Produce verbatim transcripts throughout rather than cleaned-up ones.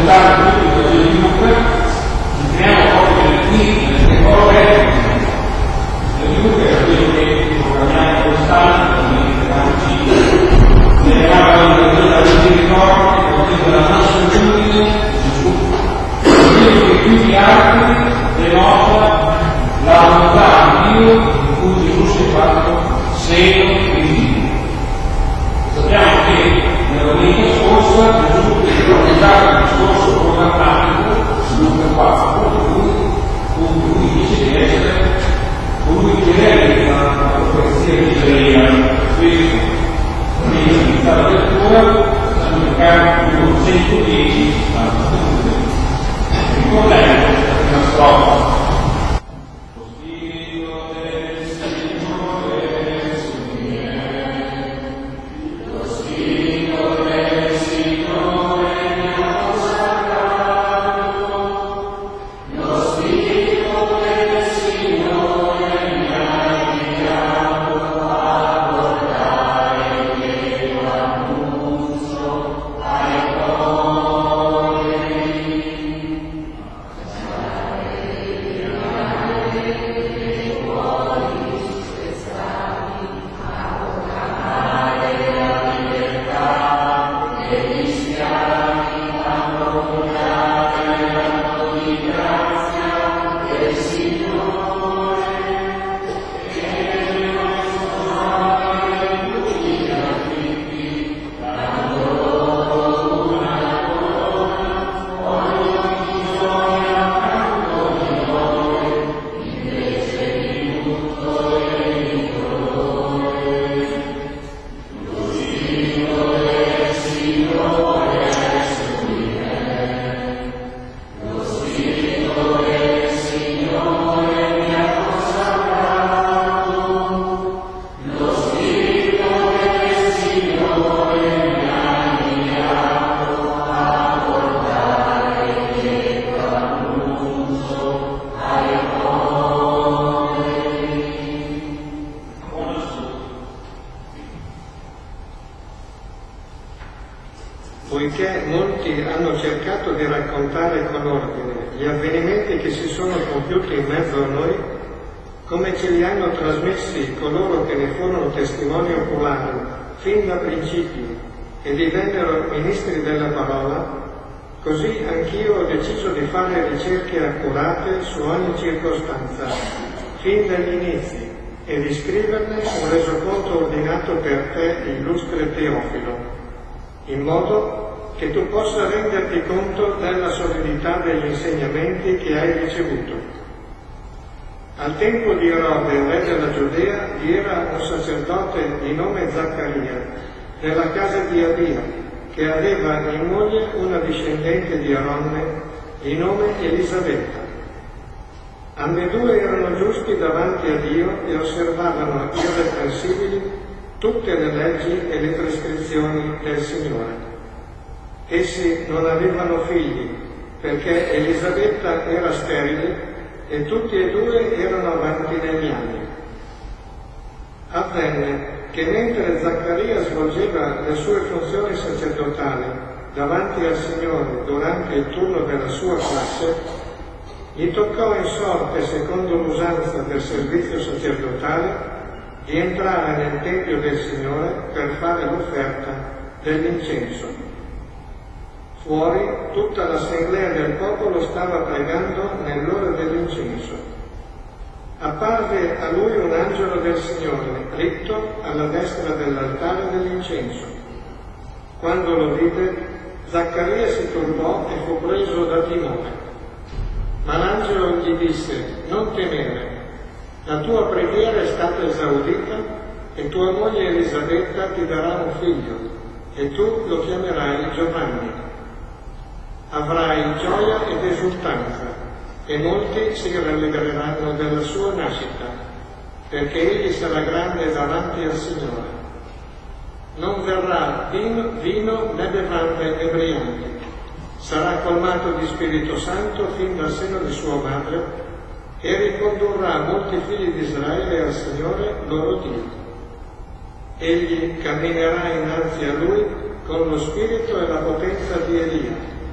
portare tutti i cose di Luca, entriamo proprio nel qui, nelle parole di Luca, è quello che programmiamo quest'anno, come dicevamo, ci vediamo la legge di corpo, che la nostra giudine, quello che più di altri denota la volontà di Dio in cui Gesù si è fatto segno di Dio. Sappiamo che nella domenica scorsa Gesù ha portato il discorso programmatico su Luca quattro, con lui dice di essere colui che realizza la profezia di Isaia. Questo è la lettura, stanno cercando centodieci, ricordando una strofa. Poiché molti hanno cercato di raccontare con ordine gli avvenimenti che si sono compiuti in mezzo a noi, come ce li hanno trasmessi coloro che ne furono testimoni oculari fin da principio e divennero ministri della parola, così anch'io ho deciso di fare ricerche accurate su ogni circostanza, fin dagli inizi, e di scriverne un resoconto ordinato per te, illustre Teofilo, in modo che tu possa renderti conto della solidità degli insegnamenti che hai ricevuto. Al tempo di Erode, re della Giudea, vi era un sacerdote di nome Zaccaria, della casa di Abia, che aveva in moglie una discendente di Aronne, di nome Elisabetta. Ambedue erano giusti davanti a Dio e osservavano irreprensibili tutte le leggi e le prescrizioni del Signore. Essi non avevano figli, perché Elisabetta era sterile e tutti e due erano avanti negli anni. Avvenne che mentre Zaccaria svolgeva le sue funzioni sacerdotali davanti al Signore durante il turno della sua classe, gli toccò in sorte, secondo l'usanza del servizio sacerdotale, di entrare nel Tempio del Signore per fare l'offerta dell'incenso. Fuori tutta l'assemblea del popolo stava pregando nell'ora dell'incenso. Apparve a lui un angelo del Signore, ritto alla destra dell'altare dell'incenso. Quando lo vide, Zaccaria si turbò e fu preso da timore. Ma l'angelo gli disse: non temere, la tua preghiera è stata esaudita e tua moglie Elisabetta ti darà un figlio e tu lo chiamerai Giovanni. Avrai gioia ed esultanza e molti si rallegreranno della sua nascita, perché egli sarà grande davanti al Signore. Non verrà vino, vino né bevande ebrianti, sarà colmato di Spirito Santo fin dal seno di sua madre e ricondurrà molti figli di Israele al Signore loro Dio. Egli camminerà innanzi a lui con lo spirito e la potenza di Elia,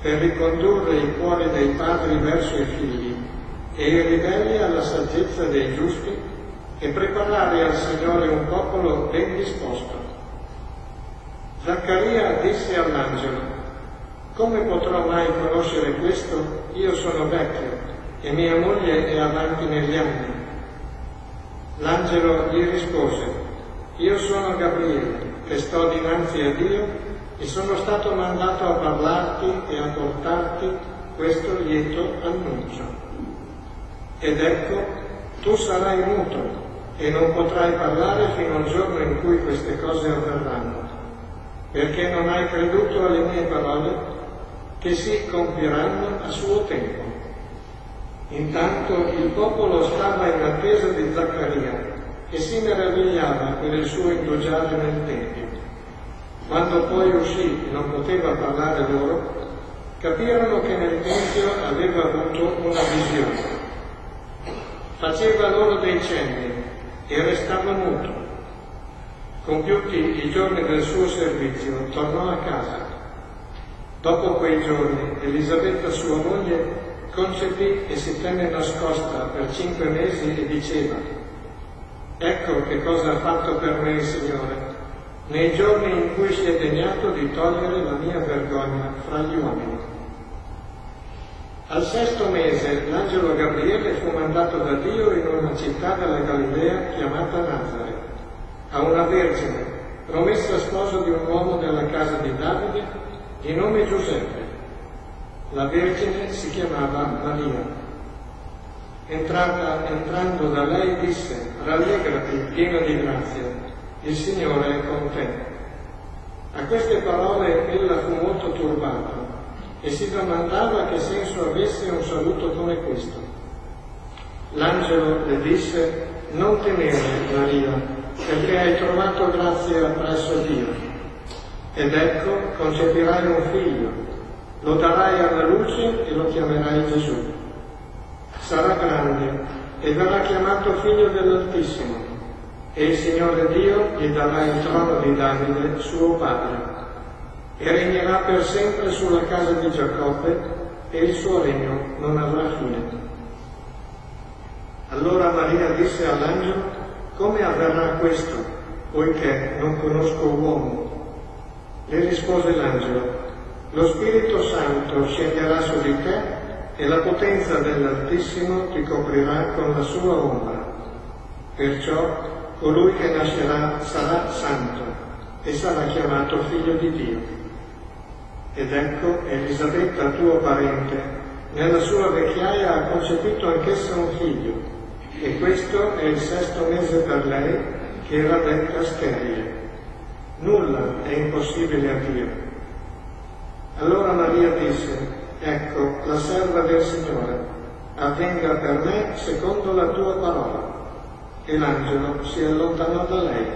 per ricondurre i cuori dei padri verso i figli e i ribelli alla saggezza dei giusti e preparare al Signore un popolo ben disposto. Zaccaria disse all'angelo: come potrò mai conoscere questo? Io sono vecchio e mia moglie è avanti negli anni. L'angelo gli rispose: io sono Gabriele, che sto dinanzi a Dio e sono stato mandato a parlarti e a portarti questo lieto annuncio. Ed ecco, tu sarai muto e non potrai parlare fino al giorno in cui queste cose avverranno, perché non hai creduto alle mie parole, che si compiranno a suo tempo. Intanto il popolo stava in attesa di Zaccaria e si meravigliava per il suo indugiare nel Tempio. Quando poi uscì e non poteva parlare loro, capirono che nel Tempio aveva avuto una visione. Faceva loro dei cenni e restava muto. Compiuti i giorni del suo servizio, tornò a casa. Dopo quei giorni, Elisabetta, sua moglie, concepì e si tenne nascosta per cinque mesi e diceva: ecco che cosa ha fatto per me il Signore, nei giorni in cui si è degnato di togliere la mia vergogna fra gli uomini. Al sesto mese l'angelo Gabriele fu mandato da Dio in una città della Galilea chiamata Nazare, a una vergine, promessa sposa di un uomo della casa di Davide, di nome Giuseppe. La vergine si chiamava Maria. Entrata, entrando da lei disse: rallegrati, piena di grazia, il Signore è con te. A queste parole ella fu molto turbata e si domandava che senso avesse un saluto come questo. L'angelo le disse: non temere, Maria, perché hai trovato grazia presso Dio. Ed ecco, concepirai un figlio, lo darai alla luce e lo chiamerai Gesù. Sarà grande e verrà chiamato figlio dell'Altissimo, e il Signore Dio gli darà il trono di Davide, suo padre, e regnerà per sempre sulla casa di Giacobbe, e il suo regno non avrà fine. Allora Maria disse all'angelo: come avverrà questo, poiché non conosco uomo? Le rispose l'angelo: lo Spirito Santo scenderà su di te e la potenza dell'Altissimo ti coprirà con la sua ombra. Perciò colui che nascerà sarà santo e sarà chiamato figlio di Dio. Ed ecco, Elisabetta, tuo parente, nella sua vecchiaia ha concepito anch'essa un figlio, e questo è il sesto mese per lei, che era detta sterile. Nulla è impossibile a Dio. Allora Maria disse: ecco, la serva del Signore, avvenga per me secondo la tua parola. E l'angelo si allontanò da lei.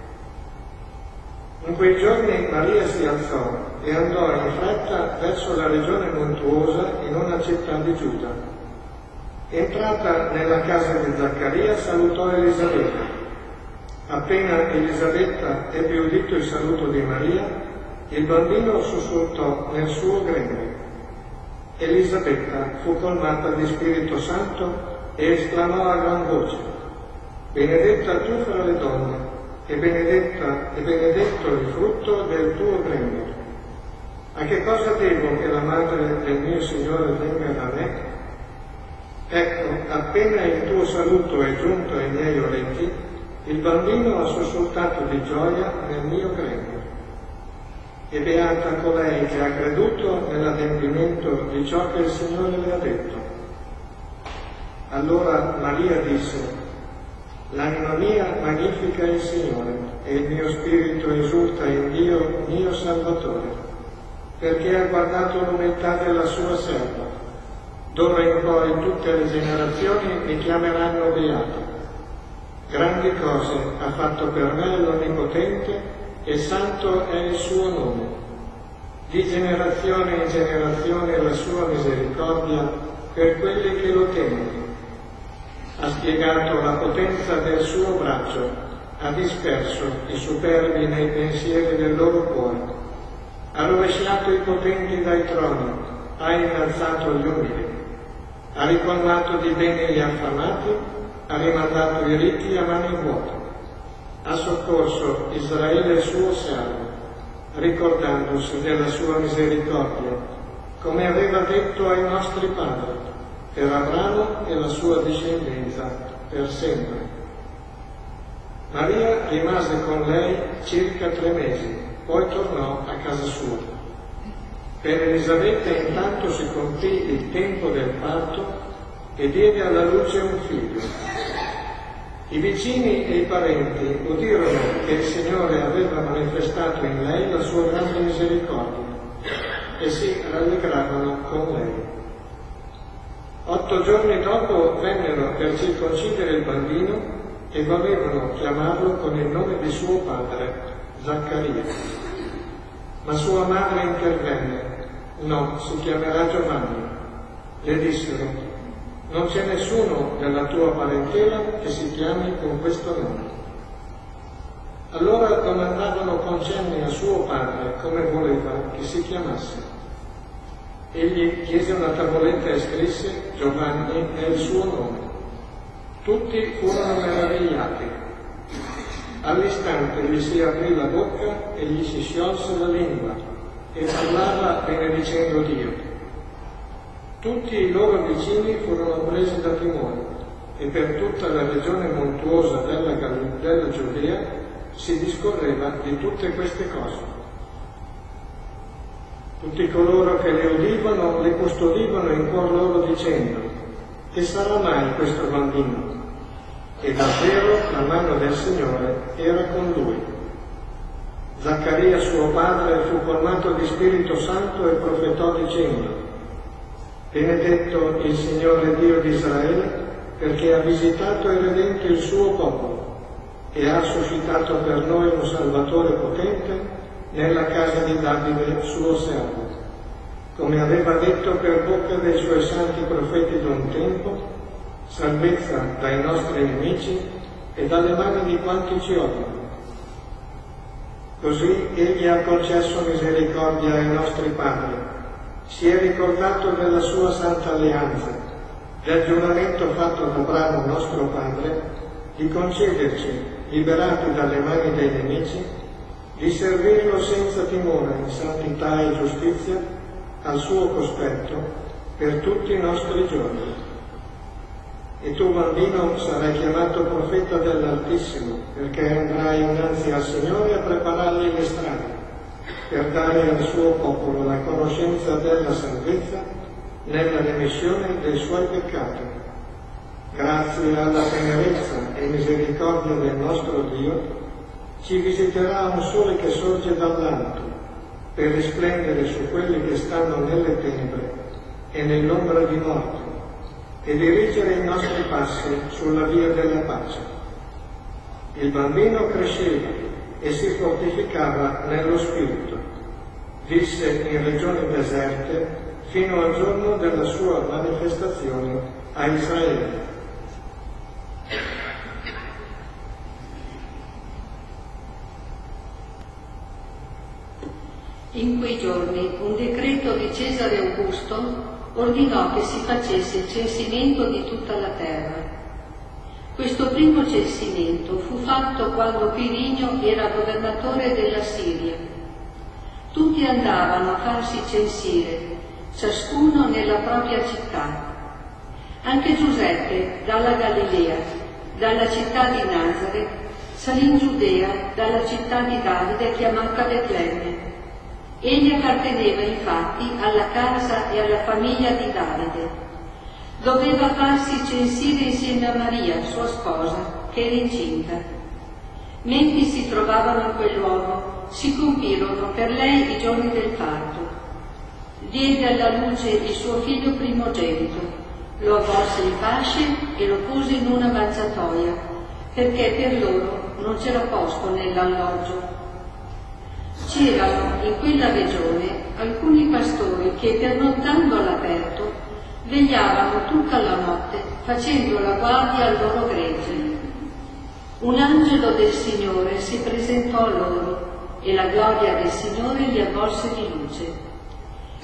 In quei giorni Maria si alzò e andò in fretta verso la regione montuosa in una città di Giuda. Entrata nella casa di Zaccaria, salutò Elisabetta. Appena Elisabetta ebbe udito il saluto di Maria, il bambino sussultò nel suo grembo. Elisabetta fu colmata di Spirito Santo e esclamò a gran voce: benedetta tu fra le donne, e benedetta e benedetto il frutto del tuo grembo. A che cosa devo che la madre del mio Signore venga da me? Ecco, appena il tuo saluto è giunto ai miei orecchi, il bambino ha sussultato di gioia nel mio grembo. E beata colei che ha creduto nell'adempimento di ciò che il Signore le ha detto. Allora Maria disse: l'anima mia magnifica il Signore, e il mio spirito esulta in Dio mio Salvatore, perché ha guardato l'umiltà della sua serva. D'ora in poi tutte le generazioni mi chiameranno beato. Grandi cose ha fatto per me l'Onnipotente, e santo è il suo nome. Di generazione in generazione la sua misericordia per quelli che lo temono. Ha spiegato la potenza del suo braccio, ha disperso i superbi nei pensieri del loro cuore, ha rovesciato i potenti dai troni ha innalzato gli umili, ha ricolmato di bene gli affamati, ha rimandato i ricchi a mani vuote, ha soccorso Israele suo servo, ricordandosi della sua misericordia, come aveva detto ai nostri padri, per Abramo e la sua discendenza per sempre. Maria rimase con lei circa tre mesi, poi tornò a casa sua. Per Elisabetta intanto si compì il tempo del parto e diede alla luce un figlio. I vicini e i parenti udirono che il Signore aveva manifestato in lei la sua grande misericordia e si rallegravano con lei. Otto giorni dopo vennero per circoncidere il bambino e volevano chiamarlo con il nome di suo padre, Zaccaria. Ma sua madre intervenne: no, si chiamerà Giovanni. Le dissero: non c'è nessuno della tua parentela che si chiami con questo nome. Allora domandavano con cenni a suo padre come voleva che si chiamasse. Egli chiese una tavoletta e scrisse: Giovanni è il suo nome. Tutti furono meravigliati. All'istante gli si aprì la bocca e gli si sciolse la lingua e parlava benedicendo Dio. Tutti i loro vicini furono presi da timore e per tutta la regione montuosa della, Gal- della Giudea si discorreva di tutte queste cose. Tutti coloro che le udivano le custodivano in cuor loro dicendo: che sarà mai questo bambino? E davvero la mano del Signore era con lui. Zaccaria suo padre fu colmato di Spirito Santo e profetò dicendo: benedetto il Signore Dio di Israele, perché ha visitato e redento il suo popolo e ha suscitato per noi un Salvatore potente nella casa di Davide suo servo, come aveva detto per bocca dei suoi santi profeti d'un tempo, salvezza dai nostri nemici e dalle mani di quanti ci odiano. Così egli ha concesso misericordia ai nostri padri, si è ricordato della sua santa alleanza, del giuramento fatto ad Abramo nostro padre, di concederci, liberati dalle mani dei nemici, di servirlo senza timore in santità e giustizia al suo cospetto per tutti i nostri giorni. E tu, bambino, sarai chiamato profeta dell'Altissimo, perché andrai innanzi al Signore a preparargli le strade, per dare al suo popolo la conoscenza della salvezza nella remissione dei suoi peccati. Grazie alla tenerezza e misericordia del nostro Dio, ci visiterà un sole che sorge dall'alto, per risplendere su quelli che stanno nelle tenebre e nell'ombra di morte, e dirigere i nostri passi sulla via della pace. Il bambino cresceva e si fortificava nello spirito, visse in regioni deserte fino al giorno della sua manifestazione a Israele. In quei giorni un decreto di Cesare Augusto ordinò che si facesse il censimento di tutta la terra. Questo primo censimento fu fatto quando Quirinio era governatore della Siria. Tutti andavano a farsi censire, ciascuno nella propria città. Anche Giuseppe, dalla Galilea, dalla città di Nazareth, salì in Giudea, dalla città di Davide chiamata Betlemme. Egli apparteneva infatti alla casa e alla famiglia di Davide. Doveva farsi censire insieme a Maria, sua sposa, che era incinta. Mentre si trovavano in quel luogo, si compirono per lei i giorni del parto. Diede alla luce il suo figlio primogenito, lo avvolse in fasce e lo pose in una mangiatoia, perché per loro non c'era posto nell'alloggio. C'erano in quella regione alcuni pastori che, pernottando all'aperto, vegliavano tutta la notte facendo la guardia al loro gregge. Un angelo del Signore si presentò a loro e la gloria del Signore li avvolse di luce.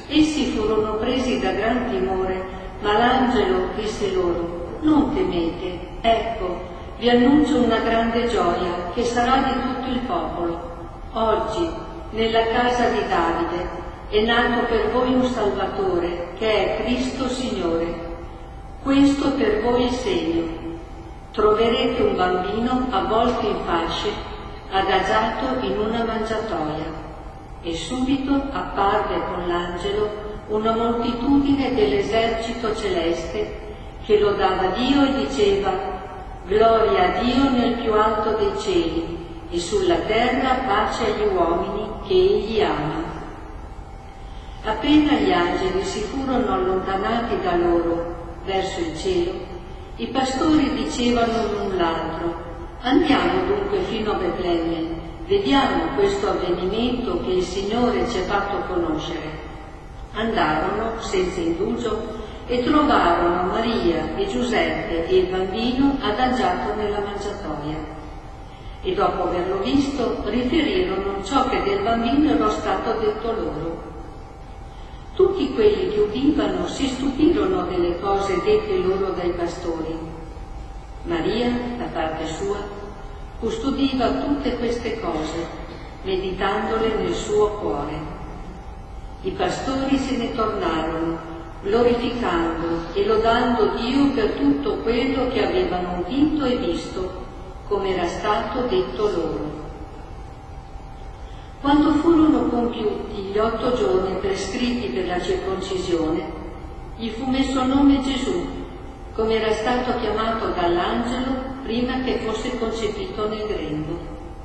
Essi furono presi da gran timore, ma l'angelo disse loro: non temete, ecco, vi annuncio una grande gioia che sarà di tutto il popolo. Oggi, nella casa di Davide, è nato per voi un Salvatore, che è Cristo Signore. Questo per voi il segno: troverete un bambino avvolto in fasce, adagiato in una mangiatoia. E subito apparve con l'angelo una moltitudine dell'esercito celeste che lodava Dio e diceva: gloria a Dio nel più alto dei cieli e sulla terra pace agli uomini che Egli ama. Appena gli angeli si furono allontanati da loro verso il cielo, i pastori dicevano l'un l'altro: andiamo dunque fino a Betlemme, vediamo questo avvenimento che il Signore ci ha fatto conoscere. Andarono senza indugio e trovarono Maria e Giuseppe e il bambino adagiato nella mangiatoia. E dopo averlo visto, riferirono ciò che del bambino era stato detto loro. Tutti quelli che udivano si stupirono delle cose dette loro dai pastori. Maria, da parte sua, custodiva tutte queste cose, meditandole nel suo cuore. I pastori se ne tornarono, glorificando e lodando Dio per tutto quello che avevano udito e visto, come era stato detto loro. Quando furono compiuti gli otto giorni prescritti per la circoncisione, gli fu messo nome Gesù, come era stato chiamato dall'angelo prima che fosse concepito nel grembo.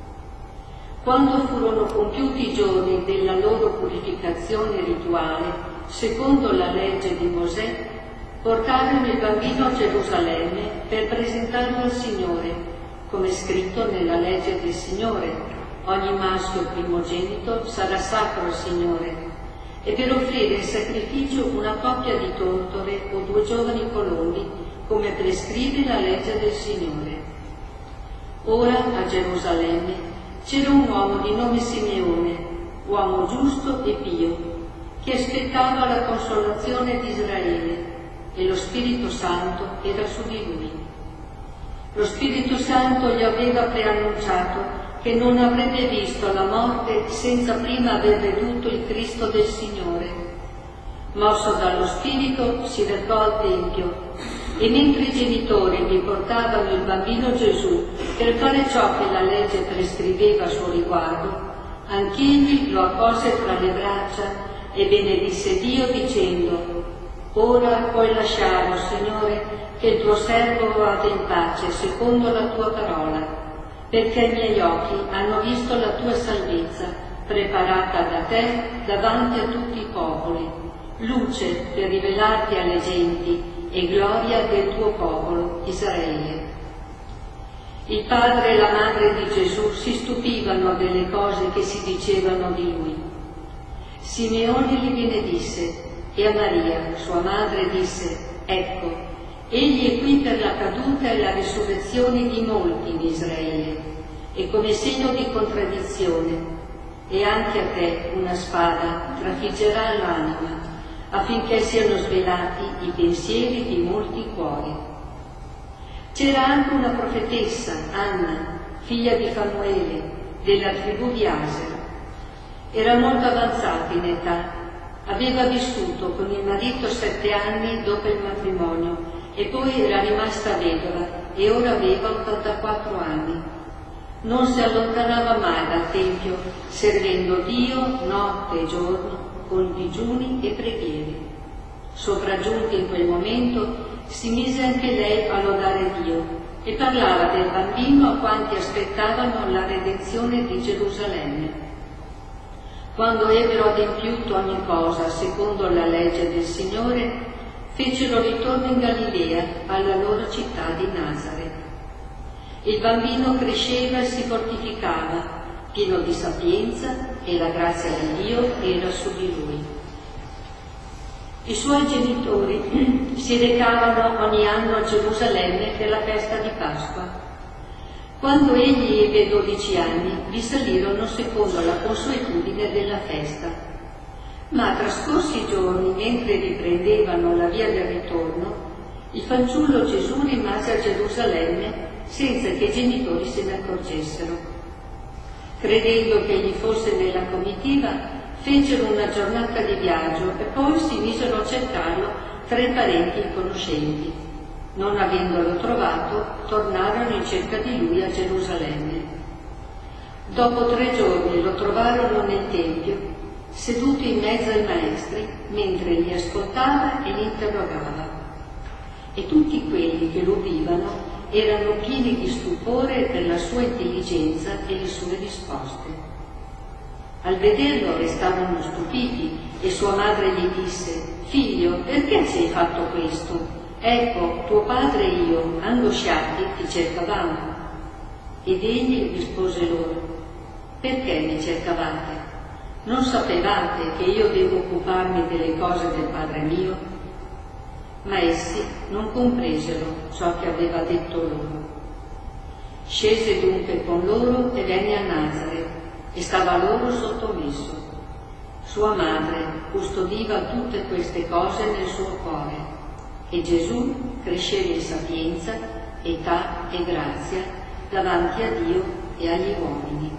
Quando furono compiuti i giorni della loro purificazione rituale, secondo la legge di Mosè, portarono il bambino a Gerusalemme per presentarlo al Signore, come scritto nella legge del Signore: ogni maschio primogenito sarà sacro al Signore, e per offrire in sacrificio una coppia di tortore o due giovani colombi, come prescrive la legge del Signore. Ora a Gerusalemme c'era un uomo di nome Simeone, uomo giusto e pio, che aspettava la consolazione di Israele, e lo Spirito Santo era su di lui. Lo Spirito Santo gli aveva preannunciato che non avrebbe visto la morte senza prima aver veduto il Cristo del Signore. Mosso dallo Spirito si recò al Tempio, e mentre i genitori vi portavano il bambino Gesù per fare ciò che la legge prescriveva a suo riguardo, anch'egli lo accose fra le braccia e benedisse Dio dicendo: ora puoi lasciarlo, Signore, che il tuo servo vada in pace secondo la tua parola, perché i miei occhi hanno visto la tua salvezza, preparata da te davanti a tutti i popoli, luce per rivelarti alle genti e gloria del tuo popolo, Israele. Il padre e la madre di Gesù si stupivano delle cose che si dicevano di lui. Simeone li benedisse, e a Maria, sua madre, disse: ecco, egli è qui per la caduta e la risurrezione di molti in Israele, e come segno di contraddizione, e anche a te una spada trafiggerà l'anima, affinché siano svelati i pensieri di molti cuori. C'era anche una profetessa, Anna, figlia di Fanuele, della tribù di Aser. Era molto avanzata in età, aveva vissuto con il marito sette anni dopo il matrimonio e poi era rimasta vedova e ora aveva ottantaquattro anni. Non si allontanava mai dal Tempio, servendo Dio notte e giorno con digiuni e preghiere. Sopraggiunta in quel momento, si mise anche lei a lodare Dio e parlava del bambino a quanti aspettavano la redenzione di Gerusalemme. Quando ebbero adempiuto ogni cosa secondo la legge del Signore, fecero ritorno in Galilea, alla loro città di Nazaret. Il bambino cresceva e si fortificava, pieno di sapienza, e la grazia di Dio era su di lui. I suoi genitori si recavano ogni anno a Gerusalemme per la festa di Pasqua. Quando egli ebbe dodici anni, vi salirono secondo la consuetudine della festa. Ma trascorsi i giorni, mentre riprendevano la via del ritorno, il fanciullo Gesù rimase a Gerusalemme senza che i genitori se ne accorgessero. Credendo che egli fosse nella comitiva, fecero una giornata di viaggio e poi si misero a cercarlo tra i parenti e conoscenti. Non avendolo trovato, tornarono in cerca di lui a Gerusalemme. Dopo tre giorni lo trovarono nel Tempio, seduto in mezzo ai maestri, mentre li ascoltava e li interrogava. E tutti quelli che lo udivano erano pieni di stupore per la sua intelligenza e le sue risposte. Al vederlo restarono stupiti e sua madre gli disse: «Figlio, perché ci hai fatto questo? Ecco, tuo padre e io, angosciati, ti cercavamo». Ed egli rispose loro: «Perché mi cercavate? Non sapevate che io devo occuparmi delle cose del Padre mio?» Ma essi non compresero ciò che aveva detto loro. Scese dunque con loro e venne a Nazaret e stava loro sottomesso. Sua madre custodiva tutte queste cose nel suo cuore, e Gesù cresceva in sapienza, età e grazia davanti a Dio e agli uomini.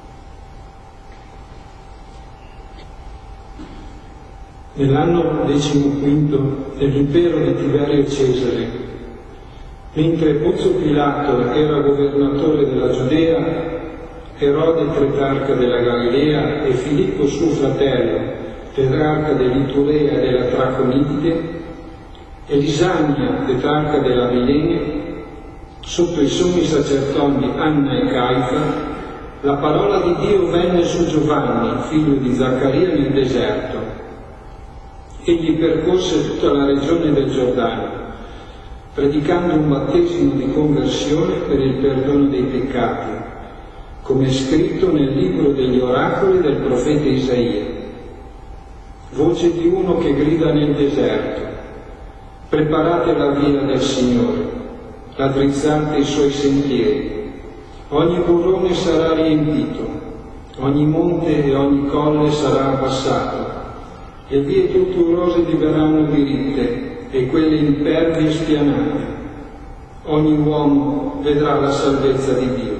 Nell'anno decimoquinto dell'impero di Tiberio Cesare, mentre Ponzio Pilato era governatore della Giudea, Erode tetrarca della Galilea e Filippo suo fratello, tetrarca dell'Iturea e della Traconitide, e Lisania, tetrarca della Milene, sotto i sommi sacerdoti Anna e Caifa, la parola di Dio venne su Giovanni, figlio di Zaccaria, nel deserto. Egli percorse tutta la regione del Giordano, predicando un battesimo di conversione per il perdono dei peccati, come è scritto nel libro degli oracoli del profeta Isaia. Voce di uno che grida nel deserto: preparate la via del Signore, raddrizzate i suoi sentieri. Ogni burrone sarà riempito, ogni monte e ogni colle sarà abbassato, le vie tortuose diverranno diritte e quelle impervie spianate. Ogni uomo vedrà la salvezza di Dio.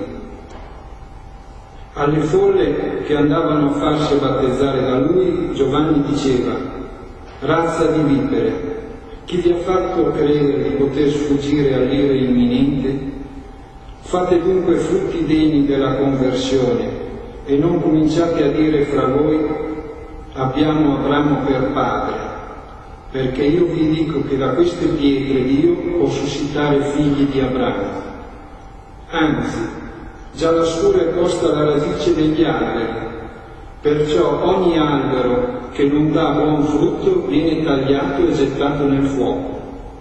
Alle folle che andavano a farsi battezzare da lui, Giovanni diceva: razza di vipere, chi vi ha fatto credere di poter sfuggire all'ira imminente? Fate dunque frutti degni della conversione e non cominciate a dire fra voi: abbiamo Abramo per padre, perché io vi dico che da queste pietre Dio può suscitare figli di Abramo. Anzi, già la scura è posta alla radice degli alberi, perciò ogni albero che non dà buon frutto viene tagliato e gettato nel fuoco.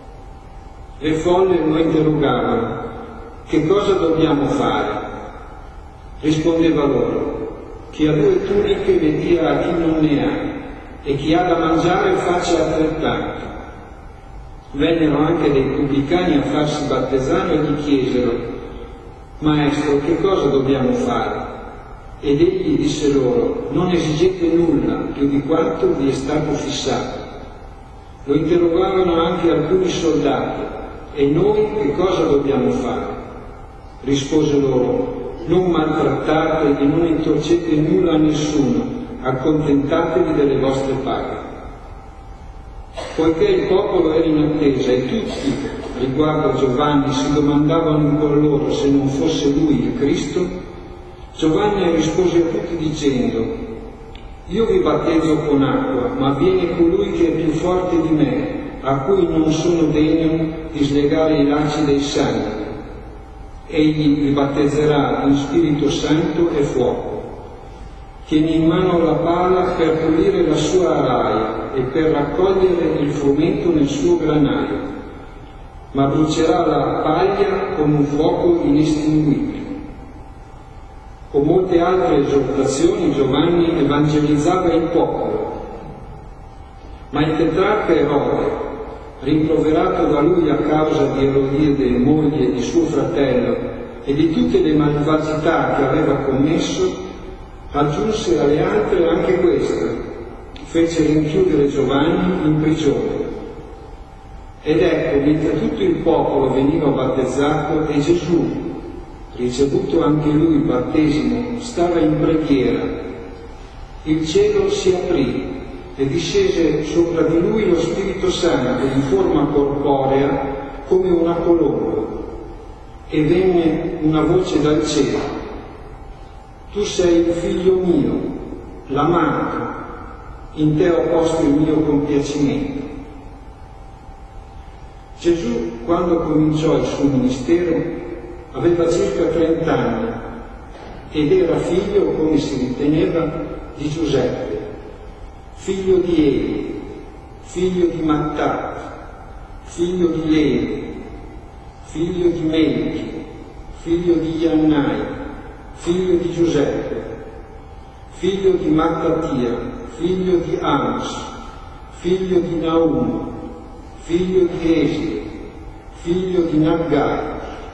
Le folle lo interrogavano: che cosa dobbiamo fare? Rispondeva loro: chi ha due tuniche le dia a chi non ne ha, e chi ha da mangiare faccia altrettanto. Vennero anche dei pubblicani a farsi battezzare e gli chiesero: Maestro, che cosa dobbiamo fare? Ed egli disse loro: non esigete nulla più di quanto vi è stato fissato. Lo interrogavano anche alcuni soldati: e noi che cosa dobbiamo fare? Rispose loro: non maltrattate e non intorcete nulla a nessuno, accontentatevi delle vostre paghe. Poiché il popolo era in attesa e tutti, riguardo a Giovanni, si domandavano in cuor loro se non fosse lui il Cristo, Giovanni rispose a tutti dicendo: io vi battezzo con acqua, ma viene colui che è più forte di me, a cui non sono degno di slegare i lacci dei santi. Egli vi battezzerà in Spirito Santo e fuoco. Tiene in mano la pala per pulire la sua araia e per raccogliere il frumento nel suo granaio, ma brucerà la paglia con un fuoco inestinguibile. Con molte altre esortazioni Giovanni evangelizzava il popolo, ma il tetrarca Erode, rimproverato da lui a causa di Erodiade, moglie di suo fratello, e di tutte le malvagità che aveva commesso, aggiunse alle altre anche questa: fece rinchiudere Giovanni in prigione. Ed ecco, mentre tutto il popolo veniva battezzato e Gesù, ricevuto anche lui il battesimo, stava in preghiera, il cielo si aprì e discese sopra di lui lo Spirito Santo in forma corporea come una colomba, e venne una voce dal cielo: tu sei il figlio mio, l'amato, in te ho posto il mio compiacimento. Gesù, quando cominciò il suo ministero, aveva circa trent'anni ed era figlio, come si riteneva, di Giuseppe, figlio di Eli, figlio di Mattat, figlio di Levi, figlio di Melchi, figlio di Iannai, figlio di Giuseppe, figlio di Mattattia, figlio di Amos, figlio di Naum, figlio di Esli, figlio di Naggai,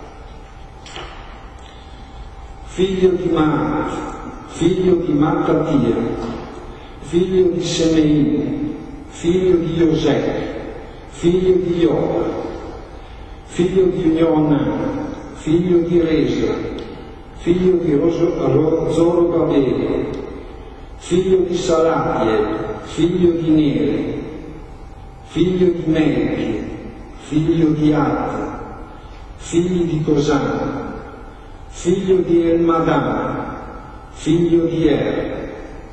figlio di Maat, figlio di Mattattia, figlio di Semei, figlio di Iosè, figlio di Ioda, figlio di Ionan, figlio di Resa, figlio di Zorobabele, figlio di Salatiel, figlio di Neri, figlio di Melchi, figlio di Atta, figli di Cosan, figlio di Elmadam, figlio di Er,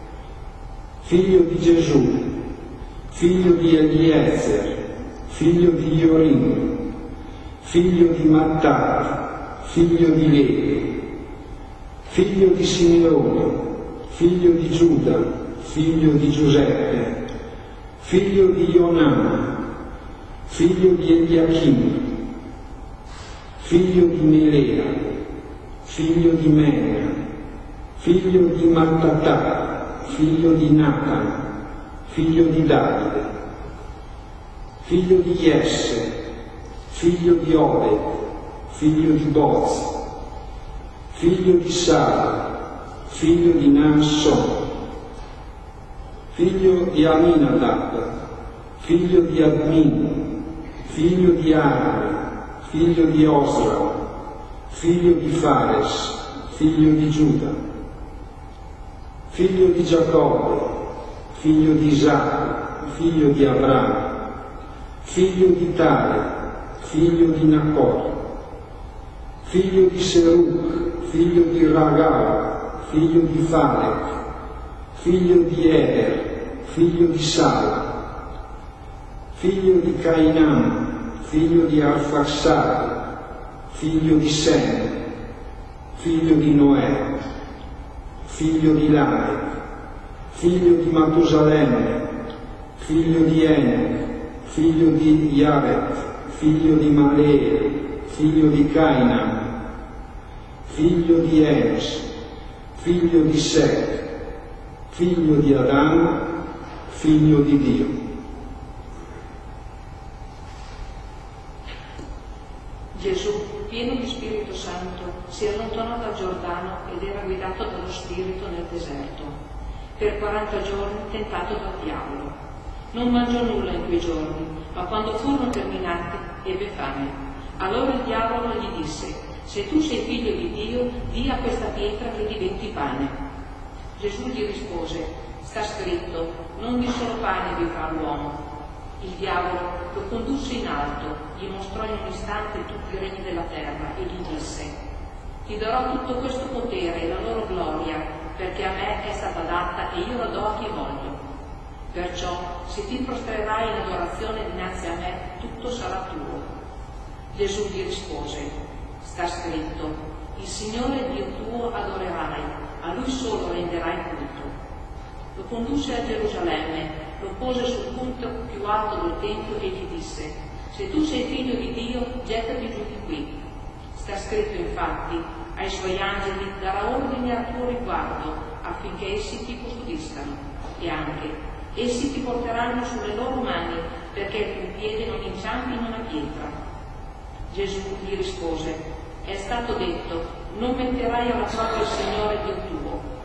figlio di Gesù, figlio di Eliezer, figlio di Iorim, figlio di Mattat, figlio di Levi, figlio di Simeone, figlio di Giuda, figlio di Giuseppe, figlio di Ionan, figlio di Eliachim, figlio di Melea, figlio di Mena, figlio di Mattatà, figlio di Natan, figlio di Davide, figlio di Jesse, figlio di Obed, figlio di Boz, figlio di Sara, figlio di Naasson, figlio di Aminadab, figlio di Admin, figlio di Ari, figlio di Osra, figlio di Fares, figlio di Giuda, figlio di Giacobbe, figlio di Isacco, figlio di Abramo, figlio di Tare, figlio di Nacor, figlio di Seruc, figlio di Ragau, figlio di Falec, figlio di Eder, figlio di Sala, figlio di Cainam, figlio di Arfaxad, figlio di Sem, figlio di Noè, figlio di Lamech, figlio di Matusalemme, figlio di Enoch, figlio di Jared, figlio di Maleel, figlio di Cainam, figlio di Enos, figlio di Set, figlio di Adamo, figlio di Dio. Gesù, pieno di Spirito Santo, si allontanò dal Giordano ed era guidato dallo Spirito nel deserto, per quaranta giorni tentato dal diavolo. Non mangiò nulla in quei giorni, ma quando furono terminati ebbe fame. Allora il diavolo gli disse: se tu sei figlio di Dio, di a questa pietra che diventi pane. Gesù gli rispose: sta scritto, non di solo pane vivrà l'uomo. Il diavolo lo condusse in alto, gli mostrò in un istante tutti i regni della terra e gli disse: ti darò tutto questo potere e la loro gloria, perché a me è stata data e io la do a chi voglio. Perciò, se ti prostrerai in adorazione dinanzi a me, tutto sarà tuo. Gesù gli rispose: sta scritto, il Signore Dio tuo adorerai, a Lui solo renderai culto. Lo condusse a Gerusalemme, lo pose sul punto più alto del Tempio e gli disse: se tu sei figlio di Dio, gettati giù di qui. Sta scritto infatti, ai suoi angeli darà ordine a tuo riguardo, affinché essi ti custodiscano, e anche essi ti porteranno sulle loro mani, perché il tuo piede non inciampi in una pietra. Gesù gli rispose: è stato detto, non metterai alla prova il Signore Dio tuo.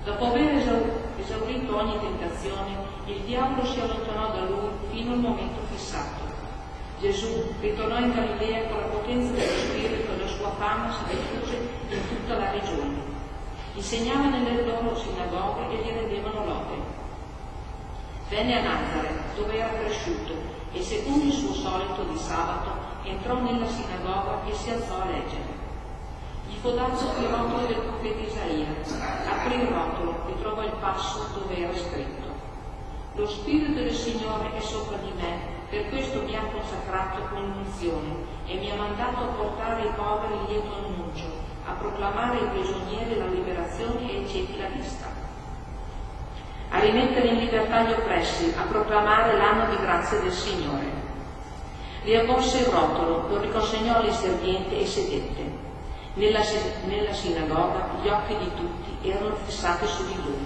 Dopo aver esaurito ogni tentazione, il diavolo si allontanò da lui fino al momento fissato. Gesù ritornò in Galilea con la potenza dello Spirito e la sua fama si diffuse in tutta la regione. Insegnava nelle loro sinagoghe e gli rendevano lode. Venne a Nazareth, dove era cresciuto, e secondo il suo solito di sabato entrò nella sinagoga e si alzò a leggere. Gli fu dato il rotolo del profeta Isaia. Aprì il rotolo e trovò il passo dove era scritto: Lo Spirito del Signore è sopra di me, per questo mi ha consacrato con unzione e mi ha mandato a portare ai poveri il lieto annuncio, a proclamare ai prigionieri la liberazione e ai ciechi la vista, a rimettere in libertà gli oppressi, a proclamare l'anno di grazia del Signore. Riavvolse il rotolo, lo riconsegnò all'inserviente e sedette. Nella, nella sinagoga gli occhi di tutti erano fissati su di lui.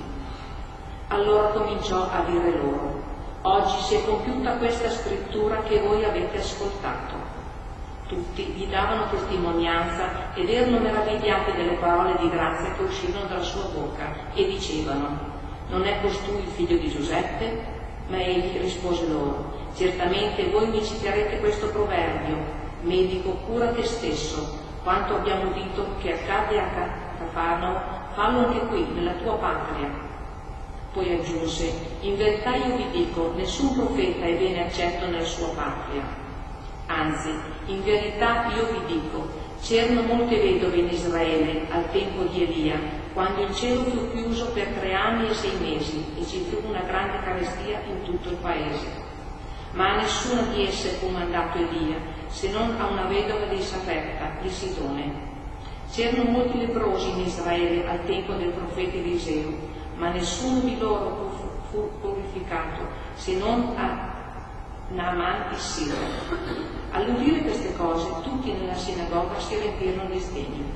Allora cominciò a dire loro: Oggi si è compiuta questa scrittura che voi avete ascoltato. Tutti gli davano testimonianza ed erano meravigliati delle parole di grazia che uscirono dalla sua bocca e dicevano: Non è costui il figlio di Giuseppe? Ma egli rispose loro: Certamente voi mi citerete questo proverbio: Medico, cura te stesso. Quanto abbiamo udito che accade a Cafarnao, fallo anche qui, nella tua patria. Poi aggiunse: In verità io vi dico, nessun profeta è bene accetto nella sua patria. Anzi, in verità io vi dico, c'erano molte vedove in Israele al tempo di Elia, quando il cielo fu chiuso per tre anni e sei mesi e ci fu una grande carestia in tutto il paese. Ma a nessuna di esse fu mandato Elia, se non a una vedova di Sarepta, di Sidone. C'erano molti leprosi in Israele al tempo del profeta Eliseo, ma nessuno di loro fu purificato, se non a Naaman il Sirio. All'udire queste cose, tutti nella sinagoga si riempirono di sdegno.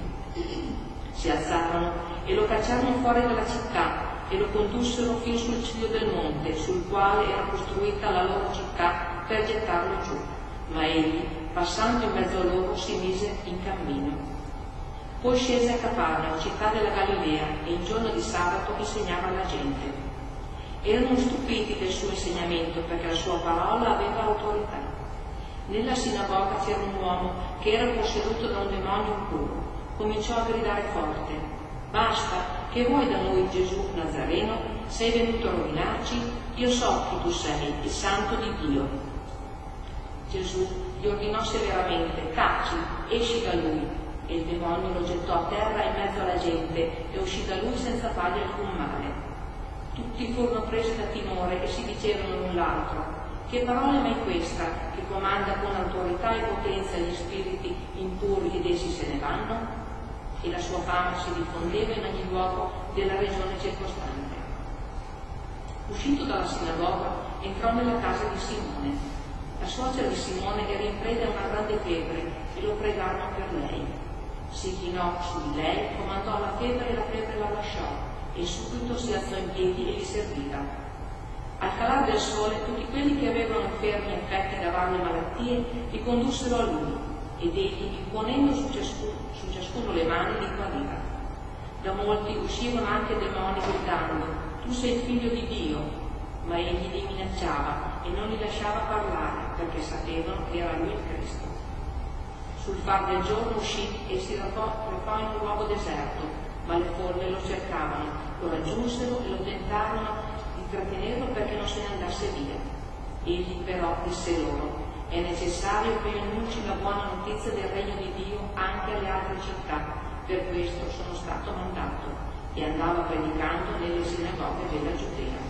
Si alzarono e lo cacciarono fuori dalla città e lo condussero fino sul ciglio del monte, sul quale era costruita la loro città, per gettarlo giù. Ma egli, passando in mezzo a loro, si mise in cammino. Poi scese a Cafarnao, città della Galilea, e il giorno di sabato insegnava alla gente. Erano stupiti del suo insegnamento, perché la sua parola aveva autorità. Nella sinagoga c'era un uomo che era posseduto da un demonio impuro. Cominciò a gridare forte: Basta, che vuoi da noi, Gesù Nazareno? Sei venuto a rovinarci? Io so chi tu sei, il santo di Dio. Gesù gli ordinò severamente: Taci, esci da lui. E il demonio lo gettò a terra in mezzo alla gente e uscì da lui senza fargli alcun male. Tutti furono presi da timore e si dicevano l'un l'altro: Che parola è mai questa, che comanda con autorità e potenza gli spiriti impuri ed essi se ne vanno? E la sua fama si diffondeva in ogni luogo della regione circostante. Uscito dalla sinagoga, entrò nella casa di Simone. La suocera di Simone era in preda a una grande febbre e lo pregarono per lei. Si chinò su di lei, comandò la febbre e la febbre la lasciò, e subito si alzò in piedi e li serviva. Al calar del sole, tutti quelli che avevano infermi e affetti da varie malattie li condussero a lui, ed egli, imponendo su ciascuno, su ciascuno le mani, li guariva. Da molti uscivano anche demoni gridando: Tu sei il figlio di Dio. Ma egli li minacciava e non li lasciava parlare, perché sapevano che era lui il Cristo. Sul far del giorno uscì e si recò in un luogo deserto, ma le folle lo cercavano, lo raggiunsero e lo tentarono di trattenerlo perché non se ne andasse via. Egli però disse loro: È necessario che io annunci la buona notizia del regno di Dio anche alle altre città, per questo sono stato mandato. E andava predicando nelle sinagoghe della Giudea.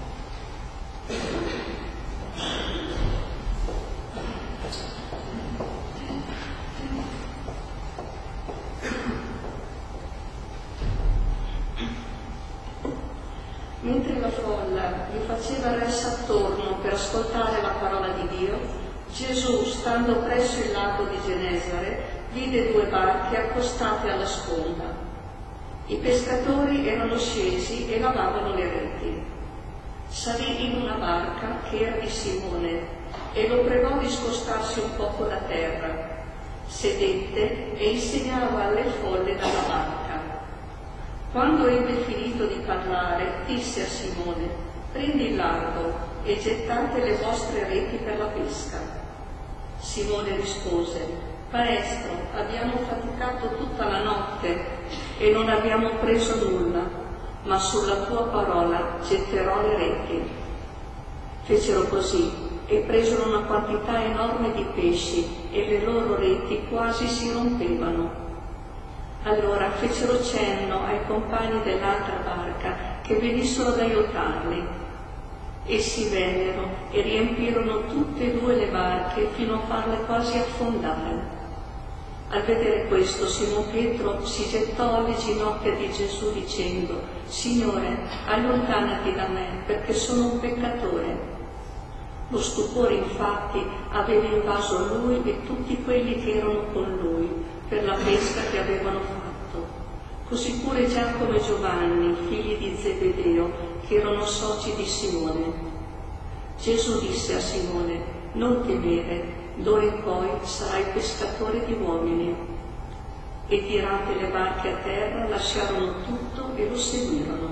Mentre la folla gli faceva ressa attorno per ascoltare la parola di Dio, Gesù, stando presso il lago di Genesare, vide due barche accostate alla sponda. I pescatori erano scesi e lavavano le reti. Salì in una barca che era di Simone e lo pregò di scostarsi un poco da terra. Sedette e insegnava alle folle dalla barca. Quando ebbe finito di parlare, disse a Simone: prendi il largo e gettate le vostre reti per la pesca. Simone rispose: Maestro, abbiamo faticato tutta la notte e non abbiamo preso nulla, ma sulla tua parola getterò le reti. Fecero così e presero una quantità enorme di pesci e le loro reti quasi si rompevano. Allora fecero cenno ai compagni dell'altra barca che venissero ad aiutarli. Essi vennero e riempirono tutte e due le barche fino a farle quasi affondare. Al vedere questo, Simon Pietro si gettò alle ginocchia di Gesù dicendo: Signore, allontanati da me, perché sono un peccatore. Lo stupore infatti aveva invaso lui e tutti quelli che erano con lui per la pesca che avevano fatto. Così pure Giacomo e Giovanni, figli di Zebedeo, che erano soci di Simone. Gesù disse a Simone: non temere, d'ora in poi sarai pescatore di uomini. E tirate le barche a terra, lasciarono tutto e lo seguirono.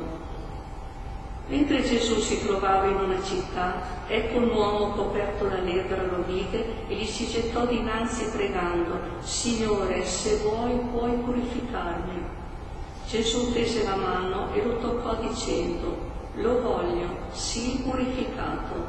Mentre Gesù si trovava in una città, ecco un uomo coperto da lepre lo vide e gli si gettò dinanzi pregando: Signore, se vuoi puoi purificarmi. Gesù tese la mano e lo toccò dicendo: lo voglio, sii purificato.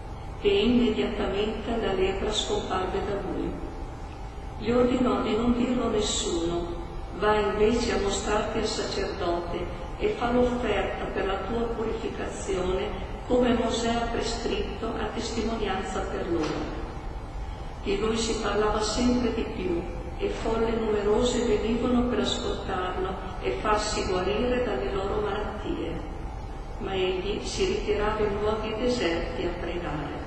E immediatamente la lepra scomparve da lui. Gli ordinò di non dirlo a nessuno: va invece a mostrarti al sacerdote e fa l'offerta per la tua purificazione come Mosè ha prescritto a testimonianza per loro. Di lui si parlava sempre di più e folle numerose venivano per ascoltarlo e farsi guarire dalle loro malattie. Ma egli si ritirava in luoghi deserti a pregare.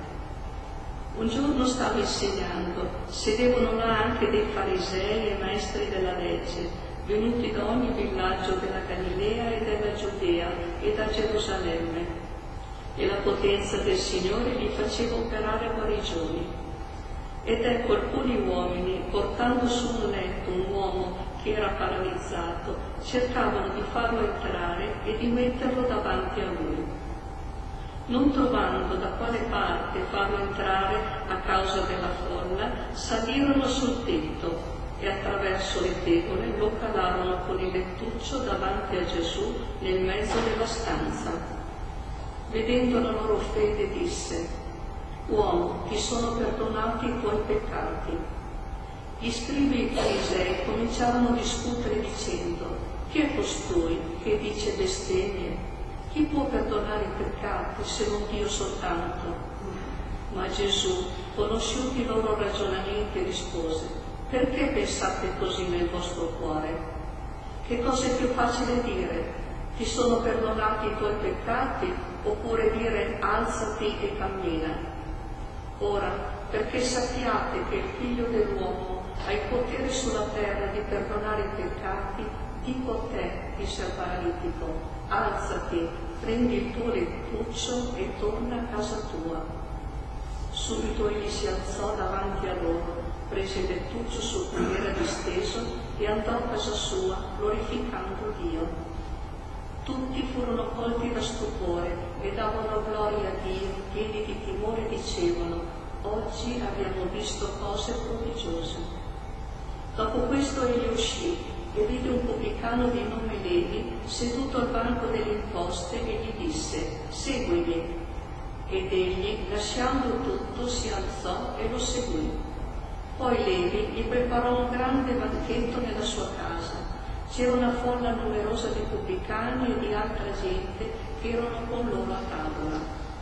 Un giorno stava insegnando, sedevano là anche dei farisei e maestri della legge, venuti da ogni villaggio della Galilea e della Giudea e da Gerusalemme, e la potenza del Signore gli faceva operare guarigioni. Ed ecco alcuni uomini, portando su un letto un uomo che era paralizzato, cercavano di farlo entrare e di metterlo davanti a lui. Non trovando da quale parte farlo entrare a causa della folla, salirono sul tetto e attraverso le tegole lo calarono con il lettuccio davanti a Gesù nel mezzo della stanza. Vedendo la loro fede disse: uomo, ti sono perdonati i tuoi peccati. Gli scribi e i farisei cominciarono a discutere dicendo: chi è costui che dice bestemmie? Chi può perdonare i peccati se non Dio soltanto? Ma Gesù, conosciuti i loro ragionamenti, rispose: perché pensate così nel vostro cuore? Che cosa è più facile dire? Ti sono perdonati i tuoi peccati, oppure dire alzati e cammina? Ora, perché sappiate che il Figlio dell'uomo ha il potere sulla terra di perdonare i peccati, dico a te, disse al paralitico: alzati, prendi il tuo lettuccio e torna a casa tua. Subito egli si alzò davanti a loro, prese il lettuccio su cui era disteso e andò a casa sua, glorificando Dio. Tutti furono colti da stupore e davano gloria a Dio, pieni di timore dicevano: oggi abbiamo visto cose prodigiose. Dopo questo egli uscì e vide un pubblicano di nome Levi seduto al banco delle imposte e gli disse: seguimi. Ed egli, lasciando tutto, si alzò e lo seguì. Poi Levi gli preparò un grande banchetto nella sua casa. C'era una folla numerosa di pubblicani e di altra gente che erano con loro a tavola.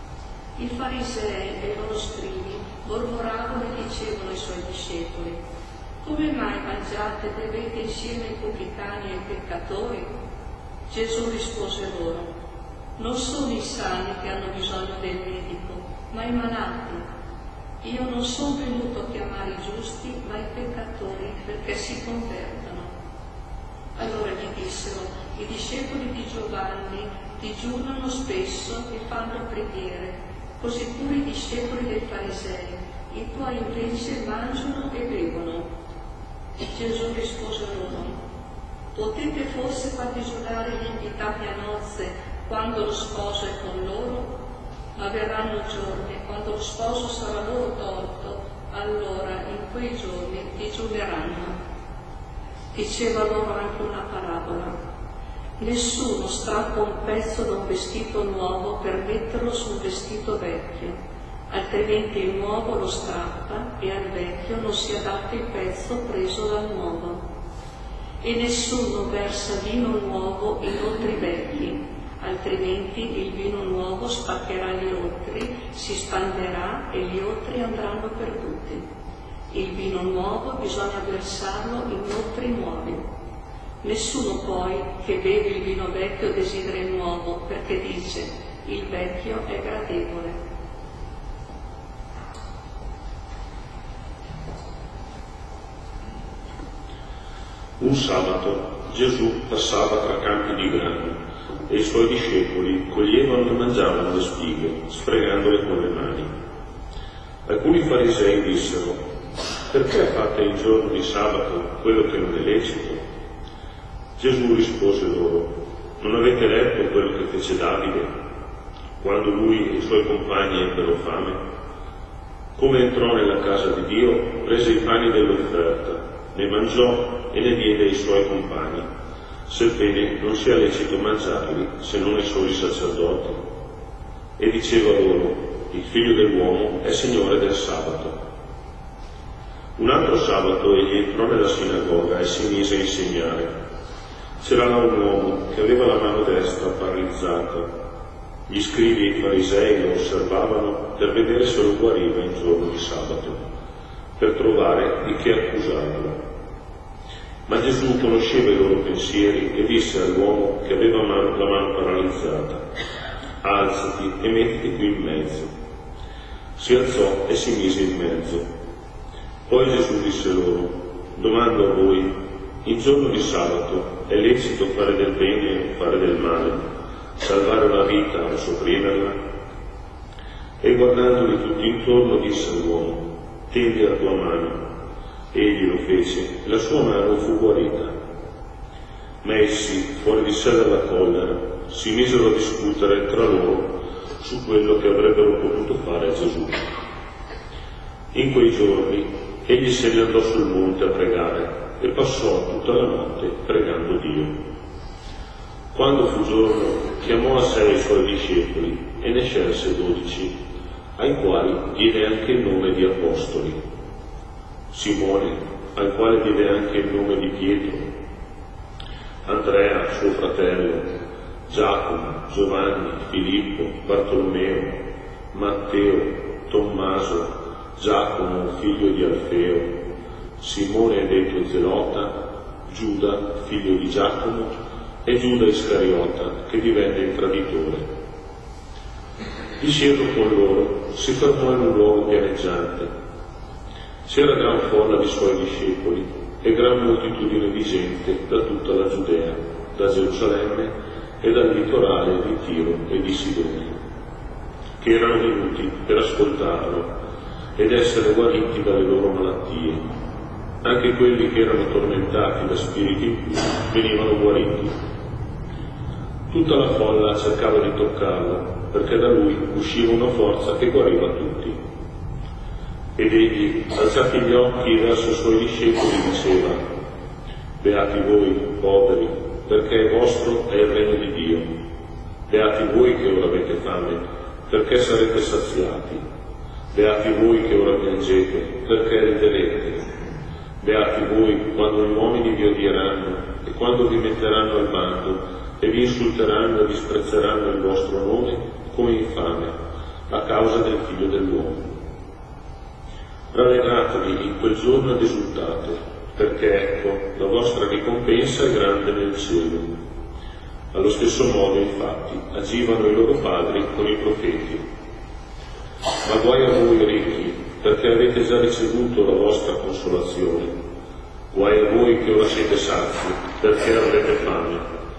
I farisei e i loro scribi mormoravano e dicevano ai suoi discepoli: come mai mangiate e bevete insieme ai pubblicani e ai peccatori? Gesù rispose loro: non sono i sani che hanno bisogno del medico, ma i malati. Io non sono venuto a chiamare i giusti, ma i peccatori, perché si convertano. Allora gli dissero: i discepoli di Giovanni digiunano spesso e fanno preghiere, così pure i discepoli dei farisei, i tuoi invece mangiano e bevono. Gesù rispose loro: Potete forse far digiunare gli invitati a nozze quando lo sposo è con loro? Ma verranno giorni, quando lo sposo sarà loro tolto, allora in quei giorni digiuneranno. Diceva loro anche una parabola. Nessuno strappa un pezzo da un vestito nuovo per metterlo su un vestito vecchio, altrimenti il nuovo lo strappa e al vecchio non si adatta il pezzo preso dal nuovo. E nessuno versa vino nuovo in otri vecchi, altrimenti il vino nuovo spaccherà gli otri, si spanderà e gli otri andranno perduti. Il vino nuovo bisogna versarlo in otri nuovi. Nessuno poi che beve il vino vecchio desidera il nuovo, perché dice, il vecchio è gradevole. Un sabato Gesù passava tra campi di grano e i suoi discepoli coglievano e mangiavano le spighe, sfregandole con le mani. Alcuni farisei dissero: perché fate il giorno di sabato quello che non è lecito? Gesù rispose loro: non avete letto quello che fece Davide quando lui e i suoi compagni ebbero fame? Come entrò nella casa di Dio, prese i pani dell'offerta, ne mangiò e ne diede ai suoi compagni, sebbene non sia lecito mangiarli se non ai soli sacerdoti. E diceva loro: il figlio dell'uomo è signore del sabato. Un altro sabato egli entrò nella sinagoga e si mise a insegnare. C'era là un uomo che aveva la mano destra paralizzata. Gli scribi e i farisei lo osservavano per vedere se lo guariva in giorno di sabato, per trovare di che accusarlo. Ma Gesù conosceva i loro pensieri e disse all'uomo che aveva man- la mano paralizzata: alzati e mettiti qui in mezzo. Si alzò e si mise in mezzo. Poi Gesù disse loro: domando a voi, in giorno di sabato è lecito fare del bene o fare del male, salvare una vita o sopprimerla? E guardandoli tutti intorno disse all'uomo: tendi la tua mano. Egli lo fece e la sua mano fu guarita. Ma essi, fuori di sé dalla collera, si misero a discutere tra loro su quello che avrebbero potuto fare a Gesù. In quei giorni egli se ne andò sul monte a pregare e passò tutta la notte pregando Dio. Quando fu giorno, chiamò a sé i suoi discepoli e ne scelse dodici, ai quali diede anche il nome di apostoli: Simone, al quale diede anche il nome di Pietro, Andrea, suo fratello, Giacomo, Giovanni, Filippo, Bartolomeo, Matteo, Tommaso, Giacomo, figlio di Alfeo, Simone detto Zelota, Giuda, figlio di Giacomo, e Giuda Iscariota, che divenne il traditore. Disceso con loro, si fermò in un luogo pianeggiante. C'era gran folla di suoi discepoli e gran moltitudine di gente da tutta la Giudea, da Gerusalemme e dal litorale di Tiro e di Sidone, che erano venuti per ascoltarlo ed essere guariti dalle loro malattie. Anche quelli che erano tormentati da spiriti impuri venivano guariti. Tutta la folla cercava di toccarlo, perché da lui usciva una forza che guariva tutti. Ed egli, alzati gli occhi verso i suoi discepoli, diceva: beati voi, poveri, perché vostro è il regno di Dio. Beati voi che ora avete fame, perché sarete saziati. Beati voi che ora piangete, perché riderete. Beati voi quando gli uomini vi odieranno e quando vi metteranno al bando e vi insulteranno e disprezzeranno il vostro nome come infame a causa del Figlio dell'uomo. Rallegratevi in quel giorno ed esultate, perché ecco, la vostra ricompensa è grande nel cielo. Allo stesso modo, infatti, agivano i loro padri con i profeti. Ma guai a voi ricchi, perché avete già ricevuto la vostra consolazione. Guai a voi che ora siete sazi, perché avrete fame.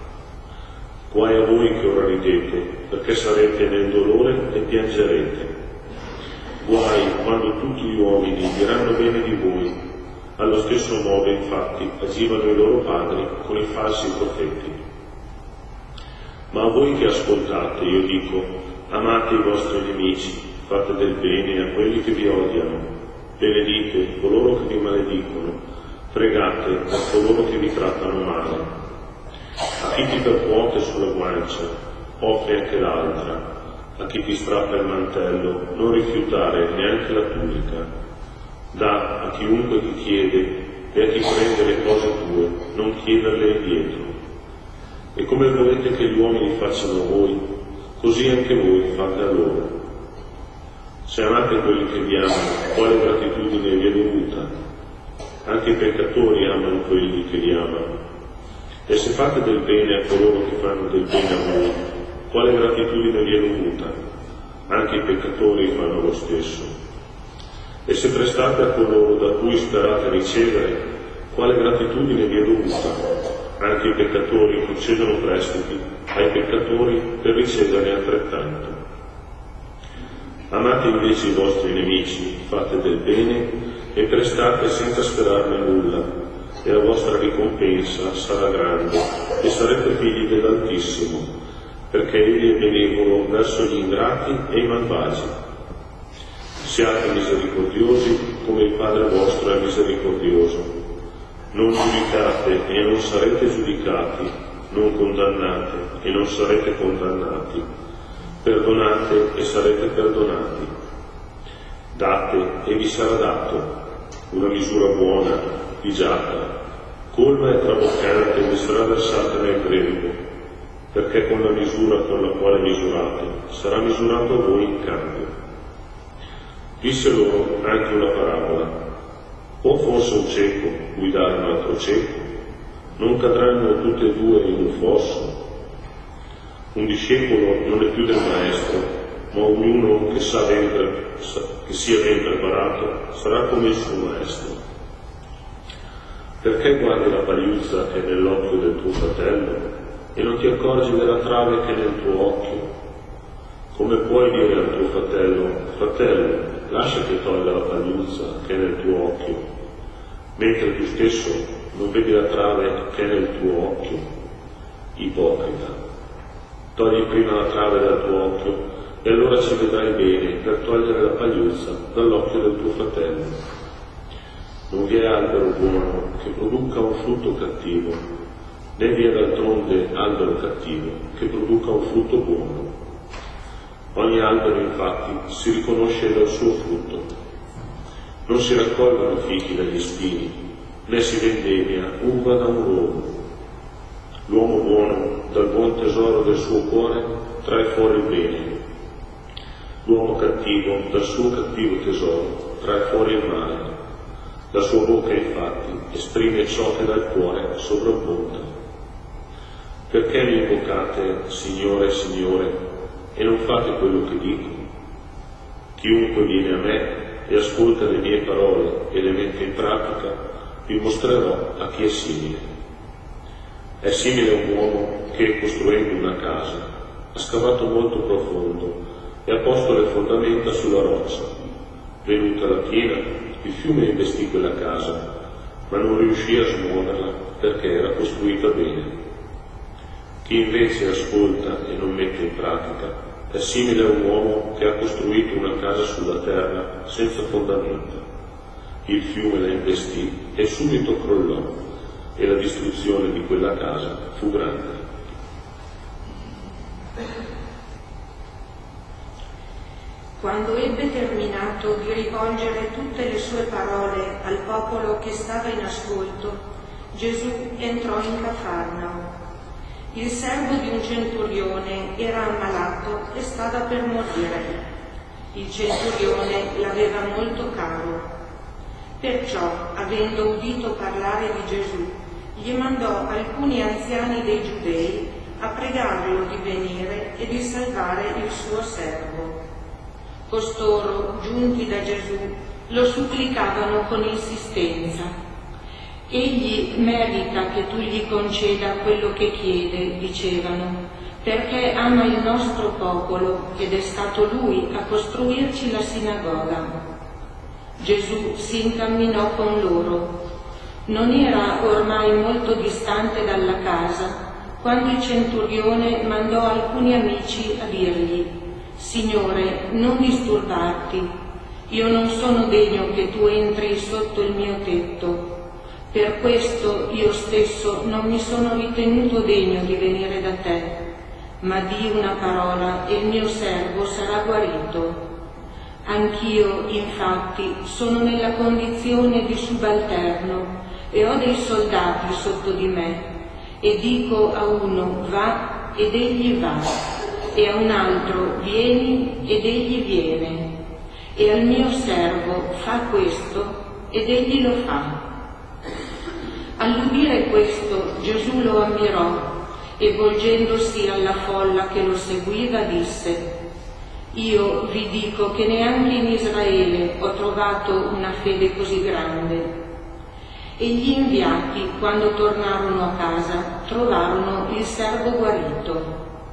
Guai a voi che ora ridete, perché sarete nel dolore e piangerete. Guai quando tutti gli uomini diranno bene di voi, Allo stesso modo, infatti, agivano i loro padri con i falsi profeti. Ma a voi che ascoltate, io dico, amate i vostri nemici, fate del bene a quelli che vi odiano, benedite coloro che vi maledicono, pregate per coloro che vi trattano male. A chi ti percuote sulla guancia, offri anche l'altra. A chi ti strappa il mantello, non rifiutare neanche la tunica. Dà a chiunque ti chiede e a chi prende le cose tue, non chiederle indietro. E come volete che gli uomini facciano a voi, così anche voi fate a loro. Se amate quelli che vi amano, quale gratitudine vi è dovuta? Anche i peccatori amano quelli che li amano. E se fate del bene a coloro che fanno del bene a voi, quale gratitudine vi è dovuta? Anche i peccatori fanno lo stesso. E se prestate a coloro da cui sperate ricevere, quale gratitudine vi è dovuta? Anche i peccatori concedono prestiti ai peccatori per riceverne altrettanto. Amate invece i vostri nemici, fate del bene e prestate senza sperarne nulla, e la vostra ricompensa sarà grande e sarete figli dell'Altissimo, perché Egli è benevolo verso gli ingrati e i malvagi. Siate misericordiosi come il Padre vostro è misericordioso. Non giudicate e non sarete giudicati, non condannate e non sarete condannati. Perdonate e sarete perdonati. Date e vi sarà dato. Una misura buona, pigiata, colma e traboccante vi sarà versata nel grembo, perché con la misura con la quale misurate sarà misurato a voi in cambio. Disse loro anche una parabola. Può forse un cieco guidare un altro cieco? Non cadranno tutte e due in un fosso? Un discepolo non è più del maestro, ma ognuno che, sa ben, che sia ben preparato sarà come il suo maestro. Perché guardi la pagliuzza che è nell'occhio del tuo fratello e non ti accorgi della trave che è nel tuo occhio? Come puoi dire al tuo fratello, fratello, lascia che tolga la pagliuzza che è nel tuo occhio, mentre tu stesso non vedi la trave che è nel tuo occhio? Ipocrita, togli prima la trave dal tuo occhio e allora ci vedrai bene per togliere la pagliuzza dall'occhio del tuo fratello. Non vi è albero buono che produca un frutto cattivo, né vi è d'altronde albero cattivo che produca un frutto buono. Ogni albero infatti si riconosce dal suo frutto. Non si raccolgono fichi dagli spini, né si vendemmia uva da un rovo. L'uomo buono dal buon tesoro del suo cuore trae fuori il bene. L'uomo cattivo dal suo cattivo tesoro trae fuori il male. La sua bocca infatti esprime ciò che dal cuore sovrabbonda. Perché mi invocate Signore, Signore, e non fate quello che dico? Chiunque viene a me e ascolta le mie parole e le mette in pratica, vi mostrerò a chi è simile. È simile a un uomo che, costruendo una casa, ha scavato molto profondo e ha posto le fondamenta sulla roccia. Venuta la piena, il fiume investì quella casa, ma non riuscì a smuoverla perché era costruita bene. Chi invece ascolta e non mette in pratica è simile a un uomo che ha costruito una casa sulla terra senza fondamenta. Il fiume la investì e subito crollò, e la distruzione di quella casa fu grande. Quando ebbe terminato di rivolgere tutte le sue parole al popolo che stava in ascolto, Gesù entrò in Cafarnao. Il servo di un centurione era ammalato e stava per morire. Il centurione l'aveva molto caro. Perciò, avendo udito parlare di Gesù, gli mandò alcuni anziani dei Giudei a pregarlo di venire e di salvare il suo servo. Costoro, giunti da Gesù, lo supplicavano con insistenza. Egli merita che tu gli conceda quello che chiede, dicevano, perché ama il nostro popolo ed è stato lui a costruirci la sinagoga. Gesù si incamminò con loro Non era ormai molto distante dalla casa quando il centurione mandò alcuni amici a dirgli: «Signore, non disturbarti, io non sono degno che tu entri sotto il mio tetto. Per questo io stesso non mi sono ritenuto degno di venire da te, ma di una parola e il mio servo sarà guarito. Anch'io, infatti, sono nella condizione di subalterno e ho dei soldati sotto di me, e dico a uno va ed egli va, e a un altro vieni ed egli viene, e al mio servo fa questo ed egli lo fa». All'udire questo Gesù lo ammirò e volgendosi alla folla che lo seguiva disse: «Io vi dico che neanche in Israele ho trovato una fede così grande». E gli inviati, quando tornarono a casa, trovarono il servo guarito.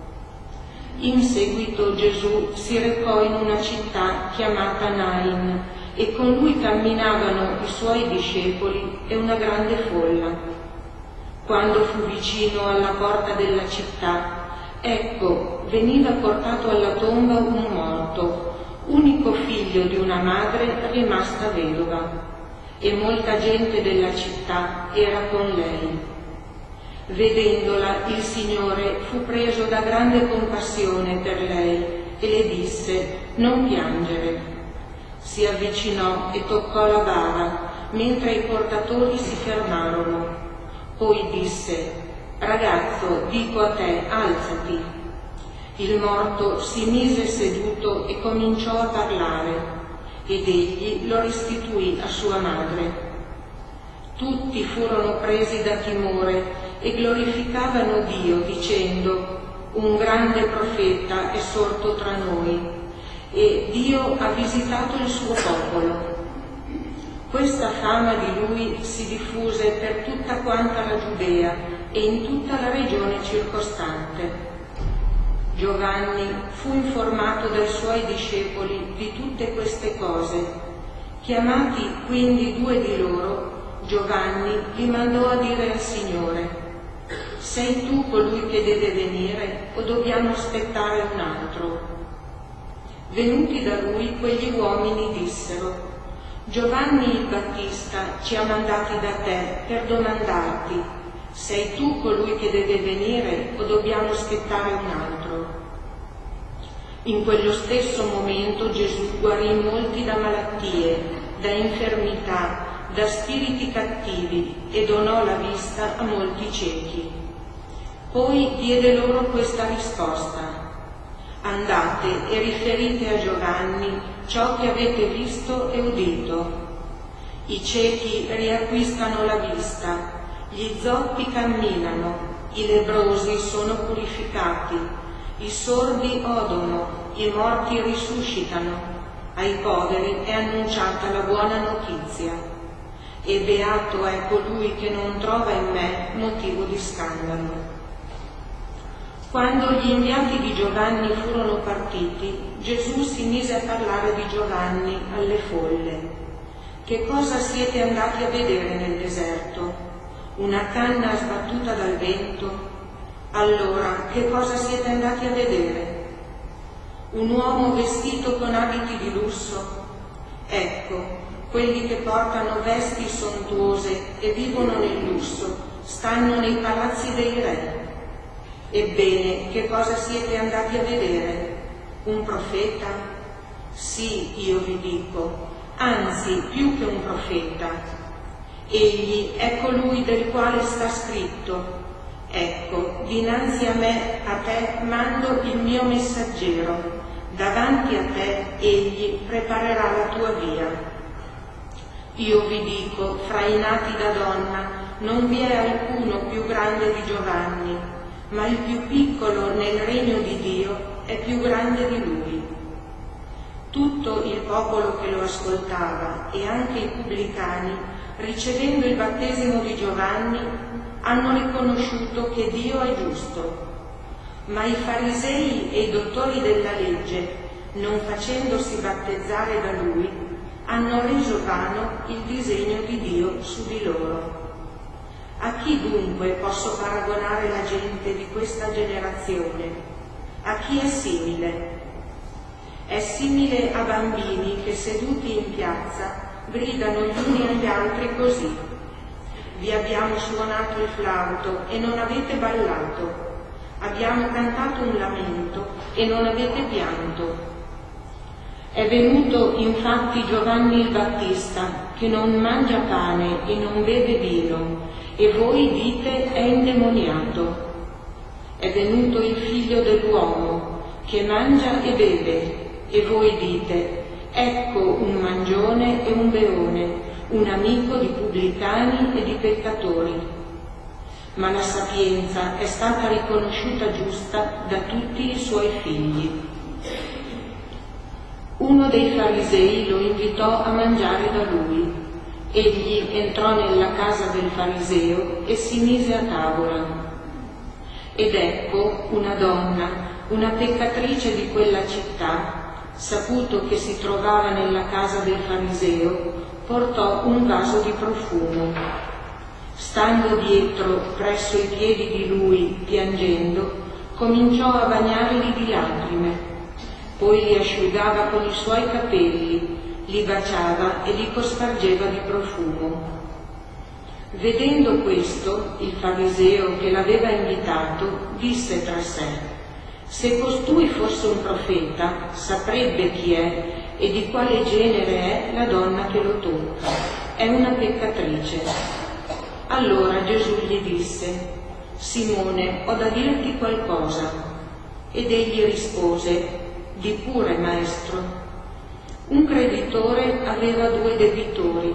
In seguito Gesù si recò in una città chiamata Nain, e con lui camminavano i suoi discepoli e una grande folla. Quando fu vicino alla porta della città, ecco, veniva portato alla tomba un morto, unico figlio di una madre rimasta vedova, e molta gente della città era con lei. Vedendola, il Signore fu preso da grande compassione per lei e le disse: «Non piangere». Si avvicinò e toccò la bara, mentre i portatori si fermarono. Poi disse: «Ragazzo, dico a te, alzati». Il morto si mise seduto e cominciò a parlare, ed egli lo restituì a sua madre. Tutti furono presi da timore e glorificavano Dio, dicendo: «Un grande profeta è sorto tra noi, e Dio ha visitato il suo popolo». Questa fama di lui si diffuse per tutta quanta la Giudea e in tutta la regione circostante. Giovanni fu informato dai suoi discepoli di tutte queste cose. Chiamati quindi due di loro, Giovanni li mandò a dire al Signore: «Sei tu colui che deve venire o dobbiamo aspettare un altro?» Venuti da lui, quegli uomini dissero: «Giovanni il Battista ci ha mandati da te per domandarti: sei tu colui che deve venire o dobbiamo aspettare un altro?» In quello stesso momento Gesù guarì molti da malattie, da infermità, da spiriti cattivi e donò la vista a molti ciechi. Poi diede loro questa risposta: «Andate e riferite a Giovanni ciò che avete visto e udito. I ciechi riacquistano la vista, gli zoppi camminano, i lebbrosi sono purificati, i sordi odono, i morti risuscitano, ai poveri è annunciata la buona notizia. E beato è colui che non trova in me motivo di scandalo». Quando gli inviati di Giovanni furono partiti, Gesù si mise a parlare di Giovanni alle folle. «Che cosa siete andati a vedere nel deserto? Una canna sbattuta dal vento? Allora, che cosa siete andati a vedere? Un uomo vestito con abiti di lusso? Ecco, quelli che portano vesti sontuose e vivono nel lusso stanno nei palazzi dei re. Ebbene, che cosa siete andati a vedere? Un profeta? Sì, io vi dico, anzi, più che un profeta. Egli è colui del quale sta scritto: ecco, dinanzi a me, a te, mando il mio messaggero, davanti a te egli preparerà la tua via. Io vi dico, fra i nati da donna non vi è alcuno più grande di Giovanni, ma il più piccolo nel regno di Dio è più grande di lui». Tutto il popolo che lo ascoltava e anche i pubblicani, ricevendo il battesimo di Giovanni, hanno riconosciuto che Dio è giusto. Ma i farisei e i dottori della legge, non facendosi battezzare da lui, hanno reso vano il disegno di Dio su di loro. A chi dunque posso paragonare la gente di questa generazione? A chi è simile? È simile a bambini che seduti in piazza gridano gli uni agli altri così: vi abbiamo suonato il flauto e non avete ballato, abbiamo cantato un lamento e non avete pianto. È venuto infatti Giovanni il Battista, che non mangia pane e non beve vino, e voi dite è indemoniato. È venuto il Figlio dell'uomo, che mangia e beve, e voi dite ecco un mangione e un beone, un amico di pubblicani e di peccatori. Ma la sapienza è stata riconosciuta giusta da tutti i suoi figli. Uno dei farisei lo invitò a mangiare da lui. Egli entrò nella casa del fariseo e si mise a tavola. Ed ecco una donna, una peccatrice di quella città, saputo che si trovava nella casa del fariseo, portò un vaso di profumo. Stando dietro, presso i piedi di lui, piangendo, cominciò a bagnarli di lacrime. Poi li asciugava con i suoi capelli, li baciava e li cospargeva di profumo. Vedendo questo, il fariseo che l'aveva invitato disse tra sé: se costui fosse un profeta, saprebbe chi è e di quale genere è la donna che lo tocca. È una peccatrice. Allora Gesù gli disse: Simone, ho da dirti qualcosa. Ed egli rispose: di pure, maestro. Un creditore aveva due debitori.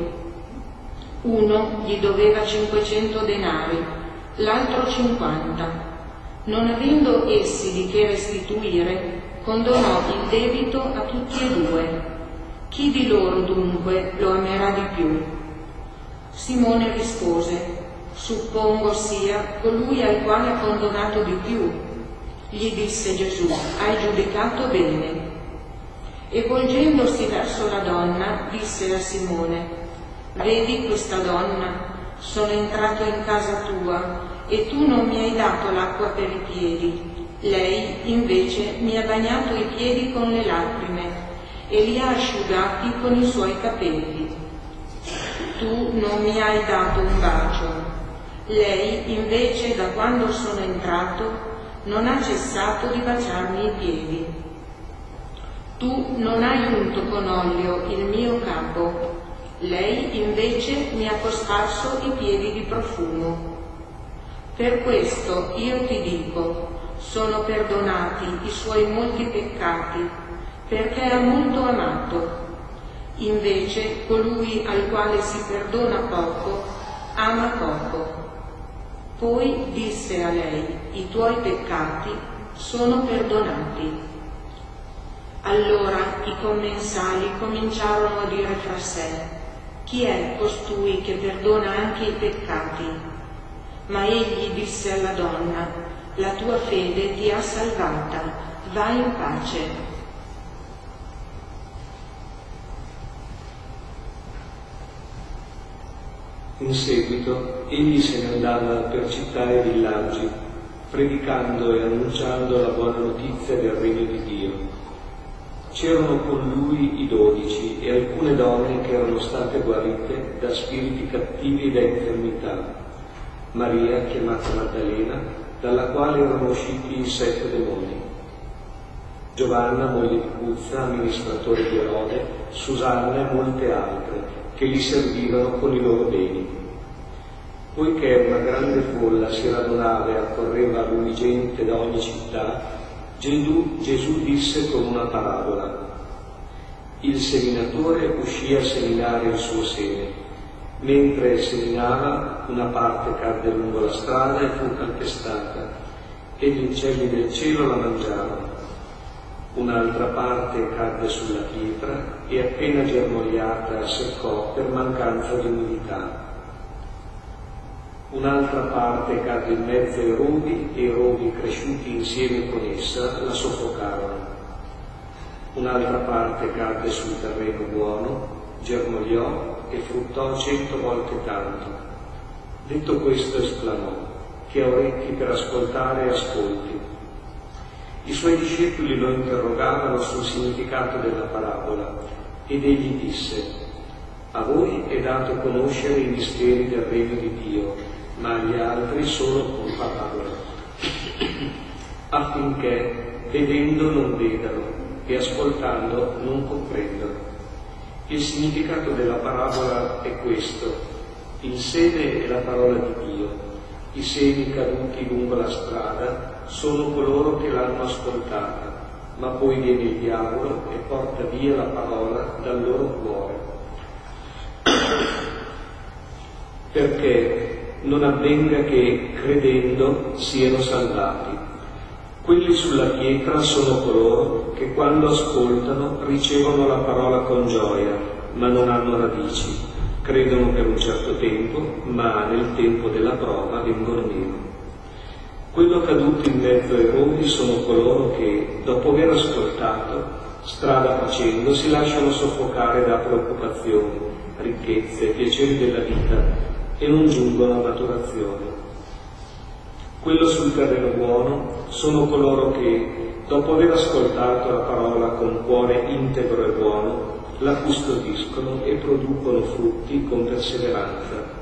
Uno gli doveva cinquecento denari, l'altro cinquanta. Non avendo essi di che restituire, condonò il debito a tutti e due. Chi di loro dunque lo amerà di più? Simone rispose: suppongo sia colui al quale ha condonato di più. Gli disse Gesù: hai giudicato bene. E volgendosi verso la donna, disse a Simone: vedi questa donna? Sono entrato in casa tua e tu non mi hai dato l'acqua per i piedi. Lei invece mi ha bagnato i piedi con le lacrime e li ha asciugati con i suoi capelli. Tu non mi hai dato un bacio. Lei invece, da quando sono entrato, non ha cessato di baciarmi i piedi. Tu non hai unto con olio il mio capo, lei invece mi ha cosparso i piedi di profumo. Per questo io ti dico, sono perdonati i suoi molti peccati, perché ha molto amato. Invece colui al quale si perdona poco, ama poco. Poi disse a lei: i tuoi peccati sono perdonati. Allora i commensali cominciarono a dire fra sé: chi è costui che perdona anche i peccati? Ma egli disse alla donna: la tua fede ti ha salvata, vai in pace. In seguito egli se ne andava per città e villaggi, predicando e annunciando la buona notizia del regno di Dio. C'erano con lui i dodici e alcune donne che erano state guarite da spiriti cattivi e da infermità. Maria, chiamata Maddalena, dalla quale erano usciti i sette demoni. Giovanna, moglie di Cuzza, amministratore di Erode, Susanna e molte altre, che li servivano con i loro beni. Poiché una grande folla si radunava e accorreva a lui gente da ogni città, Gesù, Gesù disse con una parabola: il seminatore uscì a seminare il suo seme. Mentre seminava, una parte cadde lungo la strada e fu calpestata, e gli uccelli del cielo la mangiarono. Un'altra parte cadde sulla pietra e appena germogliata seccò per mancanza di umidità. Un'altra parte cadde in mezzo ai rovi e i rovi cresciuti insieme con essa la soffocarono. Un'altra parte cadde sul terreno buono germogliò e fruttò cento volte tanto. Detto questo esclamò: chi ha orecchi per ascoltare, ascolti. I suoi discepoli lo interrogavano sul significato della parabola ed egli disse: a voi è dato conoscere i misteri del regno di Dio, ma agli altri solo con parole, affinché vedendo non vedano e ascoltando non comprendano. Il significato della parabola è questo: il seme è la parola di Dio, i semi caduti lungo la strada sono coloro che l'hanno ascoltata, ma poi viene il diavolo e porta via la parola dal loro cuore, perché non avvenga che, credendo, siano salvati. Quelli sulla pietra sono coloro che quando ascoltano ricevono la parola con gioia, ma non hanno radici, credono per un certo tempo, ma nel tempo della prova vengono meno. Quello caduto in mezzo ai rovi sono coloro che, dopo aver ascoltato, strada facendo, si lasciano soffocare da preoccupazioni, ricchezze, piaceri della vita e non giungono a maturazione. Quello sul terreno buono sono coloro che, dopo aver ascoltato la parola con cuore integro e buono, la custodiscono e producono frutti con perseveranza.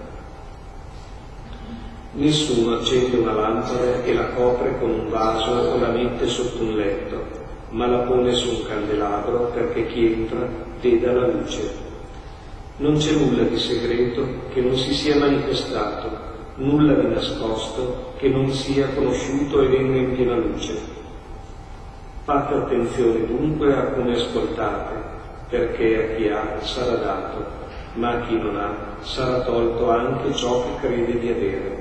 Nessuno accende una lampada e la copre con un vaso o la mette sotto un letto, ma la pone su un candelabro perché chi entra veda la luce. Non c'è nulla di segreto che non si sia manifestato, nulla di nascosto che non sia conosciuto e venga in piena luce. Fate attenzione dunque a come ascoltate, perché a chi ha sarà dato, ma a chi non ha sarà tolto anche ciò che crede di avere.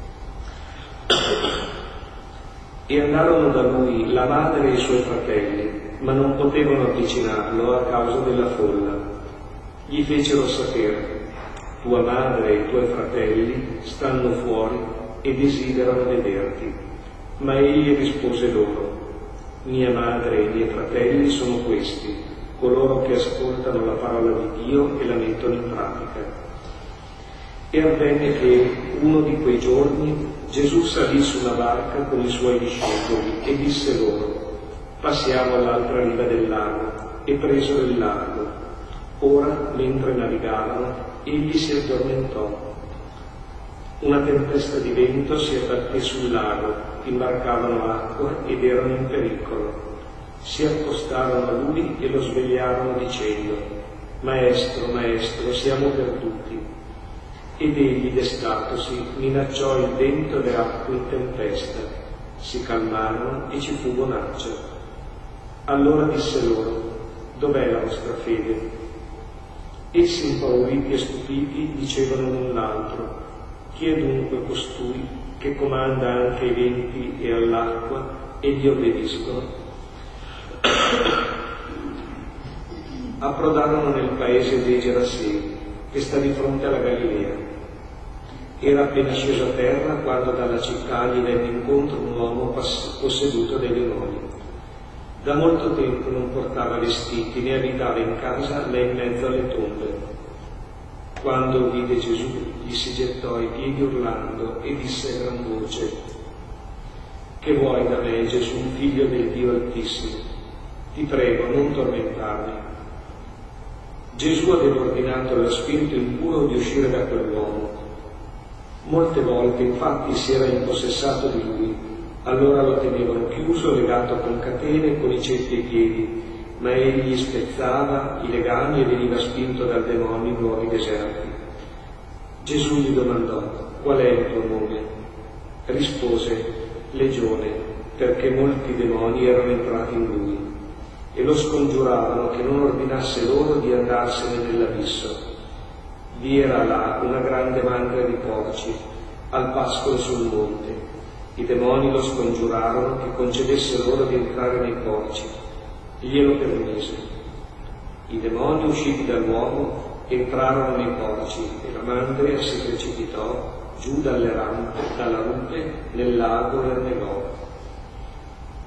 E andarono da lui la madre e i suoi fratelli, ma non potevano avvicinarlo a causa della folla. Gli fecero sapere: tua madre e i tuoi fratelli stanno fuori e desiderano vederti. Ma egli rispose loro: mia madre e i miei fratelli sono questi, coloro che ascoltano la parola di Dio e la mettono in pratica. E avvenne che uno di quei giorni Gesù salì su una barca con i suoi discepoli e disse loro: passiamo all'altra riva del lago, e presero il largo. Ora, mentre navigavano, egli si addormentò. Una tempesta di vento si abbatté sul lago, imbarcavano acqua ed erano in pericolo. Si accostarono a lui e lo svegliarono dicendo: Maestro, Maestro, siamo perduti. Ed egli, destatosi, minacciò il vento e le acque in tempesta. Si calmarono e ci fu bonaccia. Allora disse loro: dov'è la vostra fede? Essi, impauriti e stupiti, dicevano l'un l'altro: chi è dunque costui che comanda anche ai venti e all'acqua e gli obbediscono? Approdarono nel paese dei Geraseni, che sta di fronte alla Galilea. Era appena sceso a terra quando dalla città gli venne incontro un uomo posseduto dai demoni. Da molto tempo non portava vestiti né abitava in casa né in mezzo alle tombe. Quando vide Gesù, gli si gettò ai piedi urlando e disse a gran voce: che vuoi da me, Gesù, figlio del Dio Altissimo? Ti prego, non tormentarmi. Gesù aveva ordinato allo spirito impuro di uscire da quell'uomo. Molte volte infatti si era impossessato di lui. Allora lo tenevano chiuso, legato con catene e con i ceppi ai piedi, ma egli spezzava i legami e veniva spinto dal demonio in luoghi deserti. Gesù gli domandò: qual è il tuo nome? Rispose: Legione, perché molti demoni erano entrati in lui, e lo scongiuravano che non ordinasse loro di andarsene nell'abisso. Vi era là una grande mandria di porci, al pascolo sul monte. I demoni lo scongiurarono che concedesse loro di entrare nei porci. Glielo permise. I demoni, usciti dall'uomo, entrarono nei porci e la mandria si precipitò giù dalle rampe, dalla rupe nel lago e annegò.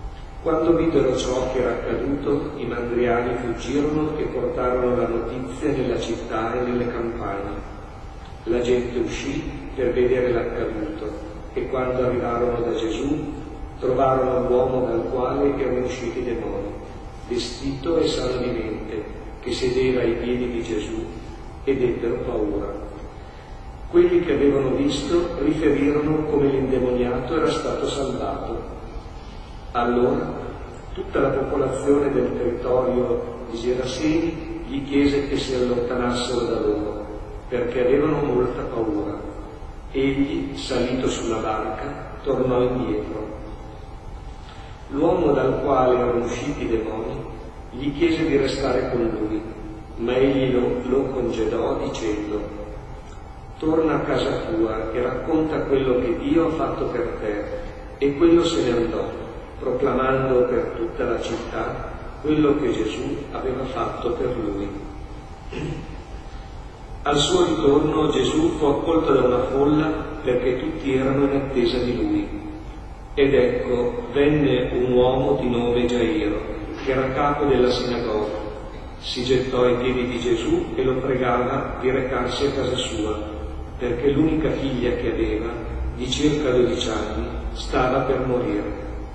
Quando videro ciò che era accaduto, i mandriani fuggirono e portarono la notizia nella città e nelle campagne. La gente uscì per vedere l'accaduto e quando arrivarono da Gesù trovarono l'uomo dal quale erano usciti i demoni, vestito e sano di mente, che sedeva ai piedi di Gesù, ed ebbero paura. Quelli che avevano visto riferirono come l'indemoniato era stato salvato. Allora tutta la popolazione del territorio di Geraseni gli chiese che si allontanassero da loro, perché avevano molta paura. Egli, salito sulla barca, tornò indietro. L'uomo dal quale erano usciti i demoni gli chiese di restare con lui, ma egli lo, lo congedò dicendo: torna a casa tua e racconta quello che Dio ha fatto per te. E quello se ne andò, proclamando per tutta la città quello che Gesù aveva fatto per lui. Al suo ritorno Gesù fu accolto da una folla perché tutti erano in attesa di lui. Ed ecco, venne un uomo di nome Gairo, che era capo della sinagoga. Si gettò ai piedi di Gesù e lo pregava di recarsi a casa sua, perché l'unica figlia che aveva, di circa dodici anni, stava per morire.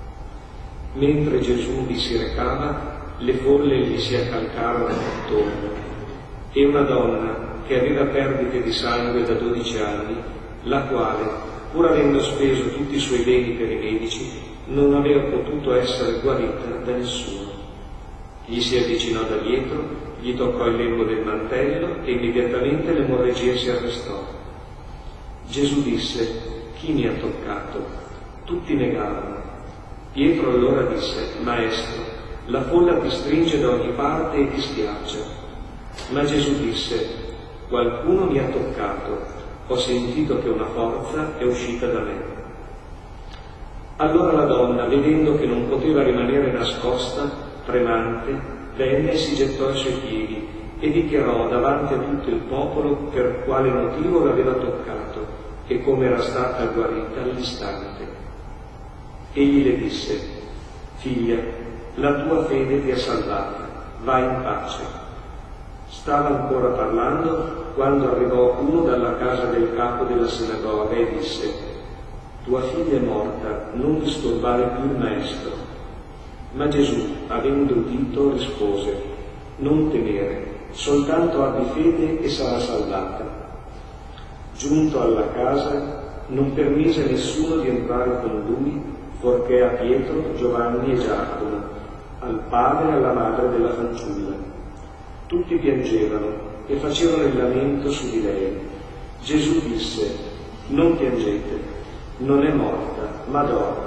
Mentre Gesù vi si recava, le folle gli si accalcarono attorno, e una donna che aveva perdite di sangue da dodici anni, la quale, pur avendo speso tutti i suoi beni per i medici, non aveva potuto essere guarita da nessuno. Gli si avvicinò da dietro, gli toccò il lembo del mantello e immediatamente l'emorragia si arrestò. Gesù disse: chi mi ha toccato? Tutti negavano. Pietro allora disse: Maestro, la folla ti stringe da ogni parte e ti schiaccia. Ma Gesù disse: qualcuno mi ha toccato, ho sentito che una forza è uscita da me. Allora la donna, vedendo che non poteva rimanere nascosta, tremante, venne e si gettò ai suoi piedi e dichiarò davanti a tutto il popolo per quale motivo l'aveva toccato e come era stata guarita all'istante. Egli le disse: figlia, la tua fede ti ha salvata, vai in pace. Stava ancora parlando quando arrivò uno dalla casa del capo della sinagoga e disse: tua figlia è morta, non disturbare più il maestro. Ma Gesù, avendo udito, rispose: non temere, soltanto abbi fede e sarà salvata. Giunto alla casa, non permise nessuno di entrare con lui, fuorché a Pietro, Giovanni e Giacomo, al padre e alla madre della fanciulla. Tutti piangevano e facevano il lamento su di lei. Gesù disse: non piangete, non è morta, ma dorme.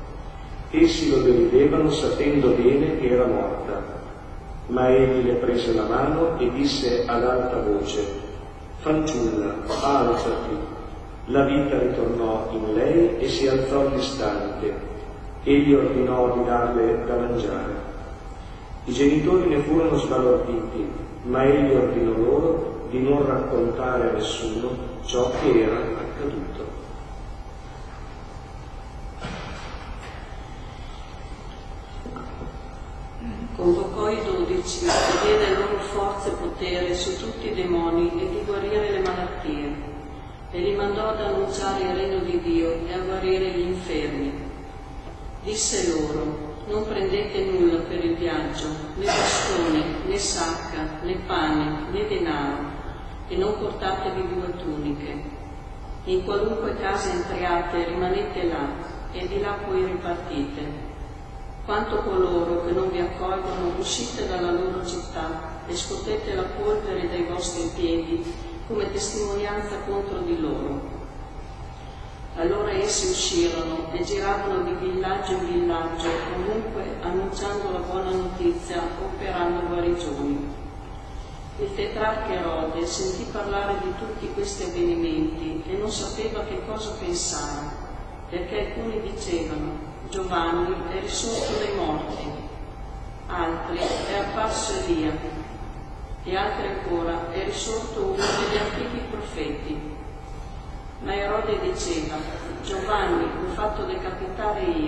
Essi lo deridevano sapendo bene che era morta. Ma egli le prese la mano e disse ad alta voce: fanciulla, alzati. La vita ritornò in lei e si alzò all'istante. Egli ordinò di darle da mangiare. I genitori ne furono sbalorditi, ma egli ordinò loro di non raccontare a nessuno ciò che era accaduto. Convocò i dodici e diede loro forza e potere su tutti i demoni e di guarire le malattie, e li mandò ad annunciare il regno di Dio e a guarire gli infermi. Disse loro: non prendete nulla per il viaggio, né bastone, né sacca, né pane, né denaro, e non portatevi due tuniche. In qualunque casa entriate, rimanete là, e di là poi ripartite. Quanto coloro che non vi accolgono, uscite dalla loro città e scuotete la polvere dai vostri piedi come testimonianza contro di loro. Allora essi uscirono e giravano di villaggio in villaggio, comunque annunciando la buona notizia, operando guarigioni. Il tetrarca Erode sentì parlare di tutti questi avvenimenti e non sapeva che cosa pensare, perché alcuni dicevano: Giovanni è risorto dai morti, altri è apparso Elia, e altri ancora è risorto uno degli antichi profeti. Ma Erode diceva: Giovanni l'ho fatto decapitare io,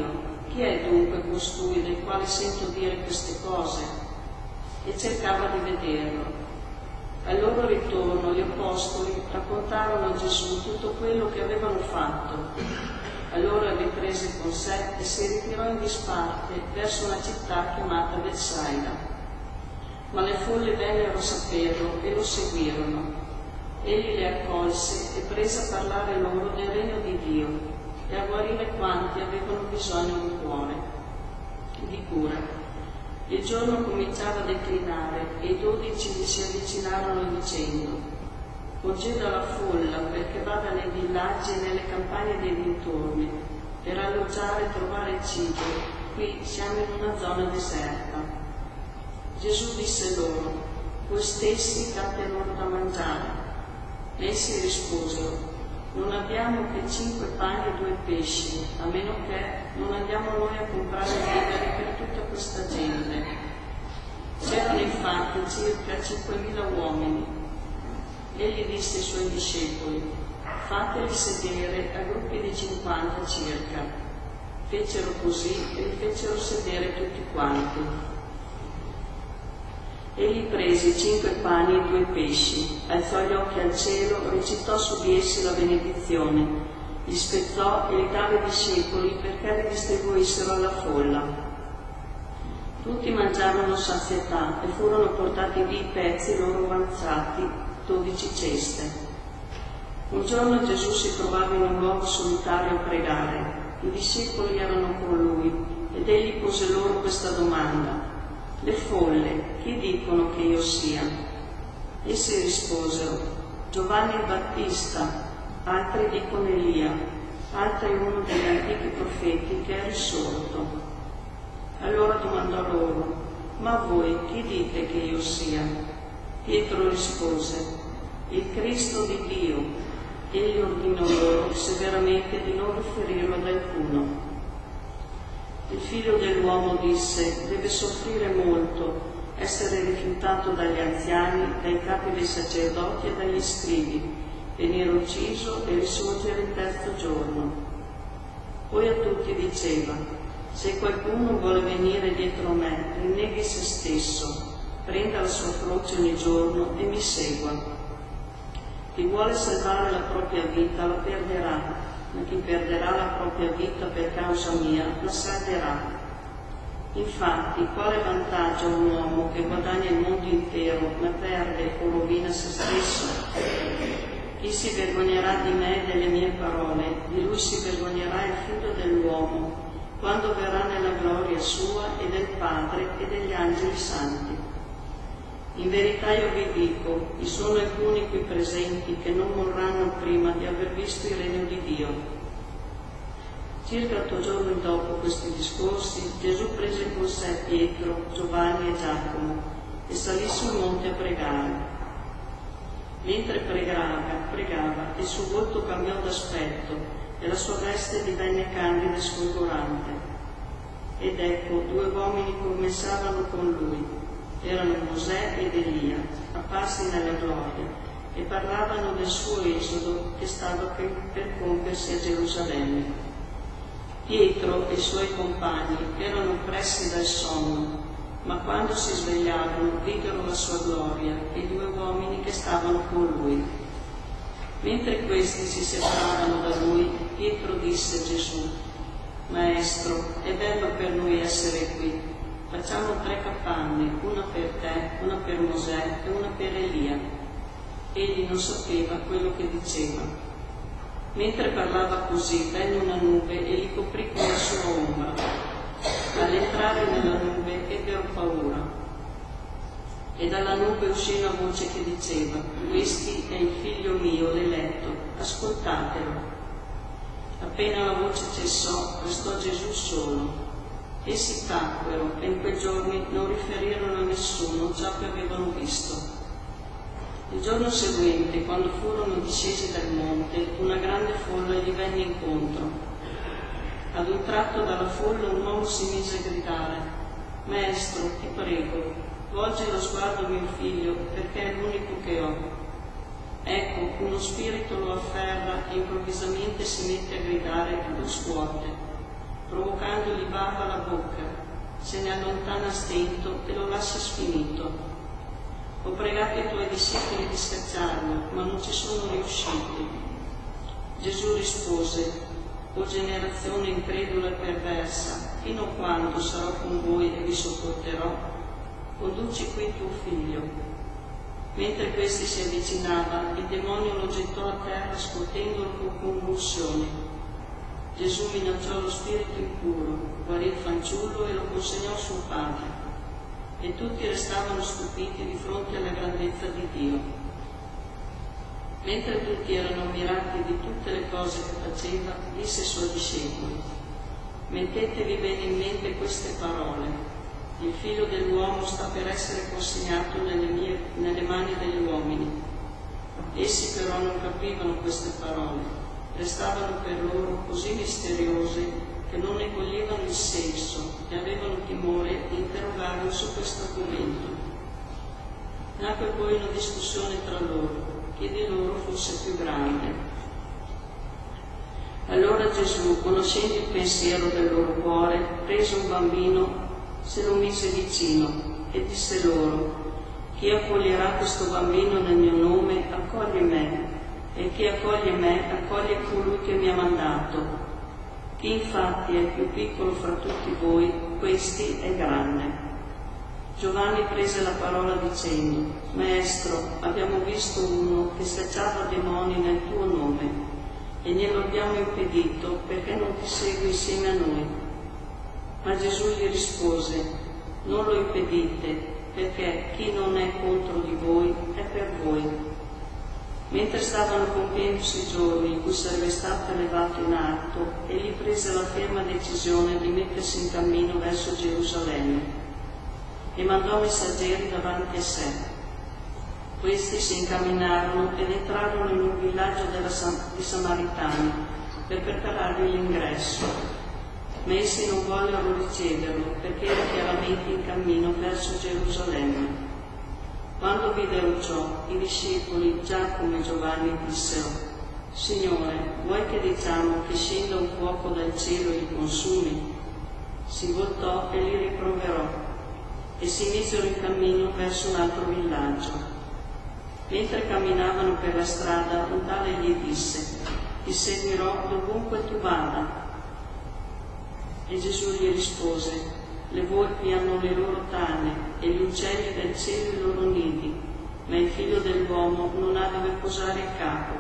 chi è dunque costui del quale sento dire queste cose? E cercava di vederlo. Al loro ritorno gli apostoli raccontarono a Gesù tutto quello che avevano fatto. Allora li prese con sé e si ritirò in disparte verso una città chiamata Betsaida. Ma le folle vennero a saperlo e lo seguirono. Egli le accolse e prese a parlare loro del regno di Dio e a guarire quanti avevano bisogno di cuore, di cura. Il giorno cominciava a declinare e i dodici gli si avvicinarono dicendo: «Fuggì dalla folla perché vada nei villaggi e nelle campagne dei dintorni per alloggiare e trovare cibo. Qui siamo in una zona deserta». Gesù disse loro: «Voi stessi date loro da mangiare». Essi risposero: «Non abbiamo che cinque pani e due pesci, a meno che non andiamo noi a comprare viveri per tutta questa gente». C'erano infatti circa cinquemila uomini. Egli disse ai suoi discepoli: «Fateli sedere a gruppi di cinquanta circa». Fecero così e li fecero sedere tutti quanti. Egli prese i cinque pani e due pesci, alzò gli occhi al cielo, recitò su di essi la benedizione, li spezzò e li dava ai discepoli perché li distribuissero alla folla. Tutti mangiarono sazietà e furono portati via i pezzi loro avanzati, dodici ceste. Un giorno Gesù si trovava in un luogo solitario a pregare. I discepoli erano con lui ed egli pose loro questa domanda: «Le folle, chi dicono che io sia?» Essi risposero: «Giovanni il Battista, altri dicono Elia, altri uno degli antichi profeti che è risorto». Allora domandò loro: «Ma voi chi dite che io sia?» Pietro rispose: «Il Cristo di Dio». Egli ordinò loro severamente di non riferirlo ad alcuno. Il figlio dell'uomo, disse, deve soffrire molto, essere rifiutato dagli anziani, dai capi dei sacerdoti e dagli scribi, venire ucciso e risorgere il terzo giorno. Poi a tutti diceva: se qualcuno vuole venire dietro me, rinneghi se stesso, prenda la sua croce ogni giorno e mi segua. Chi vuole salvare la propria vita la perderà, ma chi perderà la propria vita per causa mia la salverà. Infatti, quale vantaggio ha un uomo che guadagna il mondo intero ma perde o rovina se stesso? Chi si vergognerà di me e delle mie parole, di lui si vergognerà il figlio dell'uomo, quando verrà nella gloria sua e del Padre e degli angeli santi. In verità io vi dico, vi sono alcuni qui presenti che non morranno prima di aver visto il regno di Dio. Circa otto giorni dopo questi discorsi, Gesù prese con sé Pietro, Giovanni e Giacomo e salì sul monte a pregare. Mentre pregava, pregava, il suo volto cambiò d'aspetto e la sua veste divenne candida e sfolgorante. Ed ecco, due uomini commensavano con lui. Erano Mosè ed Elia, apparsi nella gloria, e parlavano del suo esodo che stava per compiersi a Gerusalemme. Pietro e i suoi compagni erano oppressi dal sonno, ma quando si svegliarono videro la sua gloria e i due uomini che stavano con lui. Mentre questi si separarono da lui, Pietro disse a Gesù: Maestro, è bello per noi essere qui. Facciamo tre capanne, una per te, una per Mosè e una per Elia. Egli non sapeva quello che diceva. Mentre parlava così, venne una nube e li coprì con la sua ombra. All'entrare nella nube ebbero paura. E dalla nube uscì una voce che diceva: Questi è il figlio mio, l'eletto, ascoltatelo. Appena la voce cessò, restò Gesù solo. Essi tacquero e in quei giorni non riferirono a nessuno ciò che avevano visto. Il giorno seguente, quando furono discesi dal monte, una grande folla gli venne incontro. Ad un tratto dalla folla un uomo si mise a gridare: Maestro, ti prego, volgi lo sguardo a mio figlio, perché è l'unico che ho. Ecco, uno spirito lo afferra e improvvisamente si mette a gridare e lo scuote. provocandogli bava alla bocca, se ne allontana a stento e lo lascia sfinito. Ho pregato i tuoi discepoli di scacciarlo, ma non ci sono riusciti. Gesù rispose: o generazione incredula e perversa, fino a quando sarò con voi e vi sopporterò? Conduci qui tuo figlio. Mentre questi si avvicinava, il demonio lo gettò a terra scuotendolo con convulsioni. Gesù minacciò lo spirito impuro, guarì il fanciullo e lo consegnò a suo padre. E tutti restavano stupiti di fronte alla grandezza di Dio. Mentre tutti erano ammirati di tutte le cose che faceva, disse ai suoi discepoli: mettetevi bene in mente queste parole. Il figlio dell'uomo sta per essere consegnato nelle, mie, nelle mani degli uomini. Essi però non capivano queste parole, restavano per loro così misteriose che non ne coglievano il senso e avevano timore di interrogarlo su questo argomento. Nacque poi una discussione tra loro, chi di loro fosse più grande. Allora Gesù, conoscendo il pensiero del loro cuore, prese un bambino, se lo mise vicino e disse loro: chi accoglierà questo bambino nel mio nome accoglie me, e chi accoglie me accoglie colui che mi ha mandato. Chi infatti è il più piccolo fra tutti voi, questi è grande. Giovanni prese la parola dicendo: Maestro, abbiamo visto uno che scacciava demoni nel tuo nome e glielo abbiamo impedito perché non ti segue insieme a noi. Ma Gesù gli rispose: non lo impedite, perché chi non è contro di voi è per voi. Mentre stavano compiendosi i giorni in cui sarebbe stato elevato in alto, egli prese la ferma decisione di mettersi in cammino verso Gerusalemme e mandò messaggeri davanti a sé. Questi si incamminarono ed entrarono in un villaggio della Sam- di Samaritani per preparargli l'ingresso. Ma essi non vollero riceverlo perché era chiaramente in cammino verso Gerusalemme. Quando videro ciò, i discepoli, Giacomo e Giovanni, dissero: Signore, vuoi che diciamo che scenda un fuoco dal cielo e li consumi? Si voltò e li rimproverò, e si misero in cammino verso un altro villaggio. Mentre camminavano per la strada, un tale gli disse: Ti seguirò dovunque tu vada. E Gesù gli rispose: le volpi hanno le loro tane e gli uccelli del cielo i loro nidi, ma il figlio dell'uomo non ha dove posare il capo.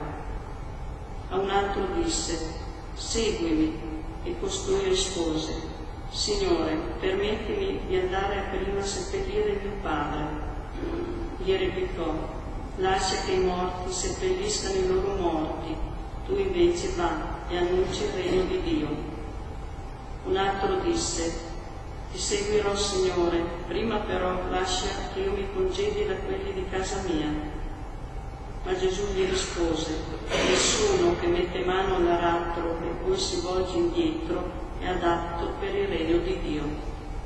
A un altro disse: seguimi. E costui rispose: Signore, permettimi di andare a prima a seppellire mio padre. Gli replicò: lascia che i morti seppelliscano i loro morti, tu invece va e annuncia il regno di Dio. Un altro disse: ti seguirò, Signore, prima però lascia che io mi congedi da quelli di casa mia. Ma Gesù gli rispose: nessuno che mette mano all'aratro e poi si volge indietro è adatto per il regno di Dio.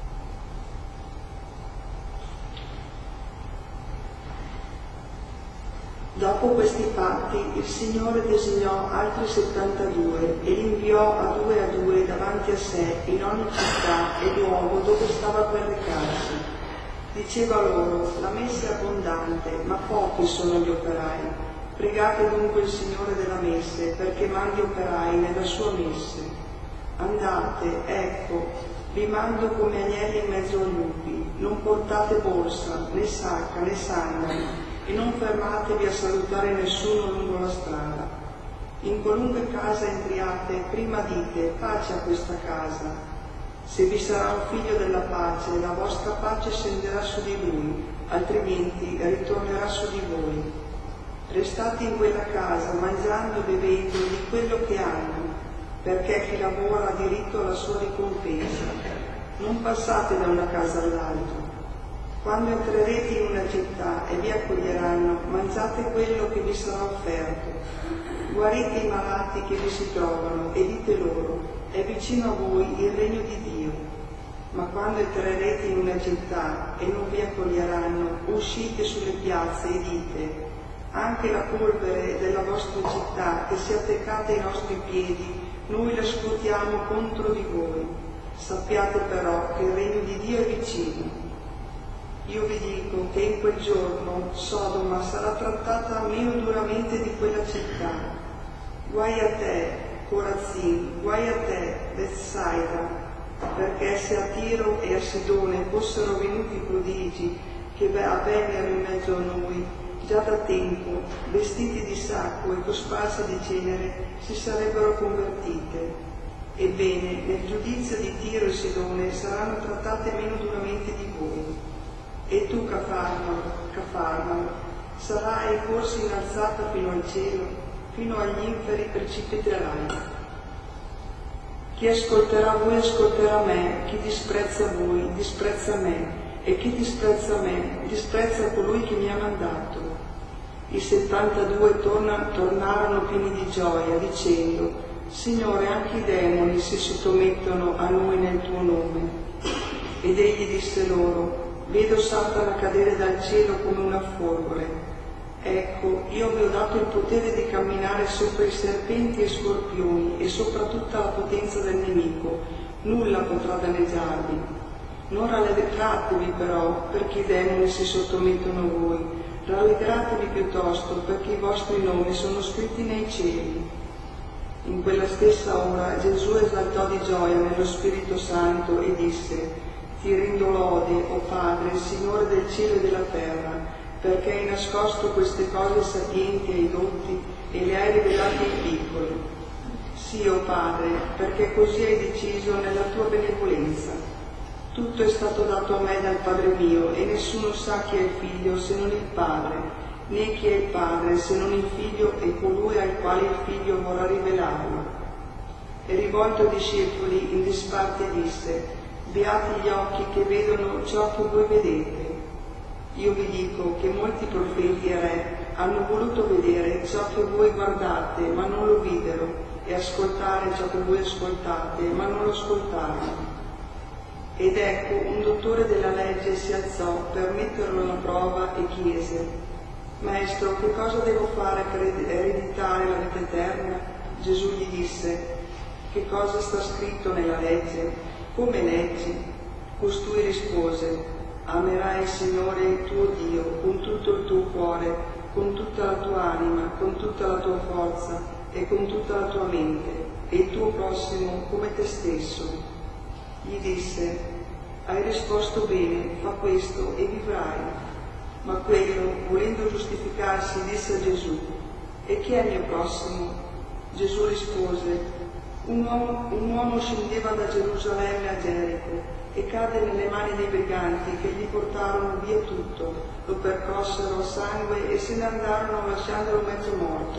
Dopo questi fatti il Signore designò altri settantadue e li inviò a due a due davanti a sé in ogni città e luogo dove stava per recarsi. Diceva loro: la messa è abbondante, ma pochi sono gli operai. Pregate dunque il Signore della messe perché mandi operai nella sua messe. Andate, ecco, vi mando come agnelli in mezzo ai lupi. Non portate borsa, né sacca, né sandali, e non fermatevi a salutare nessuno lungo la strada. In qualunque casa entriate, prima dite: pace a questa casa. Se vi sarà un figlio della pace, la vostra pace scenderà su di lui, altrimenti ritornerà su di voi. Restate in quella casa, mangiando e bevendo di quello che hanno, perché chi lavora ha diritto alla sua ricompensa. Non passate da una casa all'altra. Quando entrerete in una città e vi accoglieranno, mangiate quello che vi sarà offerto. Guarite i malati che vi si trovano e dite loro: è vicino a voi il regno di Dio. Ma quando entrerete in una città e non vi accoglieranno, uscite sulle piazze e dite: Anche la polvere della vostra città che si è attaccata ai nostri piedi, noi la scrutiamo contro di voi. Sappiate però che il regno di Dio è vicino. Io vi dico che in quel giorno Sodoma sarà trattata meno duramente di quella città. Guai a te, Corazin, guai a te, Betsaida, perché se a Tiro e a Sidone fossero venuti prodigi che avvennero in mezzo a noi, già da tempo, vestiti di sacco e cosparsi di cenere, si sarebbero convertite. Ebbene, nel giudizio di Tiro e Sidone saranno trattate meno duramente di voi. E tu, Cafarnao, Cafarnao, sarai forse innalzata fino al cielo, fino agli inferi precipiterai. Chi ascolterà voi ascolterà me, chi disprezza voi disprezza me, e chi disprezza me disprezza colui che mi ha mandato. I settantadue torna, tornarono pieni di gioia, dicendo: Signore, anche i demoni si sottomettono a noi nel tuo nome. Ed egli disse loro: Vedo Satana cadere dal cielo come una folgore. Ecco, io vi ho dato il potere di camminare sopra i serpenti e scorpioni e sopra tutta la potenza del nemico. Nulla potrà danneggiarvi. Non rallegratevi però perché i demoni si sottomettono a voi. Rallegratevi piuttosto perché i vostri nomi sono scritti nei cieli. In quella stessa ora Gesù esaltò di gioia nello Spirito Santo e disse: Ti rendo lode, o Padre, Signore del cielo e della terra, perché hai nascosto queste cose sapienti ai dotti e le hai rivelate ai piccoli. Sì, o Padre, perché così hai deciso nella tua benevolenza. Tutto è stato dato a me dal Padre mio, e nessuno sa chi è il Figlio se non il Padre, né chi è il Padre se non il Figlio e colui al quale il Figlio vorrà rivelarlo. E rivolto ai discepoli in disparte disse: Beati gli occhi che vedono ciò che voi vedete. Io vi dico che molti profeti e re hanno voluto vedere ciò che voi guardate, ma non lo videro, e ascoltare ciò che voi ascoltate, ma non lo ascoltarono. Ed ecco, un dottore della legge si alzò per metterlo alla prova e chiese: Maestro, che cosa devo fare per ereditare la vita eterna? Gesù gli disse: Che cosa sta scritto nella legge? Come leggi? Costui rispose: Amerai il Signore il tuo Dio con tutto il tuo cuore, con tutta la tua anima, con tutta la tua forza e con tutta la tua mente, e il tuo prossimo come te stesso. Gli disse: Hai risposto bene, fa questo e vivrai. Ma quello, volendo giustificarsi, disse a Gesù: E chi è il mio prossimo? Gesù rispose: Un uomo, un uomo scendeva da Gerusalemme a Gerico e cadde nelle mani dei briganti, che gli portarono via tutto, lo percossero a sangue e se ne andarono lasciandolo mezzo morto.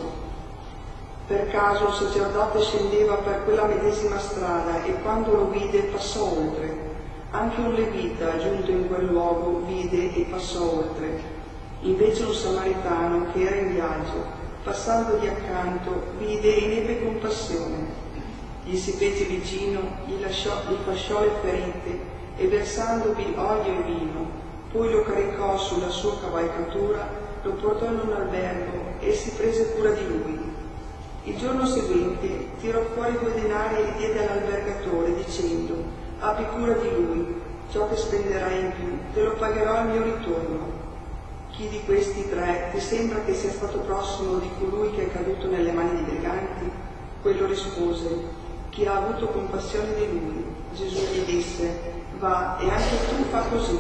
Per caso un sacerdote scendeva per quella medesima strada e quando lo vide passò oltre. Anche un levita, giunto in quel luogo, vide e passò oltre. Invece un samaritano, che era in viaggio, passandogli accanto, vide e ne ebbe compassione. Gli si fece vicino, gli, lasciò, gli fasciò le ferite e versandovi olio e vino, poi lo caricò sulla sua cavalcatura, lo portò in un albergo e si prese cura di lui. Il giorno seguente tirò fuori due denari e li diede all'albergatore dicendo: Abbi cura di lui, ciò che spenderai in più te lo pagherò al mio ritorno. Chi di questi tre ti sembra che sia stato prossimo di colui che è caduto nelle mani dei briganti? Quello rispose: Chi ha avuto compassione di lui. Gesù gli disse: Va, e anche tu fa così.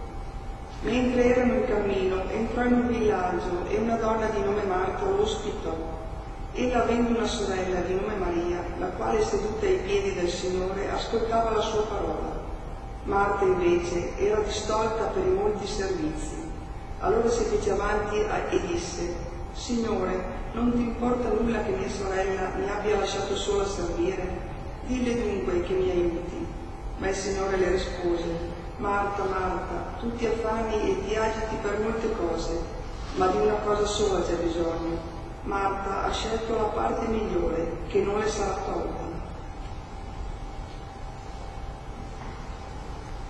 Mentre erano in cammino, entrò in un villaggio e una donna di nome Marta lo ospitò. Ella avendo una sorella di nome Maria, la quale seduta ai piedi del Signore ascoltava la sua parola. Marta invece era distolta per i molti servizi. Allora si fece avanti e disse: Signore, non ti importa nulla che mia sorella mi abbia lasciato sola a servire? Dille dunque che mi aiuti. Ma il Signore le rispose: Marta, Marta, tu ti affanni e ti agiti per molte cose, ma di una cosa sola c'è bisogno. Marta ha scelto la parte migliore, che non le sarà tolta.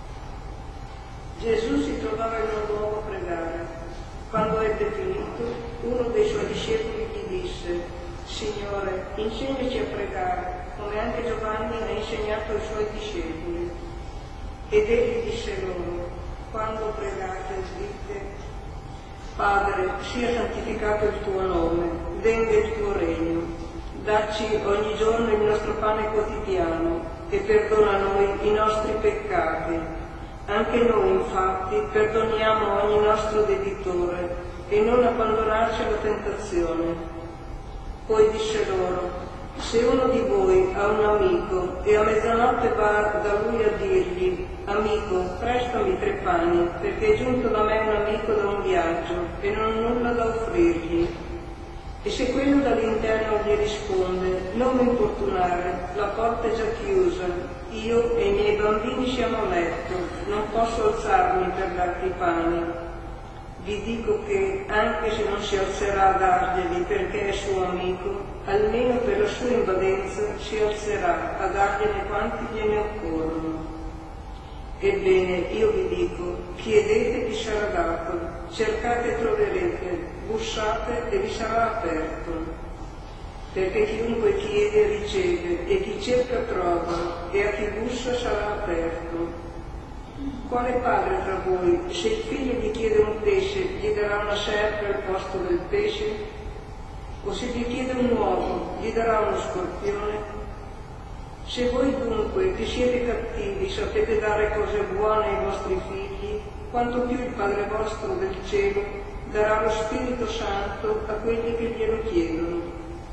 Gesù si trovava in un luogo a pregare. Quando ebbe finito, uno dei suoi discepoli gli disse: Signore, insegnaci a pregare, come anche Giovanni ha insegnato ai suoi discepoli. Ed egli disse loro: quando pregate, dite: Padre, sia santificato il tuo nome, venga il tuo regno, dacci ogni giorno il nostro pane quotidiano e perdona a noi i nostri peccati. Anche noi, infatti, perdoniamo ogni nostro debitore e non abbandonarci alla tentazione. Poi disse loro: se uno di voi ha un amico e a mezzanotte va da lui a dirgli: amico, prestami tre pani, perché è giunto da me un amico da un viaggio e non ho nulla da offrirgli. E se quello dall'interno gli risponde: non mi importunare, la porta è già chiusa, io e i miei bambini siamo a letto, non posso alzarmi per darti i pani. Vi dico che, anche se non si alzerà a darglieli perché è suo amico, almeno per la sua invadenza si alzerà a dargliene quanti gliene occorrono. Ebbene, io vi dico: chiedete, vi sarà dato, cercate, troverete, bussate e vi sarà aperto. Perché chiunque chiede riceve, e chi cerca trova, e a chi bussa sarà aperto. Quale padre tra voi, se il figlio gli chiede un pesce, gli darà una serpe al posto del pesce? O se gli chiede un uovo, gli darà uno scorpione? Se voi dunque, che siete cattivi, sapete dare cose buone ai vostri figli, quanto più il Padre vostro del cielo darà lo Spirito Santo a quelli che glielo chiedono.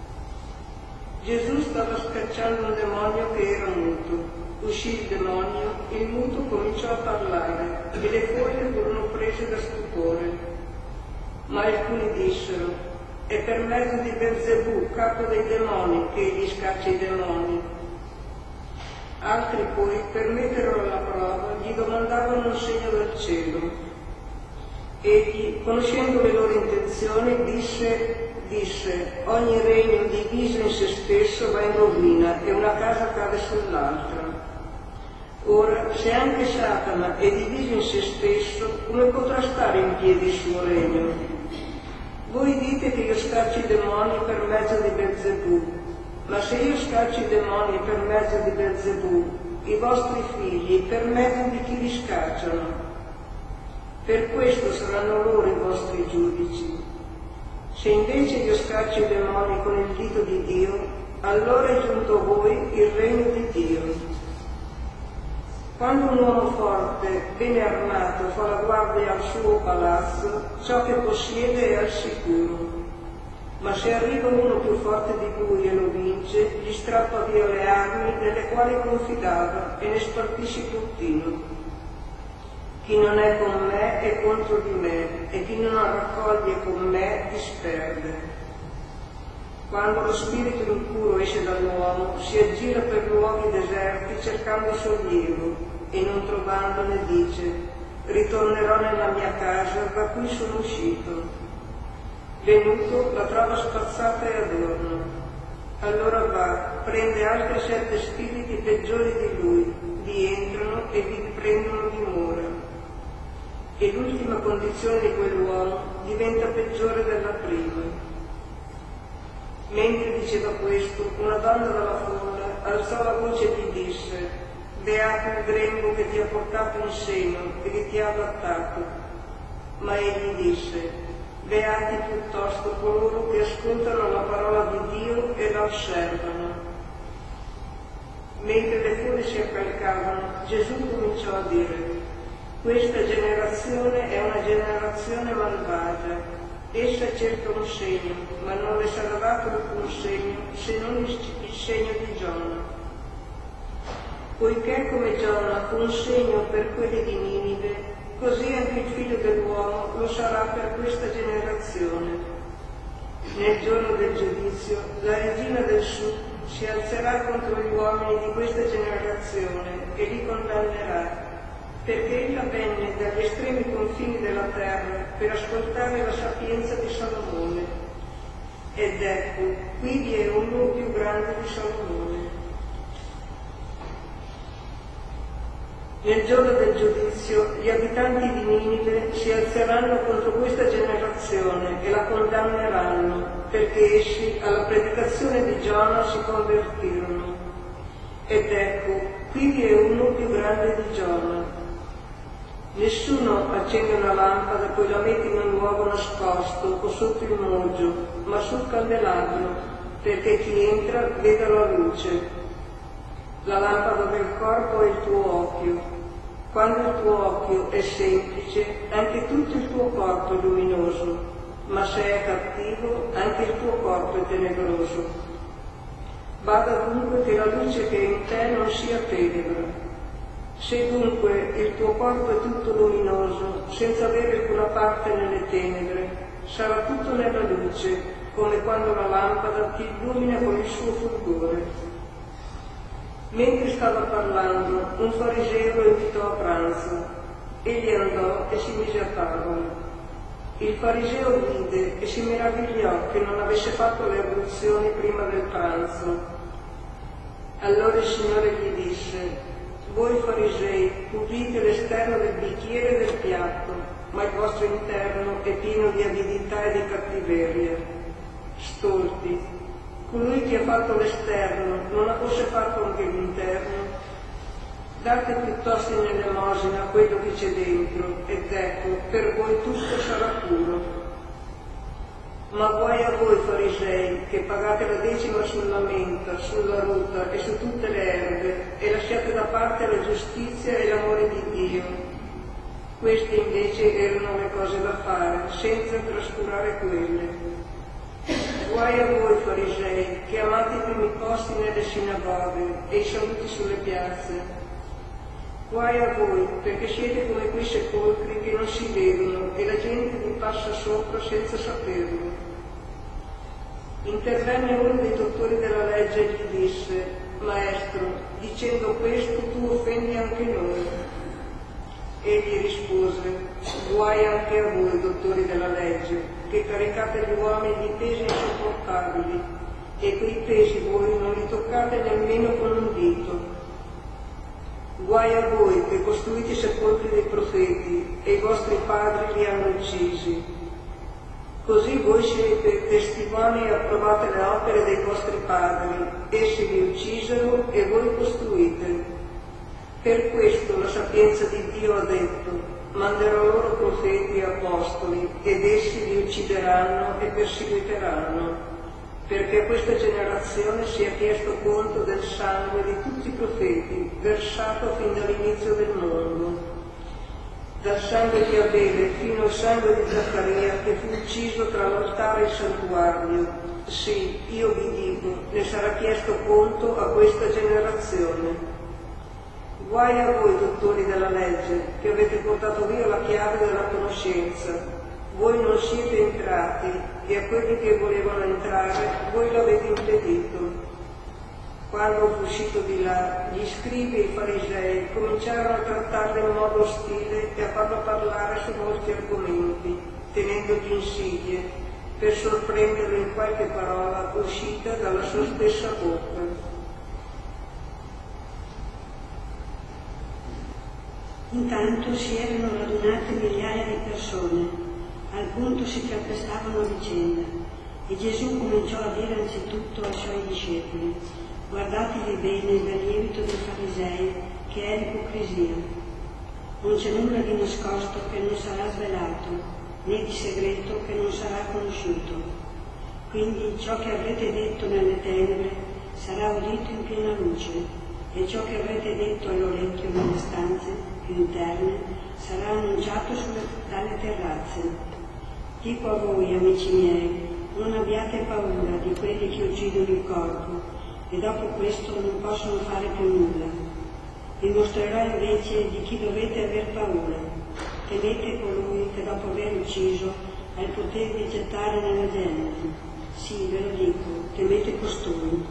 Gesù stava scacciando un demonio che era muto. Uscì il demonio, il muto cominciò a parlare e le folle furono prese da stupore. Ma alcuni dissero: è per mezzo di Belzebù, capo dei demoni, che egli scaccia i demoni. Altri poi, per metterlo alla prova, gli domandavano un segno dal cielo. Egli, conoscendo le loro intenzioni, disse, disse, ogni regno diviso in se stesso va in rovina e una casa cade sull'altra. Ora, se anche Satana è diviso in se stesso, come potrà stare in piedi il suo regno? Voi dite che io scaccio i demoni per mezzo di Belzebù, ma se io scaccio i demoni per mezzo di Belzebù, i vostri figli per mezzo di chi li scacciano? Per questo saranno loro i vostri giudici. Se invece io scaccio i demoni con il dito di Dio, allora è giunto a voi il regno di Dio. Quando un uomo forte, bene armato, fa la guardia al suo palazzo, ciò che possiede è al sicuro. Ma se arriva uno più forte di lui e lo vince, gli strappa via le armi nelle quali confidava e ne spartisce il bottino. Chi non è con me è contro di me, e chi non raccoglie con me disperde. Quando lo spirito impuro esce dall'uomo, si aggira per luoghi deserti cercando sollievo, e non trovandone dice: ritornerò nella mia casa da cui sono uscito. Venuto, la trova spazzata e adorno. Allora va, prende altri sette spiriti peggiori di lui, vi entrano e vi prendono dimora. E l'ultima condizione di quell'uomo diventa peggiore della prima. Mentre diceva questo, una donna dalla folla alzò la voce e gli disse: beato il grembo che ti ha portato in seno e che ti ha allattato. Ma egli disse: beati piuttosto coloro che ascoltano la parola di Dio e la osservano. Mentre le folle si accalcavano, Gesù cominciò a dire: questa generazione è una generazione malvagia. Essa cerca un segno, ma non le sarà dato alcun segno se non il segno di Giona. Poiché come Giona fu un segno per quelli di Ninive, così anche il figlio dell'uomo lo sarà per questa generazione. Nel giorno del giudizio, la regina del sud si alzerà contro gli uomini di questa generazione e li condannerà, perché ella venne dagli estremi confini della terra per ascoltare la sapienza di Salomone. Ed ecco, qui vi è uno più grande di Salomone. Nel giorno del giudizio gli abitanti di Ninive si alzeranno contro questa generazione e la condanneranno, perché essi alla predicazione di Giona si convertirono. Ed ecco, qui vi è uno più grande di Giona. Nessuno accende una lampada e poi la mette in un luogo nascosto o sotto il moggio, ma sul candelabro, perché chi entra veda la luce. La lampada del corpo è il tuo occhio. Quando il tuo occhio è semplice, anche tutto il tuo corpo è luminoso, ma se è cattivo, anche il tuo corpo è tenebroso. Bada dunque che la luce che è in te non sia tenebra. Se dunque il tuo corpo è tutto luminoso, senza avere alcuna parte nelle tenebre, sarà tutto nella luce, come quando la lampada ti illumina con il suo fulgore. Mentre stava parlando, un fariseo lo invitò a pranzo. Egli andò e si mise a tavola. Il fariseo vide e si meravigliò che non avesse fatto le abluzioni prima del pranzo. Allora il Signore gli disse: voi farisei pulite l'esterno del bicchiere e del piatto, ma il vostro interno è pieno di avidità e di cattiveria. Stolti! Colui che ha fatto l'esterno non ha forse fatto anche l'interno? Date piuttosto in elemosina quello che c'è dentro, ed ecco, per voi tutto sarà puro. Ma guai a voi farisei, che pagate la decima sulla menta, sulla ruta e su tutte le erbe, e lasciate da parte la giustizia e l'amore di Dio. Queste invece erano le cose da fare, senza trascurare quelle. Guai a voi farisei, che amate i primi posti nelle sinagoghe e i saluti sulle piazze. Guai a voi, perché siete come quei sepolcri che non si vedono e la gente vi passa sopra senza saperlo. Intervenne uno dei dottori della legge e gli disse: Maestro, dicendo questo tu offendi anche noi. Egli rispose: guai anche a voi, dottori della legge, che caricate gli uomini di pesi insopportabili, e quei pesi voi non li toccate nemmeno con un dito. Guai a voi che costruite i sepolcri dei profeti, e i vostri padri li hanno uccisi. Così voi siete testimoni e approvate le opere dei vostri padri, essi li uccisero e voi costruite. Per questo la sapienza di Dio ha detto: manderò loro profeti e apostoli, ed essi li uccideranno e perseguiteranno, perché a questa generazione sia chiesto conto del sangue di tutti i profeti, versato fin dall'inizio del mondo, dal sangue di Abele fino al sangue di Zaccaria, che fu ucciso tra l'altare e il santuario. Sì, io vi dico, ne sarà chiesto conto a questa generazione. Guai a voi, dottori della legge, che avete portato via la chiave della conoscenza. Voi non siete entrati, e a quelli che volevano entrare voi l'avete impedito. Quando fu uscito di là, gli scribi e i farisei cominciarono a trattarlo in modo ostile e a farlo parlare su molti argomenti, tenendogli insidie, per sorprenderlo in qualche parola uscita dalla sua stessa bocca. Intanto si erano radunate migliaia di persone, al punto si calpestavano a vicenda, e Gesù cominciò a dire anzitutto ai suoi discepoli: guardatevi bene dal lievito dei farisei, che è l'ipocrisia. Non c'è nulla di nascosto che non sarà svelato, né di segreto che non sarà conosciuto. Quindi ciò che avrete detto nelle tenebre sarà udito in piena luce, e ciò che avrete detto all'orecchio nelle stanze più interne sarà annunciato sulle, dalle terrazze. Dico a voi, amici miei, non abbiate paura di quelli che uccidono il corpo e dopo questo non possono fare più nulla. Vi mostrerò invece di chi dovete aver paura. Temete colui che dopo aver ucciso ha il potere di gettare nella genere. Sì, ve lo dico, temete costui.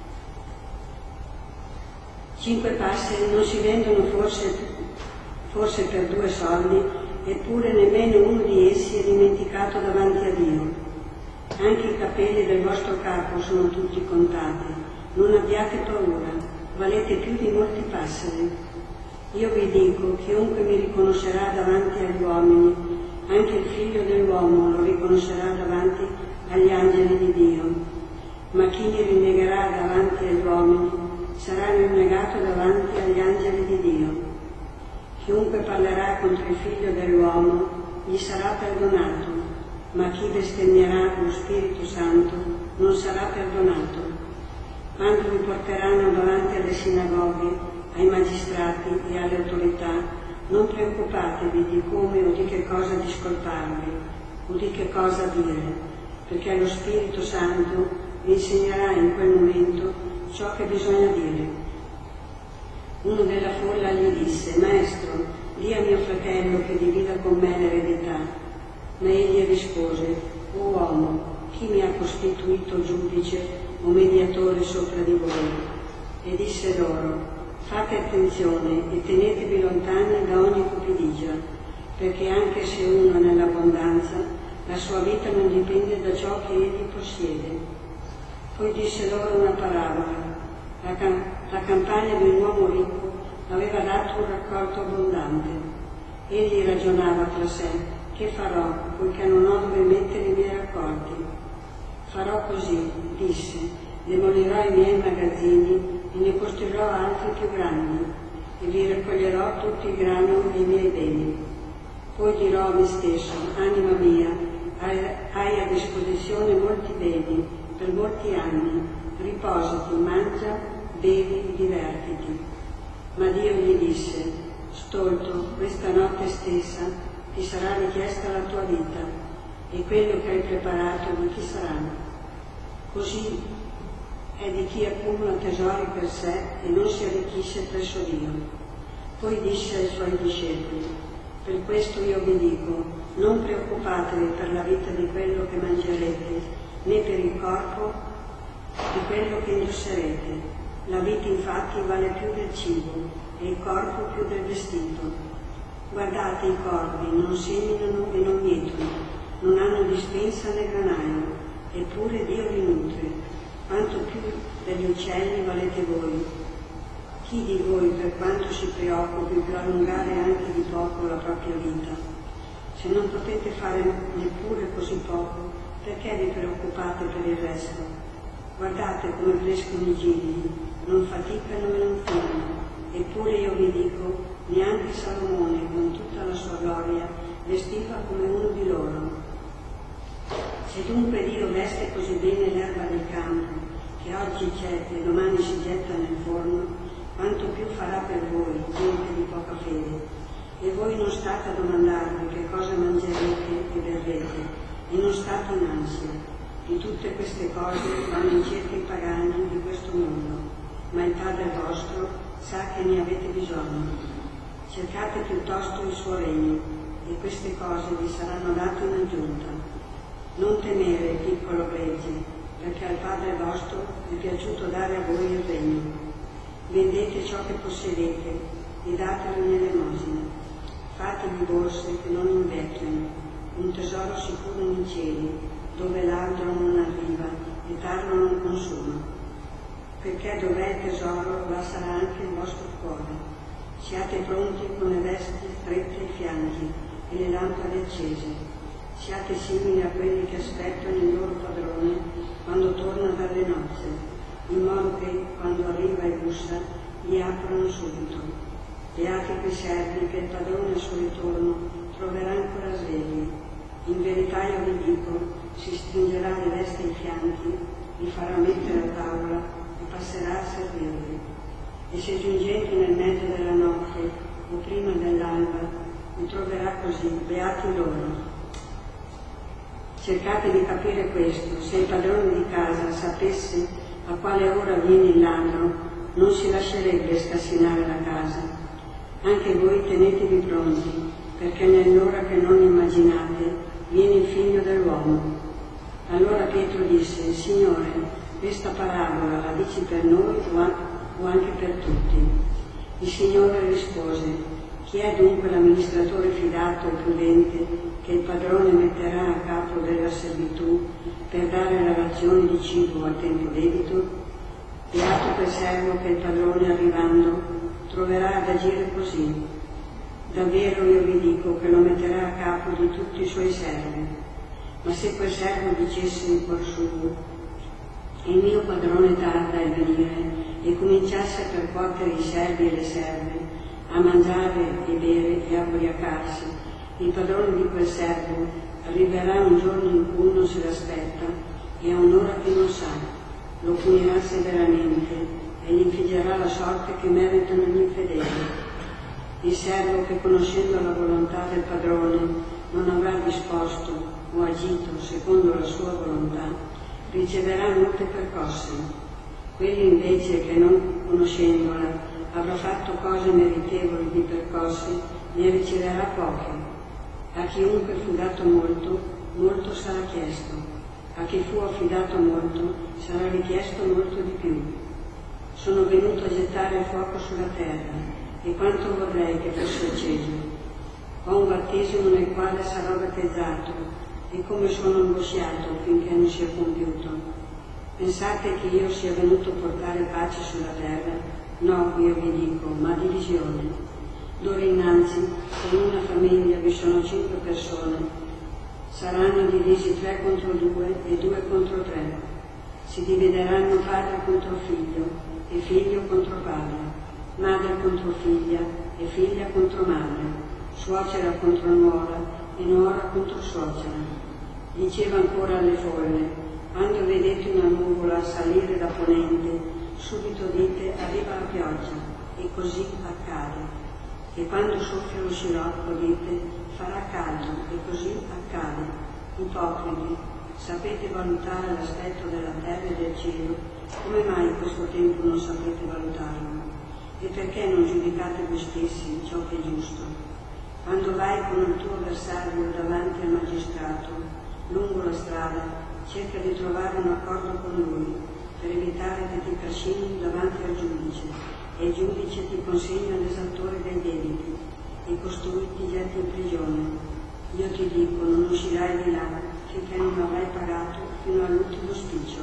Cinque passi non si vendono forse, forse per due soldi, eppure nemmeno uno di essi è dimenticato davanti a Dio. Anche i capelli del vostro capo sono tutti contati. Non abbiate paura, valete più di molti passeri. Io vi dico, chiunque mi riconoscerà davanti agli uomini, anche il Figlio dell'uomo lo riconoscerà davanti agli angeli di Dio. Ma chi mi rinnegherà davanti agli uomini sarà rinnegato davanti agli angeli di Dio. Chiunque parlerà contro il Figlio dell'uomo gli sarà perdonato, ma chi bestemmierà lo Spirito Santo non sarà perdonato. Quando vi porteranno davanti alle sinagoghe, ai magistrati e alle autorità, non preoccupatevi di come o di che cosa discolparvi o di che cosa dire, perché lo Spirito Santo vi insegnerà in quel momento ciò che bisogna dire. Uno della folla gli disse: Maestro, di a mio fratello che divida con me l'eredità. Ma egli rispose: O uomo, chi mi ha costituito giudice o mediatore sopra di voi? E disse loro: Fate attenzione e tenetevi lontani da ogni cupidigia, perché anche se uno è nell'abbondanza, la sua vita non dipende da ciò che egli possiede. Poi disse loro una parabola. La, cam- la campagna di un uomo ricco aveva dato un raccolto abbondante. Egli ragionava tra sé: che farò, poiché non ho dove mettere i miei raccolti? Farò così, disse, demolirò i miei magazzini e ne costruirò altri più grandi, e vi raccoglierò tutto il grano dei miei beni. Poi dirò a me stesso: anima mia, hai, hai a disposizione molti beni per molti anni, riposati, mangia, bevi, divertiti. Ma Dio gli disse: stolto, questa notte stessa ti sarà richiesta la tua vita, e quello che hai preparato di chi sarà? Così è di chi accumula tesori per sé e non si arricchisce presso Dio. Poi disse ai suoi discepoli: per questo io vi dico, non preoccupatevi per la vita di quello che mangerete, né per il corpo di quello che indosserete. La vita infatti vale più del cibo e il corpo più del vestito. Guardate i corvi, non seminano e non mietono, non hanno dispensa né granaio, eppure Dio li nutre. Quanto più degli uccelli valete voi. Chi di voi, per quanto si preoccupi, può allungare anche di poco la propria vita? Se non potete fare neppure così poco, perché vi preoccupate per il resto? Guardate come crescono i gigli, non faticano e non fumano. Eppure io vi dico, neanche Salomone, con tutta la sua gloria, vestiva come uno di loro. Se dunque Dio veste così bene l'erba del campo, che oggi c'è e domani si getta nel forno, quanto più farà per voi, gente di poca fede. E voi non state a domandarvi che cosa mangerete e berrete, e non state in ansia. Di tutte queste cose vanno in cerca i pagani di questo mondo, ma il Padre vostro sa che ne avete bisogno. Cercate piuttosto il suo regno, e queste cose vi saranno date in aggiunta. Non temere, piccolo gregge, perché al Padre vostro è piaciuto dare a voi il regno. Vendete ciò che possedete e datelo in elemosina. Fatevi borse che non invecchiano, un tesoro sicuro nei cieli, dove l'altro non arriva e tarlo non consuma. Perché dov'è il tesoro, là sarà anche il vostro cuore. Siate pronti con le vesti strette ai fianchi e le lampade accese. Siate simili a quelli che aspettano il loro padrone quando torna dalle nozze, in modo che, quando arriva e bussa, gli aprono subito. Beati quei servi che il padrone al suo ritorno troverà ancora svegli. In verità io vi dico, si stringerà le vesti ai fianchi, li farà mettere a tavola e passerà a servirli. E se giungete nel mezzo della notte o prima dell'alba, li troverà così, beati loro. Cercate di capire questo: se il padrone di casa sapesse a quale ora viene il ladro, non si lascerebbe scassinare la casa. Anche voi tenetevi pronti, perché nell'ora che non immaginate viene il Figlio dell'uomo. Allora Pietro disse: Signore, questa parabola la dici per noi o anche per tutti? Il Signore rispose: chi è dunque l'amministratore fidato e prudente che il padrone metterà a capo della servitù per dare la razione di cibo a tempo debito? Beato quel servo che il padrone arrivando troverà ad agire così. Davvero io vi dico che lo metterà a capo di tutti i suoi servi. Ma se quel servo dicesse in cuor suo: il mio padrone tarda a venire, e cominciasse a percuotere i servi e le serve, a mangiare e bere e a ubriacarsi, il padrone di quel servo arriverà un giorno in cui non se l'aspetta e a un'ora che non sa, lo punirà severamente e gli infliggerà la sorte che meritano gli infedeli. Il servo che, conoscendo la volontà del padrone, non avrà disposto o agito secondo la sua volontà, riceverà molte percosse. Quelli invece che, non conoscendola, avrà fatto cose meritevoli di percosse, ne riceverà poche. A chiunque fu dato molto, molto sarà chiesto. A chi fu affidato molto, sarà richiesto molto di più. Sono venuto a gettare il fuoco sulla terra, e quanto vorrei che fosse acceso. Ho un battesimo nel quale sarò battezzato, e come sono angosciato finché non sia compiuto. Pensate che io sia venuto a portare pace sulla terra? No, io vi dico, ma divisione. D'ora innanzi, in una famiglia vi sono cinque persone, saranno divisi tre contro due e due contro tre. Si divideranno padre contro figlio e figlio contro padre, madre contro figlia e figlia contro madre, suocera contro nuora e nuora contro suocera. Diceva ancora alle folle: quando vedete una nuvola salire da ponente, subito dite arriva la pioggia, e così accade. E quando soffia lo scirocco dite farà caldo, e così accade. Ipocriti, sapete valutare l'aspetto della terra e del cielo, come mai in questo tempo non sapete valutarlo? E perché non giudicate voi stessi ciò che è giusto? Quando vai con il tuo avversario davanti al magistrato, lungo la strada, cerca di trovare un accordo con lui, per evitare che ti trascini davanti al giudice, e il giudice ti consegna all'esattore dei debiti, e costui ti getti in prigione. Io ti dico, non uscirai di là finché non avrai pagato fino all'ultimo spiccio.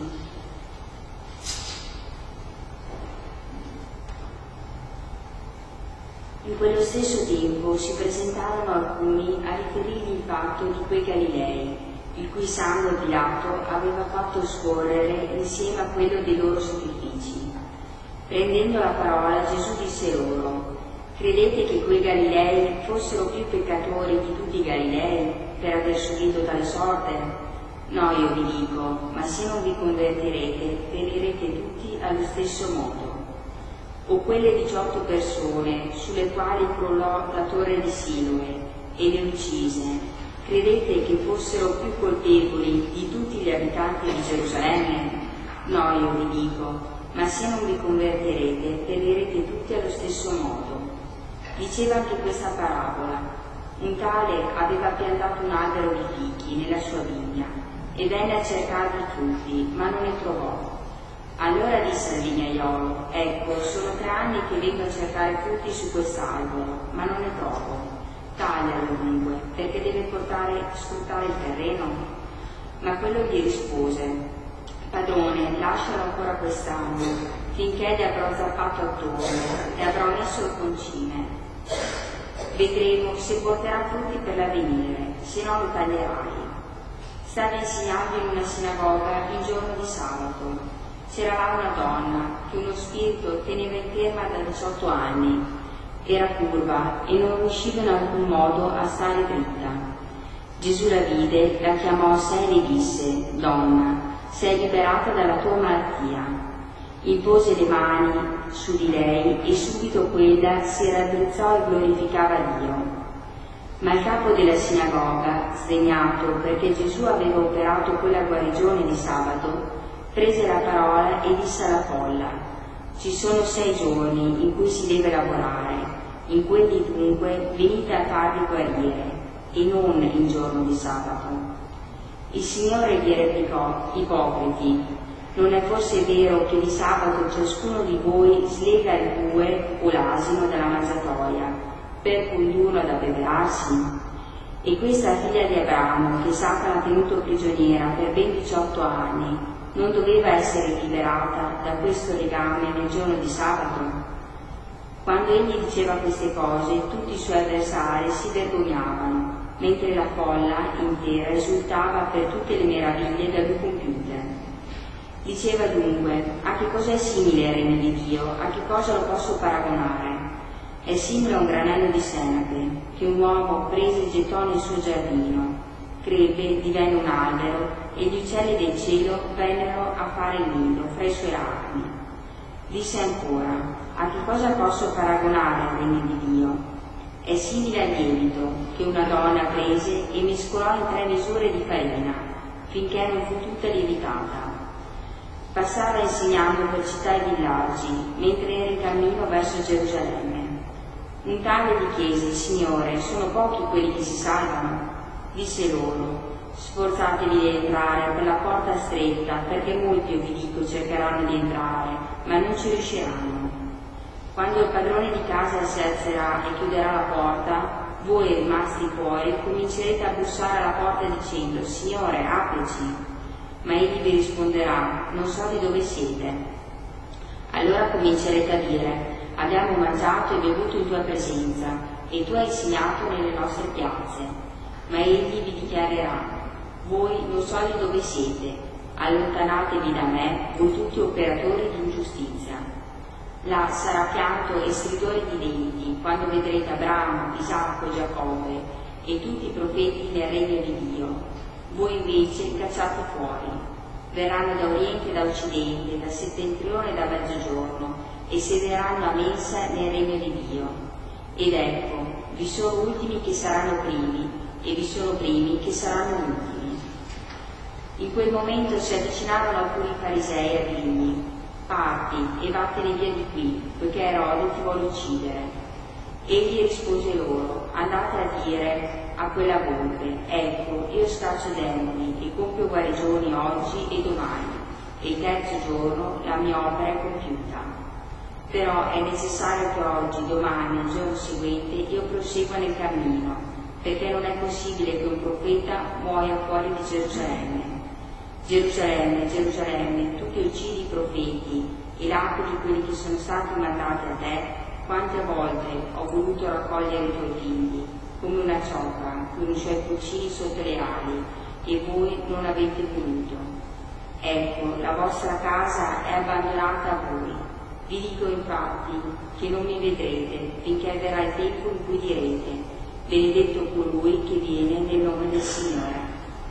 In quello stesso tempo si presentarono alcuni a riferirgli il fatto di quei Galilei, il cui sangue Pilato aveva fatto scorrere insieme a quello dei loro sacrifici. Prendendo la parola, Gesù disse loro: credete che quei Galilei fossero più peccatori di tutti i Galilei per aver subito tale sorte? No, io vi dico, ma se non vi convertirete, perirete tutti allo stesso modo. O quelle diciotto persone sulle quali crollò la torre di Siloe e le uccise, credete che fossero più colpevoli di tutti gli abitanti di Gerusalemme? No, io vi dico, ma se non vi convertirete, perirete tutti allo stesso modo. Diceva anche questa parabola: un tale aveva piantato un albero di fichi nella sua vigna e venne a cercare i frutti, ma non ne trovò. Allora disse al vignaiolo: ecco, sono tre anni che vengo a cercare frutti su quest'albero, ma non ne trovo. Taglialo dunque, perché deve portare, sfruttare il terreno. Ma quello gli rispose: padrone, lascialo ancora quest'anno, finché gli avrò zappato attorno e avrò messo il concime. Vedremo se porterà frutti per l'avvenire, se no lo taglierai. Stava insegnando in una sinagoga il giorno di sabato. C'era là una donna che uno spirito teneva in ferma da diciotto anni. Era curva e non riusciva in alcun modo a stare dritta. Gesù la vide, la chiamò a sé e le disse: donna, sei liberata dalla tua malattia. Impose le mani su di lei e subito quella si raddrizzò e glorificava Dio. Ma il capo della sinagoga, sdegnato perché Gesù aveva operato quella guarigione di sabato, prese la parola e disse alla folla: ci sono sei giorni in cui si deve lavorare, in quelli dunque venite a farvi guarire, e non il giorno di sabato. Il Signore gli replicò: ipocriti, non è forse vero che di sabato ciascuno di voi slega il bue o l'asino dalla mangiatoia per condurlo ad abbeverarsi? E questa figlia di Abramo, che Satana ha tenuto prigioniera per ben diciotto anni, non doveva essere liberata da questo legame nel giorno di sabato? Quando egli diceva queste cose, tutti i suoi avversari si vergognavano, mentre la folla intera esultava per tutte le meraviglie da lui compiute. Diceva dunque: a che cosa è simile il regno di Dio? A che cosa lo posso paragonare? È simile a un granello di senape che un uomo prese e gettò nel suo giardino. Crebbe, divenne un albero e gli uccelli del cielo vennero a fare il nido fra i suoi armi. Disse ancora: a che cosa posso paragonare il regno di Dio? È simile al lievito che una donna prese e mescolò in tre misure di farina finché non fu tutta lievitata. Passava insegnando per città e villaggi mentre era in cammino verso Gerusalemme. Un tale gli chiese: Signore, sono pochi quelli che si salvano? Disse loro: sforzatevi di entrare per la porta stretta, perché molti, io vi dico, cercheranno di entrare, ma non ci riusciranno. Quando il padrone di casa si alzerà e chiuderà la porta, voi rimasti fuori comincerete a bussare alla porta dicendo: Signore, aprici. Ma egli vi risponderà: non so di dove siete. Allora comincerete a dire: abbiamo mangiato e bevuto in tua presenza, e tu hai insegnato nelle nostre piazze. Ma egli vi dichiarerà: voi non so di dove siete, allontanatevi da me, voi tutti operatori di ingiustizia. Là sarà pianto e stridore di denti, quando vedrete Abramo, Isacco, Giacobbe e tutti i profeti nel regno di Dio. Voi invece cacciate fuori. Verranno da oriente e da occidente, da settentrione e da mezzogiorno, e siederanno a mensa nel regno di Dio. Ed ecco, vi sono ultimi che saranno primi, e vi sono primi che saranno ultimi. In quel momento si avvicinarono alcuni farisei a dirgli: parti e vattene via di qui, poiché Erode ti vuole uccidere. Egli rispose loro: andate a dire a quella volpe: ecco, io scaccio demoni e compio guarigioni oggi e domani, e il terzo giorno la mia opera è compiuta. Però è necessario che oggi, domani e il giorno seguente io prosegua nel cammino, perché non è possibile che un profeta muoia fuori di Gerusalemme. Gerusalemme, Gerusalemme, tu che uccidi i profeti e lapidi quelli che sono stati mandati a te, quante volte ho voluto raccogliere i tuoi figli, come una ciocca con i suoi pulcini sotto le ali, e voi non avete voluto. Ecco, la vostra casa è abbandonata a voi. Vi dico infatti che non mi vedrete finché verrà il tempo in cui direte: benedetto colui che viene nel nome del Signore.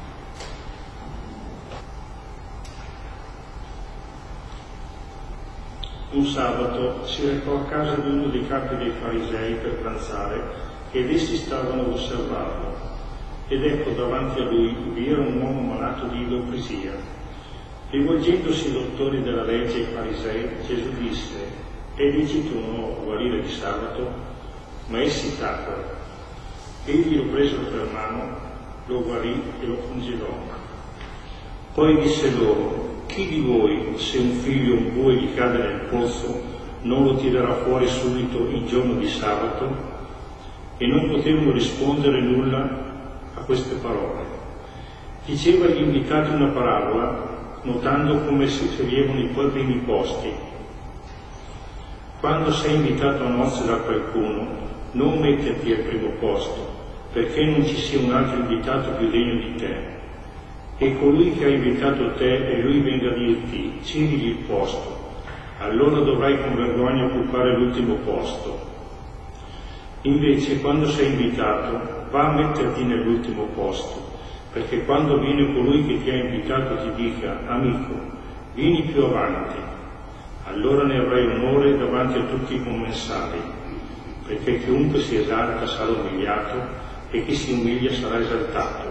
Un sabato si recò a casa di uno dei capi dei farisei per pranzare, ed essi stavano ad osservarlo. Ed ecco, davanti a lui vi era un uomo malato di ipocrisia. Rivolgendosi ai dottori della legge e ai farisei, Gesù disse: è lecito un uomo guarire di sabato? Ma essi tacquero. Egli lo presero per mano, lo guarì e lo congedò. Poi disse loro: chi di voi, se un figlio o un bue gli cade nel pozzo, non lo tirerà fuori subito il giorno di sabato? E non potevano rispondere nulla a queste parole. Diceva agli invitati una parabola, notando come si sceglievano i primi posti. Quando sei invitato a nozze da qualcuno, non metterti al primo posto, perché non ci sia un altro invitato più degno di te. E colui che ha invitato te e lui venga a dirti: cedili il posto, allora dovrai con vergogna occupare l'ultimo posto. Invece, quando sei invitato, va a metterti nell'ultimo posto, perché quando viene colui che ti ha invitato ti dica: amico, vieni più avanti, allora ne avrai onore davanti a tutti i commensali, perché chiunque si esalta sarà umiliato e chi si umilia sarà esaltato.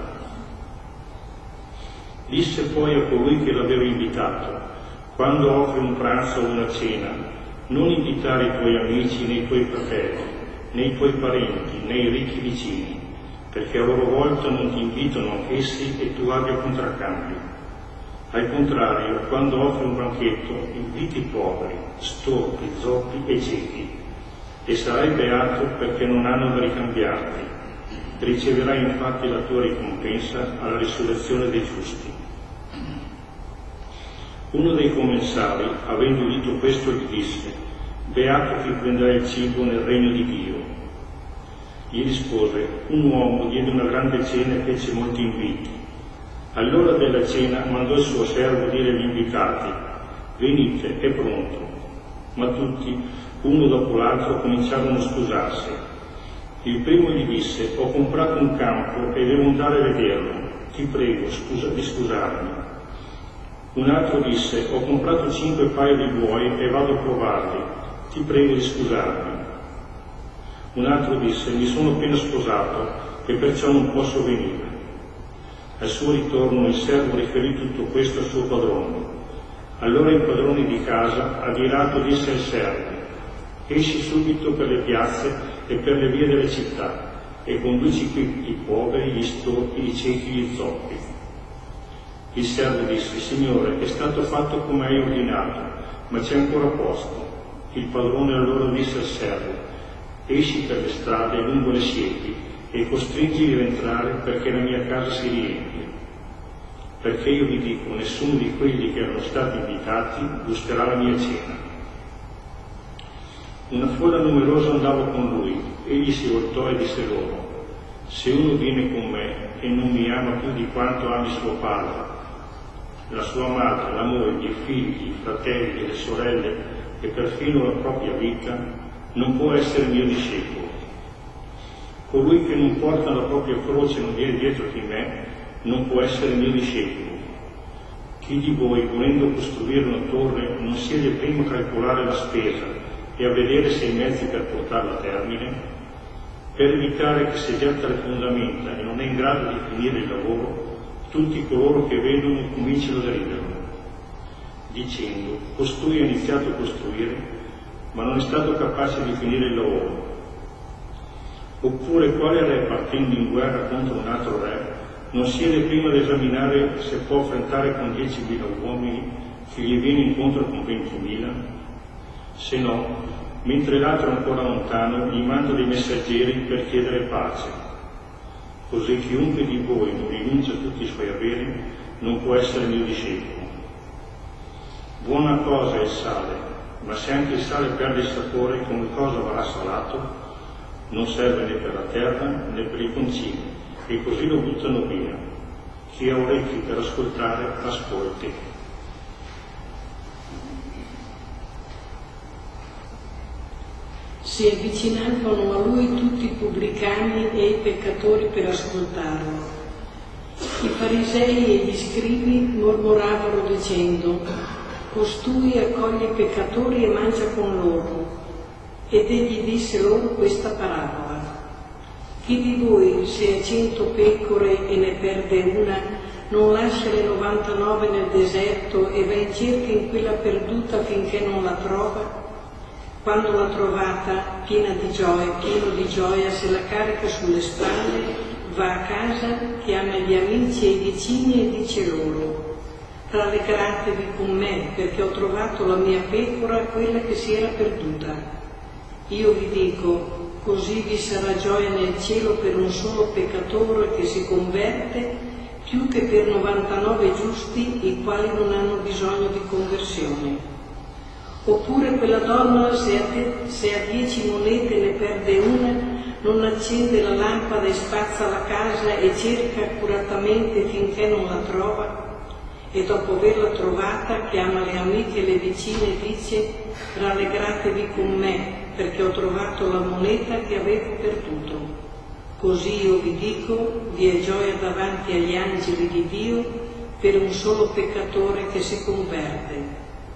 Disse poi a colui che l'aveva invitato: quando offri un pranzo o una cena, non invitare i tuoi amici né i tuoi fratelli, né i tuoi parenti, né i ricchi vicini, perché a loro volta non ti invitano anch'essi e tu abbia contraccambio. Al contrario, quando offri un banchetto, inviti i poveri, storpi, zoppi e ciechi, e sarai beato perché non hanno da ricambiarti. Riceverai infatti la tua ricompensa alla risurrezione dei giusti. Uno dei commensali, avendo udito questo, gli disse: beato chi prenderà il cibo nel regno di Dio. Gli rispose: un uomo diede una grande cena e fece molti inviti. All'ora della cena mandò il suo servo a dire agli invitati: venite, è pronto. Ma tutti, uno dopo l'altro, cominciarono a scusarsi. Il primo gli disse: ho comprato un campo e devo andare a vederlo, ti prego scusa, di scusarmi. Un altro disse: ho comprato cinque paia di buoi e vado a provarli, ti prego di scusarmi. Un altro disse: mi sono appena sposato e perciò non posso venire. Al suo ritorno il servo riferì tutto questo al suo padrone. Allora il padrone di casa, adirato, disse al servo: esci subito per le piazze e per le vie delle città e conduci qui i poveri, gli storpi, i ciechi, gli zoppi. Il servo disse: Signore, è stato fatto come hai ordinato, ma c'è ancora posto. Il padrone allora disse al servo: esci per le strade lungo le siepi e costringili a entrare perché la mia casa si riempie. Perché io vi dico, nessuno di quelli che erano stati invitati gusterà la mia cena. Una folla numerosa andava con lui. Egli si voltò e disse loro: se uno viene con me e non mi ama più di quanto ami suo padre, la sua madre, la moglie, i figli, i fratelli, le sorelle e perfino la propria vita, non può essere mio discepolo. Colui che non porta la propria croce e non viene dietro di me non può essere mio discepolo. Chi di voi, volendo costruire una torre, non siede prima a calcolare la spesa e a vedere se i mezzi per portarla a termine, per evitare che se getta le fondamenta e non è in grado di finire il lavoro, tutti coloro che vedono cominciano a deriderlo, dicendo: costui ha iniziato a costruire, ma non è stato capace di finire il lavoro. Oppure quale re, partendo in guerra contro un altro re, non siede prima ad esaminare se può affrontare con diecimila uomini che gli viene incontro con ventimila? Se no, mentre l'altro è ancora lontano, gli manda dei messaggeri per chiedere pace. Così chiunque di voi non rinuncia a tutti i suoi averi non può essere mio discepolo. Buona cosa è il sale, ma se anche il sale perde il sapore, come cosa varrà salato? Non serve né per la terra né per i concimi, e così lo buttano via. Chi ha orecchi per ascoltare, ascolti. Si avvicinavano a lui tutti i pubblicani e i peccatori per ascoltarlo. I farisei e gli scribi mormoravano dicendo: costui accoglie i peccatori e mangia con loro. Ed egli disse loro questa parabola: chi di voi, se ha cento pecore e ne perde una, non lascia le novantanove nel deserto e va in cerca in quella perduta finché non la trova? Quando l'ha trovata, piena di gioia, pieno di gioia, se la carica sulle spalle, va a casa, chiama gli amici e i vicini e dice loro: rallegratevi con me, perché ho trovato la mia pecora, quella che si era perduta. Io vi dico, così vi sarà gioia nel cielo per un solo peccatore che si converte, più che per novantanove giusti, i quali non hanno bisogno di conversione. Oppure quella donna, se a, te, se a dieci monete ne perde una, non accende la lampada e spazza la casa e cerca accuratamente finché non la trova? E dopo averla trovata chiama le amiche e le vicine e dice: rallegratevi con me, perché ho trovato la moneta che avevo perduto. Così io vi dico, vi è gioia davanti agli angeli di Dio per un solo peccatore che si converte.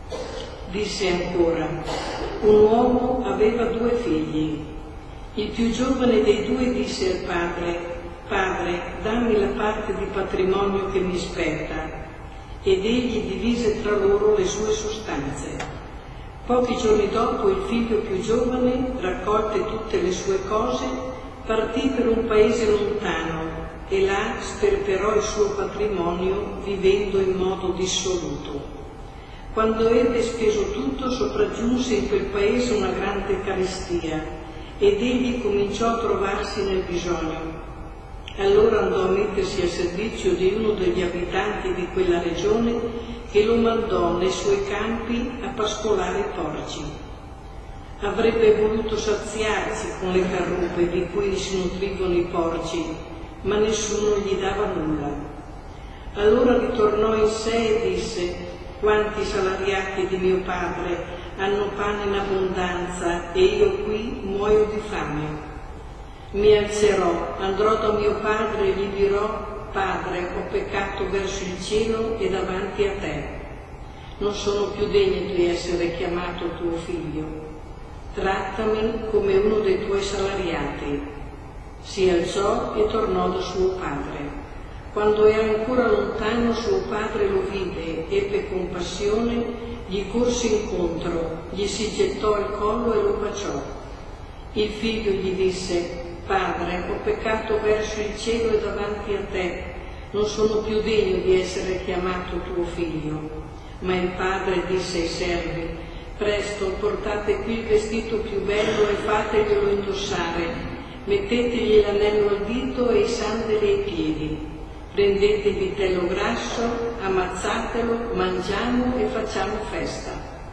Disse ancora: un uomo aveva due figli. Il più giovane dei due disse al padre: padre, dammi la parte di patrimonio che mi spetta. Ed egli divise tra loro le sue sostanze. Pochi giorni dopo il figlio più giovane, raccolte tutte le sue cose, partì per un paese lontano e là sperperò il suo patrimonio vivendo in modo dissoluto. Quando ebbe speso tutto, sopraggiunse in quel paese una grande carestia ed egli cominciò a trovarsi nel bisogno. Allora andò a mettersi a servizio di uno degli abitanti di quella regione che lo mandò nei suoi campi a pascolare i porci. Avrebbe voluto saziarsi con le carrupe di cui si nutrivano i porci, ma nessuno gli dava nulla. Allora ritornò in sé e disse: quanti salariati di mio padre hanno pane in abbondanza e io qui muoio di fame. Mi alzerò, andrò da mio padre e gli dirò: Padre, ho peccato verso il cielo e davanti a te. Non sono più degno di essere chiamato tuo figlio. Trattami come uno dei tuoi salariati. Si alzò e tornò da suo padre. Quando era ancora lontano, suo padre lo vide, ebbe compassione, gli corse incontro, gli si gettò al collo e lo baciò. Il figlio gli disse: Padre, ho peccato verso il cielo e davanti a te, non sono più degno di essere chiamato tuo figlio. Ma il padre disse ai servi: presto, portate qui il vestito più bello e fateglielo indossare, mettetegli l'anello al dito e i sandali ai piedi, prendete il vitello grasso, ammazzatelo, mangiamo e facciamo festa.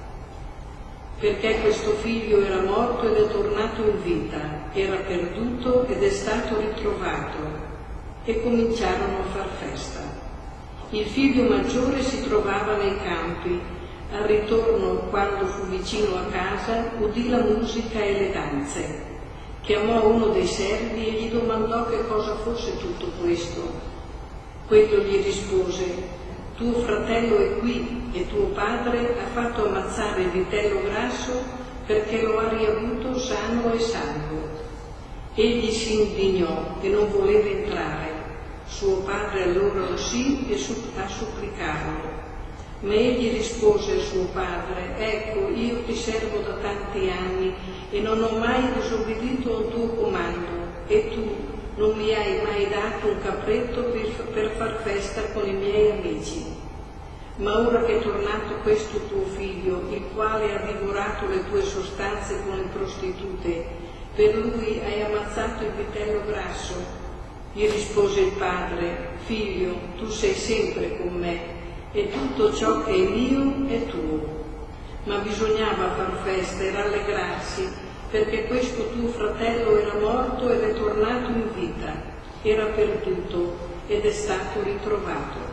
Perché questo figlio era morto ed è tornato in vita, era perduto ed è stato ritrovato, e cominciarono a far festa. Il figlio maggiore si trovava nei campi. Al ritorno, quando fu vicino a casa, udì la musica e le danze. Chiamò uno dei servi e gli domandò che cosa fosse tutto questo. Quello gli rispose: tuo fratello è qui e tuo padre ha fatto ammazzare il vitello grasso perché lo ha riavuto sano e salvo. Egli si indignò e non voleva entrare. Suo padre allora lo sì e a supplicarlo. Ma egli rispose a suo padre: ecco, io ti servo da tanti anni e non ho mai disobbedito al tuo comando, e tu non mi hai mai dato un capretto per, per far festa con i miei amici. Ma ora che è tornato questo tuo figlio, il quale ha divorato le tue sostanze con le prostitute, per lui hai ammazzato il vitello grasso. Gli rispose il padre: figlio, tu sei sempre con me, e tutto ciò che è mio è tuo. Ma bisognava far festa e rallegrarsi, perché questo tuo fratello era morto ed è tornato in vita, era perduto ed è stato ritrovato.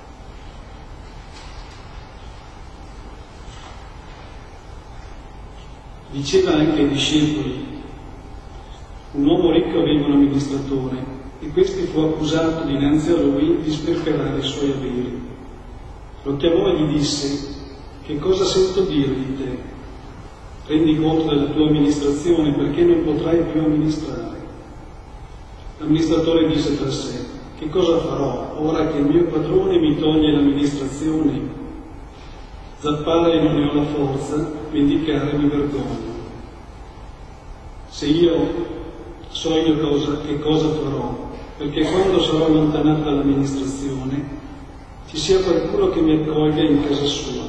Diceva anche ai discepoli: un uomo ricco aveva un amministratore, e questi fu accusato dinanzi a lui di sperperare i suoi averi. Lo chiamò e gli disse: che cosa sento dire di te? Rendi conto della tua amministrazione, perché non potrai più amministrare. L'amministratore disse tra sé: che cosa farò ora che il mio padrone mi toglie l'amministrazione? Zappare non ne ho la forza, vendicare mi vergogno. Se io so io cosa, che cosa farò, perché quando sarò allontanato dall'amministrazione ci sia qualcuno che mi accolga in casa sua.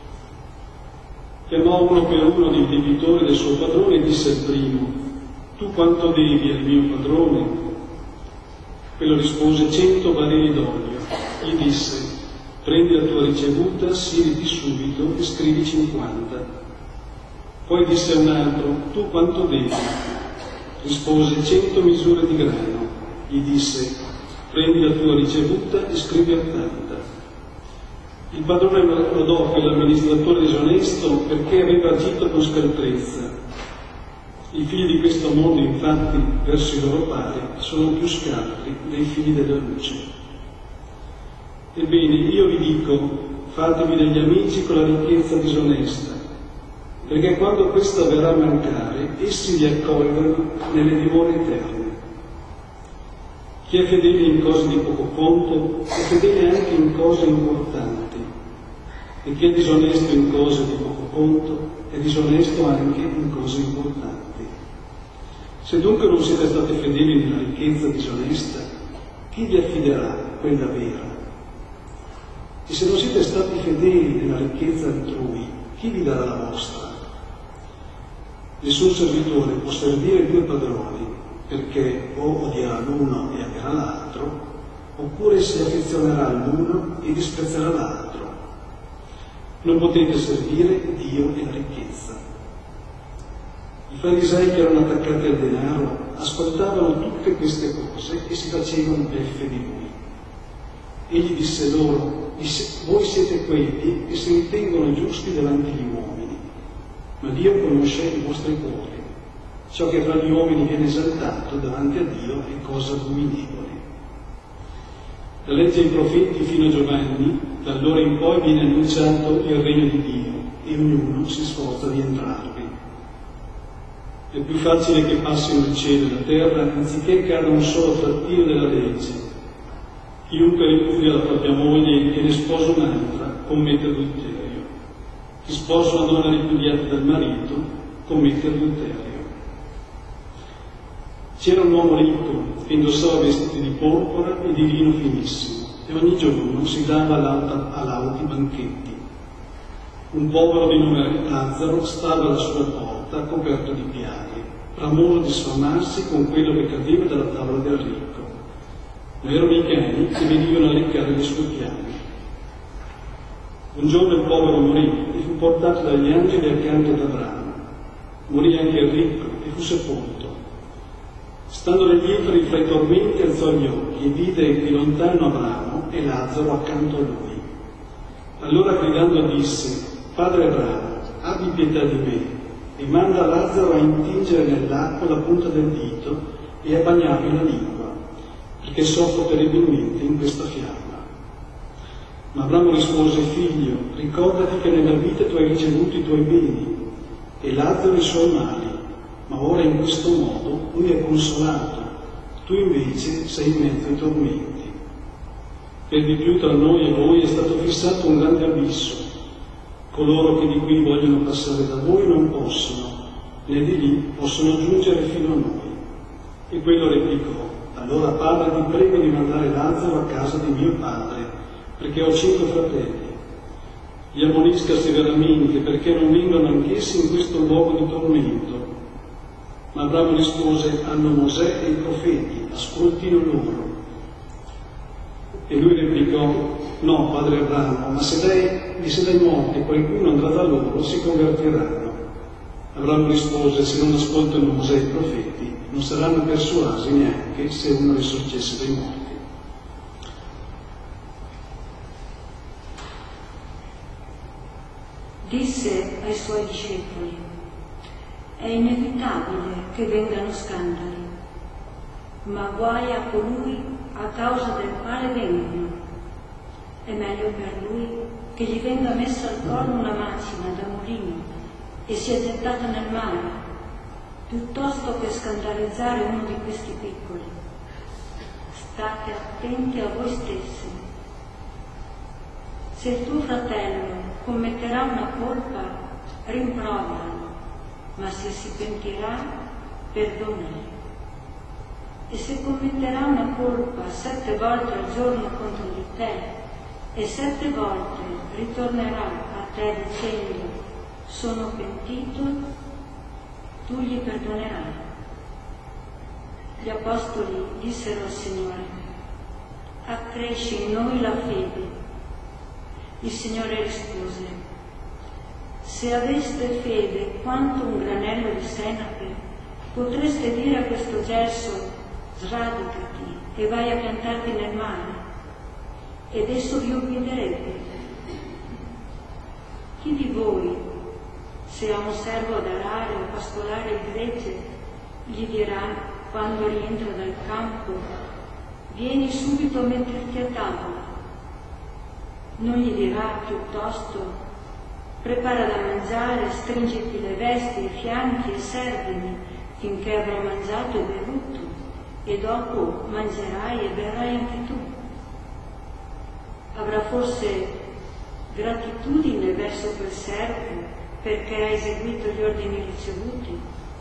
Chiamò uno per uno dei debitori del suo padrone e disse al primo: tu quanto devi al mio padrone? Quello rispose: cento barili d'olio. Gli disse: prendi la tua ricevuta, siriti subito e scrivi cinquanta. Poi disse a un altro: tu quanto devi? Rispose: cento misure di grano. Gli disse: prendi la tua ricevuta e scrivi ottanta. Il padrone lodò quell'amministratore disonesto perché aveva agito con scaltrezza. I figli di questo mondo, infatti, verso i loro pari, sono più scaltri dei figli della luce. Ebbene, io vi dico: fatevi degli amici con la ricchezza disonesta, perché quando questa verrà a mancare, essi vi accolgono nelle dimore eterne. Chi è fedele in cose di poco conto è fedele anche in cose importanti, e chi è disonesto in cose di poco conto è disonesto anche in cose importanti. Se dunque non siete stati fedeli nella ricchezza disonesta, chi vi affiderà quella vera? E se non siete stati fedeli nella ricchezza altrui, chi vi darà la vostra? Nessun servitore può servire due padroni, perché o odierà l'uno e amerà l'altro, oppure si affezionerà all'uno e disprezzerà l'altro. Non potete servire Dio e la ricchezza. I farisei che erano attaccati al denaro ascoltavano tutte queste cose e si facevano beffe di lui. Egli disse loro: voi siete quelli che si ritengono giusti davanti agli uomini, ma Dio conosce i vostri cuori. Ciò che fra gli uomini viene esaltato davanti a Dio è cosa abominevole. La legge e i profeti fino a Giovanni, da allora in poi viene annunciato il regno di Dio e ognuno si sforza di entrarvi. È più facile che passino il cielo e la terra anziché cada un solo trattino della legge. Chiunque ripudia la propria moglie e ne sposa un'altra commette adulterio. Chi sposa una donna ripudiata dal marito commette adulterio. C'era un uomo ricco che indossava vestiti di porpora e di vino finissimo e ogni giorno si dava a lauti banchetti. Un povero di nome Lazzaro stava alla sua porta coperto di piaghe, bramoso di sfamarsi con quello che cadeva dalla tavola del ricco. Ma erano i cani che venivano a leccare le sue piaghe. Un giorno il povero morì e fu portato dagli angeli accanto ad Abramo. Morì anche il ricco e fu sepolto. Stando negli inferi fra i tormenti alzò gli occhi e vide di lontano Abramo e Lazzaro accanto a lui. Allora gridando disse: Padre Abramo, abbi pietà di me e manda Lazzaro a intingere nell'acqua la punta del dito e a bagnarmi la lingua, perché soffro terribilmente in questa fiamma. Ma Abramo rispose: Figlio, ricordati che nella vita tu hai ricevuto i tuoi beni e Lazzaro i suoi mali, ma ora in questo modo lui è consolato, tu invece sei in mezzo ai tormenti. Per di più tra noi e voi è stato fissato un grande abisso. Coloro che di qui vogliono passare da voi non possono, né di lì possono giungere fino a noi. E quello replicò: allora Padre, ti prego di mandare Lazzaro a casa di mio padre, perché ho cinque fratelli. Li ammonisca severamente, perché non vengano anch'essi in questo luogo di tormento. Ma Abramo rispose: hanno Mosè e i profeti, ascoltino loro. E lui replicò: no, padre Abramo, ma se dai, se dai morti qualcuno andrà da loro, si convertiranno. Abramo rispose: se non ascoltano Mosè e i profeti, non saranno persuasi neanche se uno risorgesse dai morti. Disse ai suoi discepoli: è inevitabile che vengano scandali, ma guai a colui a causa del quale vengono. È meglio per lui che gli venga messa al collo una macina da mulino e sia gettata nel mare, piuttosto che scandalizzare uno di questi piccoli. State attenti a voi stessi. Se il tuo fratello commetterà una colpa, rimproveralo, ma se si pentirà, perdonali. E se commetterà una colpa sette volte al giorno contro di te, e sette volte ritornerà a te dicendo: sono pentito, tu gli perdonerai. Gli apostoli dissero al Signore: accresci in noi la fede. Il Signore rispose: se aveste fede quanto un granello di senape, potreste dire a questo gesso: sradicati e vai a piantarti nel mare, ed esso vi obbederebbe. Chi di voi, se ha un servo ad arare o pascolare il gregge, gli dirà quando rientra dal campo: vieni subito a metterti a tavola? Non gli dirà piuttosto: prepara da mangiare, stringiti le vesti, i fianchi e servimi finché avrò mangiato e bevuto, e dopo mangerai e berrai anche tu. Avrà forse gratitudine verso quel servo perché ha eseguito gli ordini ricevuti?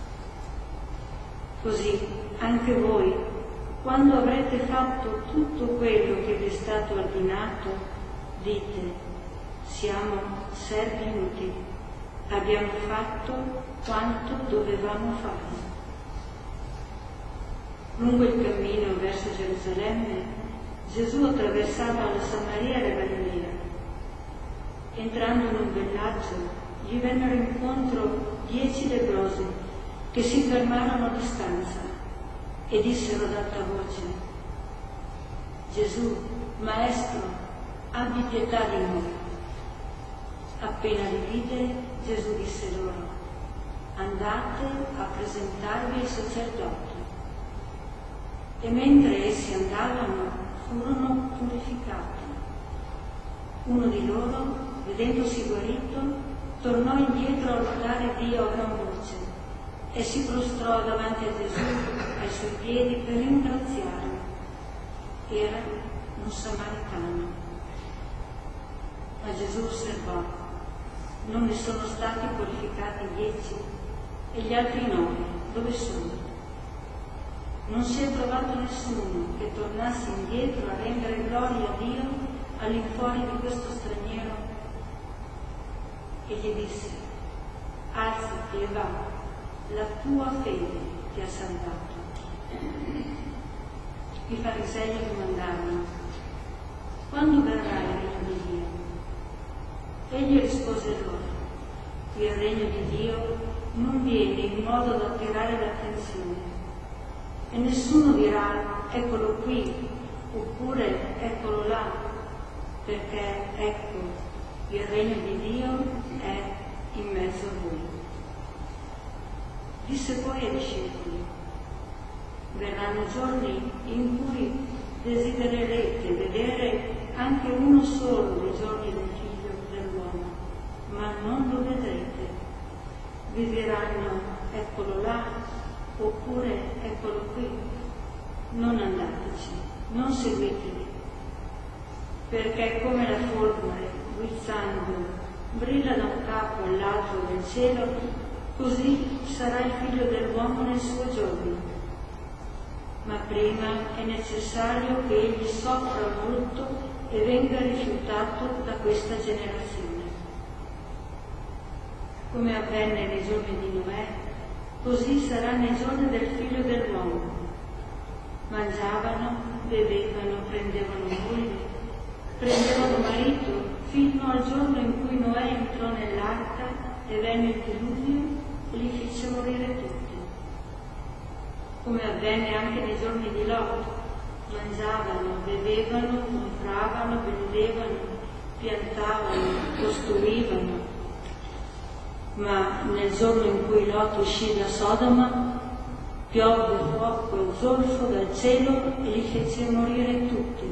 Così anche voi, quando avrete fatto tutto quello che vi è stato ordinato, dite: siamo servi inutili, abbiamo fatto quanto dovevamo fare. Lungo il cammino verso Gerusalemme, Gesù attraversava la Samaria e la Galilea. Entrando in un villaggio, gli vennero incontro dieci lebbrosi che si fermarono a distanza e dissero ad alta voce: Gesù, Maestro, abbi pietà di noi. Appena li vide, Gesù disse loro: andate a presentarvi ai sacerdoti. E mentre essi andavano, furono purificati. Uno di loro, vedendosi guarito, tornò indietro a lodare Dio a gran voce e si prostrò davanti a Gesù ai suoi piedi per ringraziarlo. Era un samaritano. Ma Gesù osservò: non ne sono stati purificati dieci, e gli altri nove dove sono? Non si è trovato nessuno che tornasse indietro a rendere gloria a Dio all'infuori di questo straniero. E gli disse: alzati e va, la tua fede ti ha salvato. I farisei gli domandarono: quando verrà il regno di Dio? Egli rispose loro: il regno di Dio non viene in modo da attirare l'attenzione, e nessuno dirà eccolo qui oppure eccolo là, perché ecco, il regno di Dio è in mezzo a voi. Disse poi ai discepoli: verranno giorni in cui desidererete vedere anche uno solo dei giorni del Figlio dell'uomo, ma non lo vedrete. Vi diranno eccolo là oppure eccolo qui. Non andateci, non seguiteli, perché come la folgore guizzando brilla da un capo all'altro del cielo, così sarà il Figlio dell'uomo nel suo giorno. Ma prima è necessario che egli soffra molto e venga rifiutato da questa generazione. Come avvenne nei giorni di Noè, così sarà nei giorni del Figlio dell'uomo. Mangiavano, bevevano, prendevano moglie, prendevano marito, fino al giorno in cui Noè entrò nell'arca e venne il diluvio e li fece morire tutti. Come avvenne anche nei giorni di Lot: mangiavano, bevevano, compravano, vendevano, piantavano, costruivano. Ma nel giorno in cui Lot uscì da Sodoma, piovve fuoco e zolfo dal cielo e li fece morire tutti.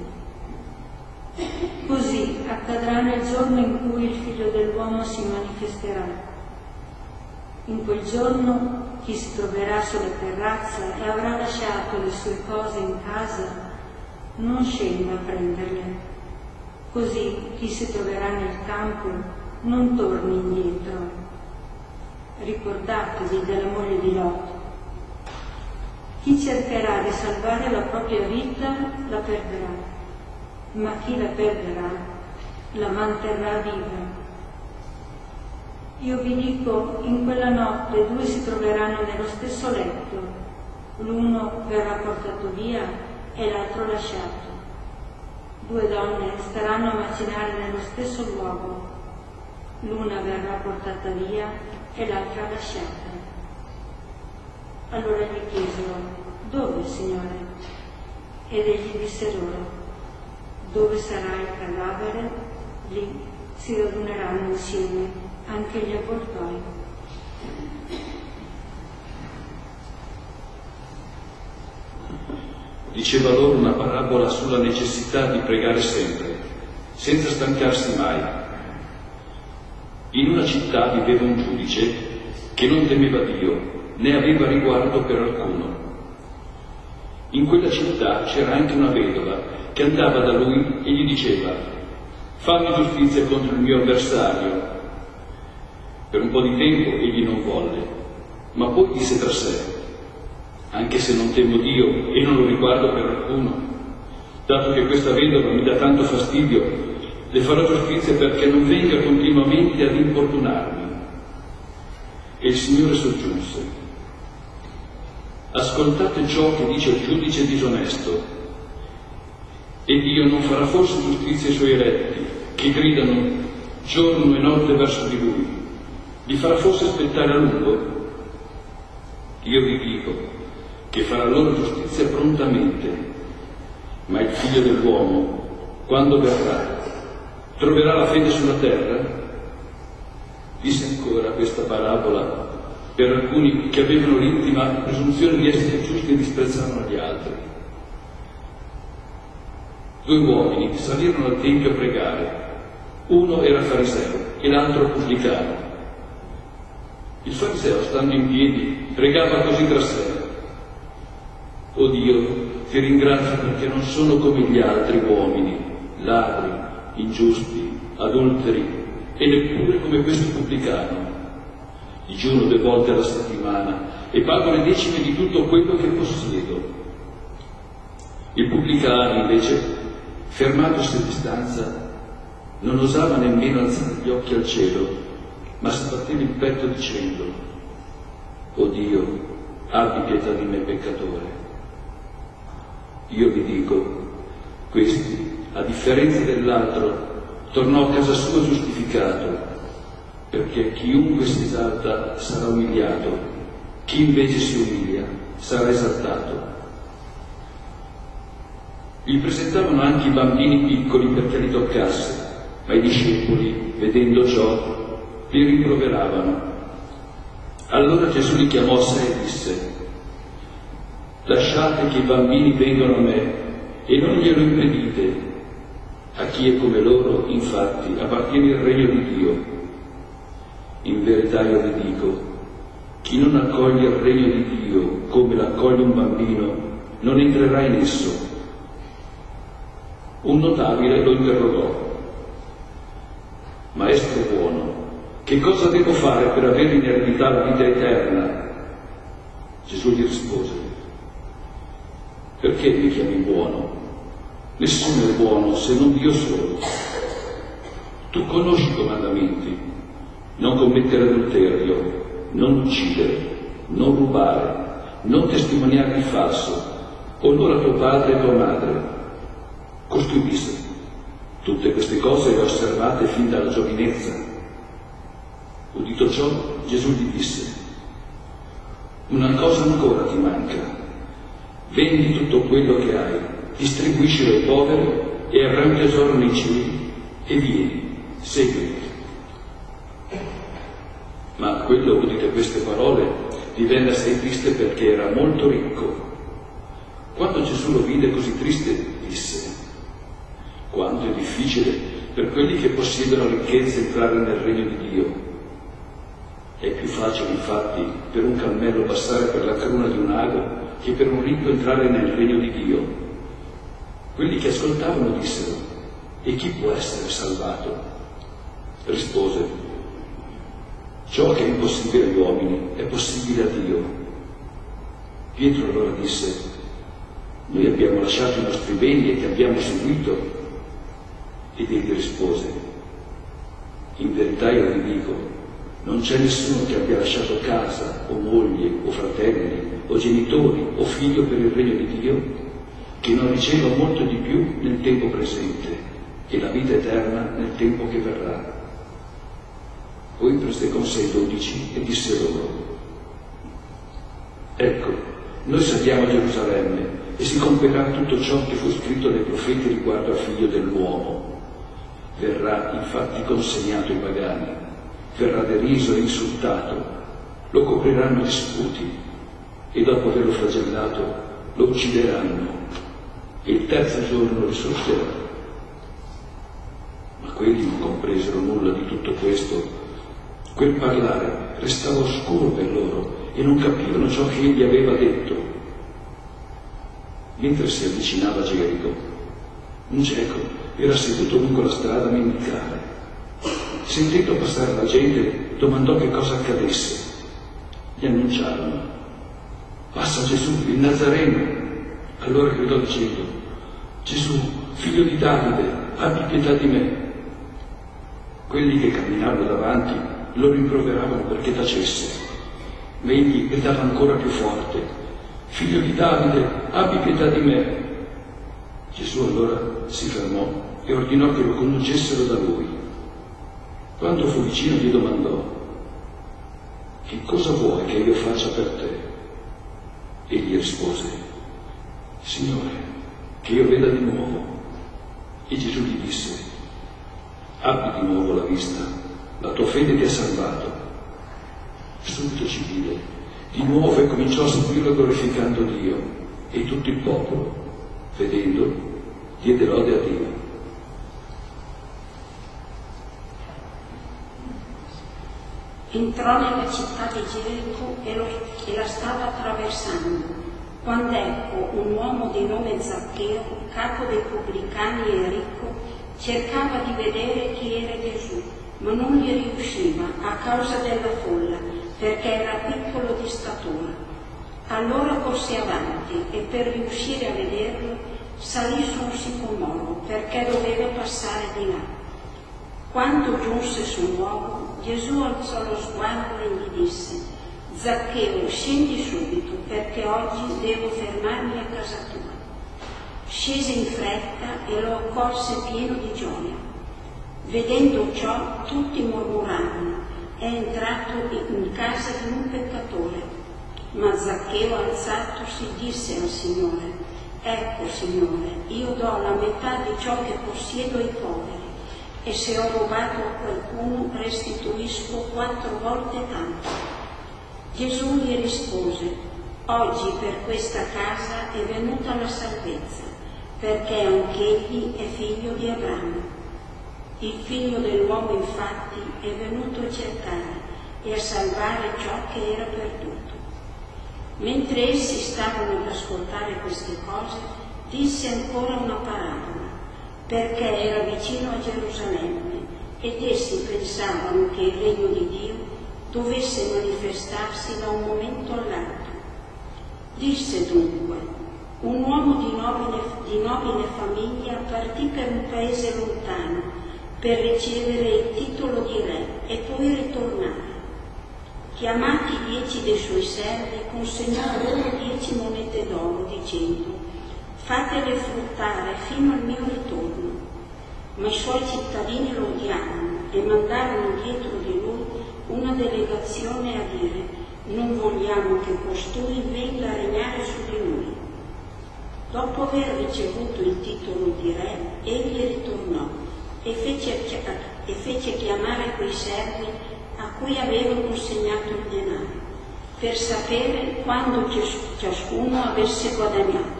Così accadrà nel giorno in cui il Figlio dell'uomo si manifesterà. In quel giorno chi si troverà sulla terrazza e avrà lasciato le sue cose in casa non scenda a prenderle. Così chi si troverà nel campo non torni indietro. Ricordatevi della moglie di Lot. Chi cercherà di salvare la propria vita la perderà, ma chi la perderà la manterrà viva. Io vi dico, in quella notte due si troveranno nello stesso letto, l'uno verrà portato via e l'altro lasciato. Due donne staranno a macinare nello stesso luogo, l'una verrà portata via e l'altra lasciata. Allora gli chiesero: dove, Signore? Ed egli disse loro: dove sarà il cadavere, lì si raduneranno insieme anche gli avvoltoi. Diceva loro una parabola sulla necessità di pregare sempre, senza stancarsi mai. In una città viveva un giudice che non temeva Dio, né aveva riguardo per alcuno. In quella città c'era anche una vedova che andava da lui e gli diceva: fammi giustizia contro il mio avversario. Per un po' di tempo egli non volle, ma poi disse tra sé: anche se non temo Dio e non lo riguardo per alcuno, dato che questa vedova mi dà tanto fastidio, le farò giustizia perché non venga continuamente ad importunarmi. E il Signore soggiunse: ascoltate ciò che dice il giudice disonesto. E Dio non farà forse giustizia ai suoi eletti, che gridano giorno e notte verso di Lui? Li farà forse aspettare a lungo? Io vi dico che farà loro giustizia prontamente, ma il Figlio dell'uomo, quando verrà, troverà la fede sulla terra? Disse ancora questa parabola per alcuni che avevano l'intima presunzione di essere giusti e disprezzavano gli altri. Due uomini salirono al tempio a pregare. Uno era fariseo e l'altro pubblicano. Il fariseo, stando in piedi, pregava così tra sé: «O Dio, ti ringrazio perché non sono come gli altri uomini, ladri, ingiusti, adulteri e neppure come questo pubblicano. Digiuno due volte alla settimana e pago le decime di tutto quello che possiedo». Il pubblicano, invece, fermatosi a distanza, non osava nemmeno alzare gli occhi al cielo, ma sbatteva il petto dicendo: «O Dio, abbi pietà di me peccatore». Io vi dico, questi, a differenza dell'altro, tornò a casa sua giustificato, perché chiunque si esalta sarà umiliato, chi invece si umilia sarà esaltato. Gli presentavano anche i bambini piccoli perché li toccasse, ma i discepoli, vedendo ciò, li rimproveravano. Allora Gesù li chiamò a sé e disse: «Lasciate che i bambini vengano a me e non glielo impedite. A chi è come loro, infatti, appartiene il regno di Dio. In verità io vi dico, chi non accoglie il regno di Dio come l'accoglie un bambino, non entrerà in esso». Un notabile lo interrogò: «Maestro buono, che cosa devo fare per avere in eredità la vita eterna?» Gesù gli rispose: «Perché mi chiami buono? Nessuno è buono se non Dio solo. Tu conosci i comandamenti: non commettere adulterio, non uccidere, non rubare, non testimoniare di falso, onora tuo padre e tua madre». Costui disse: «Tutte queste cose le ho osservate fin dalla giovinezza». Udito ciò, Gesù gli disse: «Una cosa ancora ti manca. Vendi tutto quello che hai, distribuiscilo ai poveri e avrai un tesoro nei cieli, e vieni, seguimi». Ma quello, udite queste parole, divenne assai triste perché era molto ricco. Quando Gesù lo vide così triste, disse: «Quanto è difficile per quelli che possiedono ricchezze entrare nel regno di Dio. È più facile, infatti, per un cammello passare per la cruna di un ago che per un ricco entrare nel regno di Dio». Quelli che ascoltavano dissero: «E chi può essere salvato?» Rispose: «Ciò che è impossibile agli uomini è possibile a Dio». Pietro allora disse: «Noi abbiamo lasciato i nostri beni e ti abbiamo seguito». Ed egli rispose: «In verità io vi dico, non c'è nessuno che abbia lasciato casa, o moglie, o fratelli, o genitori, o figlio per il regno di Dio, che non riceva molto di più nel tempo presente e la vita eterna nel tempo che verrà». Poi prese con sé i dodici e disse loro: «Ecco, noi saliamo a Gerusalemme e si compierà tutto ciò che fu scritto dai profeti riguardo al Figlio dell'uomo. Verrà infatti consegnato ai pagani, verrà deriso e insultato, lo copriranno di sputi e dopo averlo flagellato lo uccideranno e il terzo giorno risorgerà». Ma quelli non compresero nulla di tutto questo. Quel parlare restava oscuro per loro e non capivano ciò che egli aveva detto. Mentre si avvicinava a Gerico, un cieco era seduto lungo la strada a mendicare. Sentendo passare la gente, domandò che cosa accadesse. Gli annunciarono: «Passa Gesù, il Nazareno». Allora gridò dicendo: «Gesù, figlio di Davide, abbi pietà di me». Quelli che camminavano davanti lo rimproveravano perché tacesse, ma egli gridava ancora più forte: figlio di Davide, abbi pietà di me. Gesù allora si fermò e ordinò che lo conducessero da lui. Quando fu vicino gli domandò: che cosa vuoi che io faccia per te? Egli rispose: Signore, che io veda di nuovo. E Gesù gli disse: abbi di nuovo la vista, la tua fede ti ha salvato. Subito ci vide di nuovo e cominciò a seguirlo glorificando Dio, e tutto il popolo, vedendo, diede lode a Dio. Entrò nella città di Gerico e, lo, e la stava attraversando, quando ecco un uomo di nome Zaccheo, capo dei pubblicani e ricco, cercava di vedere chi era Gesù, ma non gli riusciva a causa della folla, perché era piccolo di statura. Allora corse avanti e per riuscire a vederlo salì su un sicomoro, perché doveva passare di là. Quando giunse sul luogo, Gesù alzò lo sguardo e gli disse: Zaccheo, scendi subito, perché oggi devo fermarmi a casa tua. Scese in fretta e lo accolse pieno di gioia. Vedendo ciò, tutti mormoravano: è entrato in casa di un peccatore. Ma Zaccheo, alzatosi, disse al Signore: ecco, Signore, io do la metà di ciò che possiedo ai poveri, e se ho rubato a qualcuno restituisco quattro volte tanto. Gesù gli rispose: oggi per questa casa è venuta la salvezza, perché anch'egli è figlio di Abramo. Il figlio dell'uomo infatti è venuto a cercare e a salvare ciò che era perduto. Mentre essi stavano ad ascoltare queste cose, disse ancora una parabola, perché era vicino a Gerusalemme ed essi pensavano che il regno di Dio dovesse manifestarsi da un momento all'altro. Disse dunque: un uomo di nobile, di nobile famiglia partì per un paese lontano per ricevere il titolo di re e poi ritornare. Chiamati dieci dei suoi servi, consegnò loro dieci monete d'oro, dicendo: fatele fruttare fino al mio ritorno. Ma i suoi cittadini lo odiarono e mandarono dietro di lui una delegazione a dire: non vogliamo che costui venga a regnare su di noi. Dopo aver ricevuto il titolo di re, egli ritornò e fece, e fece chiamare quei servi a cui aveva consegnato il denaro, per sapere quando ciascuno avesse guadagnato.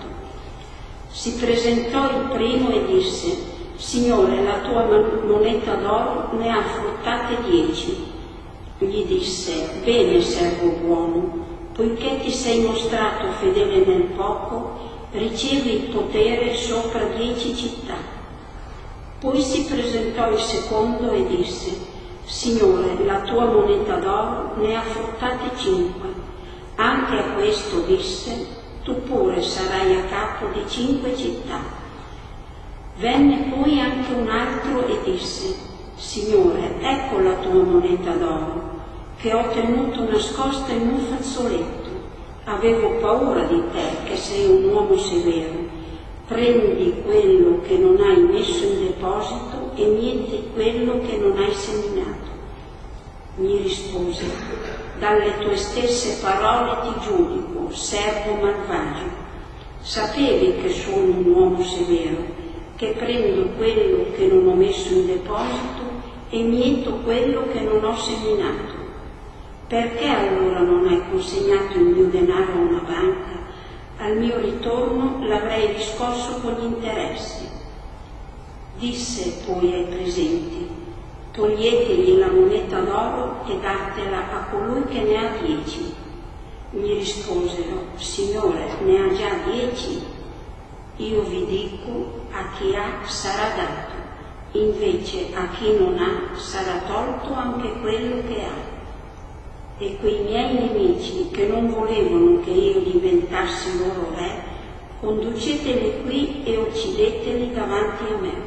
Si presentò il primo e disse: Signore, la tua moneta d'oro ne ha fruttate dieci. Gli disse: bene, servo buono, poiché ti sei mostrato fedele nel poco, ricevi il potere sopra dieci città. Poi si presentò il secondo e disse: Signore, la tua moneta d'oro ne ha fruttate cinque. Anche a questo disse: tu pure sarai a capo di cinque città. Venne poi anche un altro e disse: Signore, ecco la tua moneta d'oro, che ho tenuto nascosta in un fazzoletto. Avevo paura di te, che sei un uomo severo. Prendi quello che non hai messo in deposito e mieti quello che non hai seminato. Mi rispose: dalle tue stesse parole ti giudico, servo malvagio. Sapevi che sono un uomo severo, che prendo quello che non ho messo in deposito e mieto quello che non ho seminato. Perché allora non hai consegnato il mio denaro a una banca? Al mio ritorno l'avrei riscosso con gli interessi. Disse poi ai presenti: toglietegli la moneta d'oro e datela a colui che ne ha dieci. Gli risposero: Signore, ne ha già dieci. Io vi dico, a chi ha sarà dato, invece a chi non ha sarà tolto anche quello che ha. E quei miei nemici che non volevano che io diventassi loro re, conduceteli qui e uccideteli davanti a me.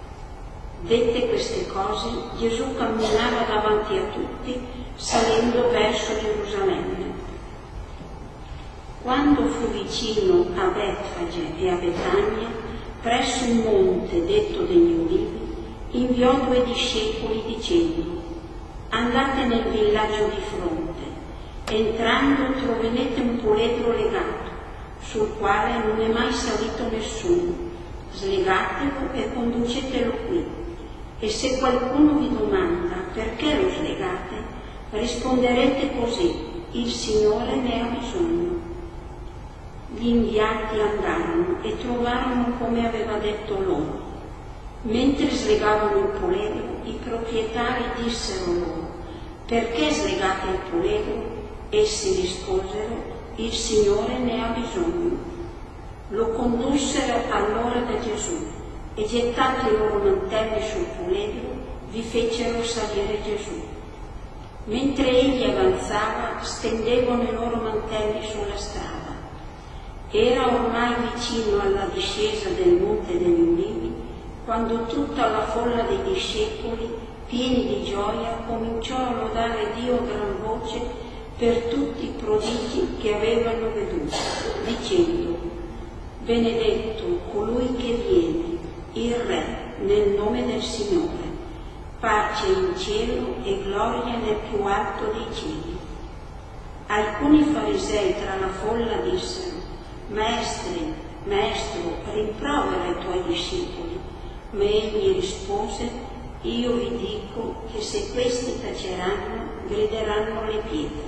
Dette queste cose, Gesù camminava davanti a tutti, salendo verso Gerusalemme. Quando fu vicino a Betfage e a Betania, presso un monte detto degli Ulivi, inviò due discepoli dicendo: andate nel villaggio di fronte, entrando troverete un puledro legato, sul quale non è mai salito nessuno. Slegatelo e conducetelo qui, e se qualcuno vi domanda perché lo slegate, risponderete così: il Signore ne ha bisogno. Gli inviati andarono e trovarono come aveva detto loro. Mentre slegavano il puledro, i proprietari dissero loro: perché slegate il puledro? Essi risposero: il Signore ne ha bisogno. Lo condussero allora da Gesù e, gettati i loro mantelli sul puledro, vi fecero salire Gesù. Mentre egli avanzava, stendevano i loro mantelli sulla strada. Era ormai vicino alla discesa del Monte degli Ulivi, quando tutta la folla dei discepoli, pieni di gioia, cominciò a lodare Dio a gran voce per tutti i prodigi che avevano veduto, dicendo: benedetto colui che viene, il Re, nel nome del Signore, pace in cielo e gloria nel più alto dei cieli. Alcuni farisei tra la folla dissero: Maestri, Maestro, rimprovera i tuoi discepoli. Ma egli rispose: io vi dico che se questi taceranno, grideranno le pietre.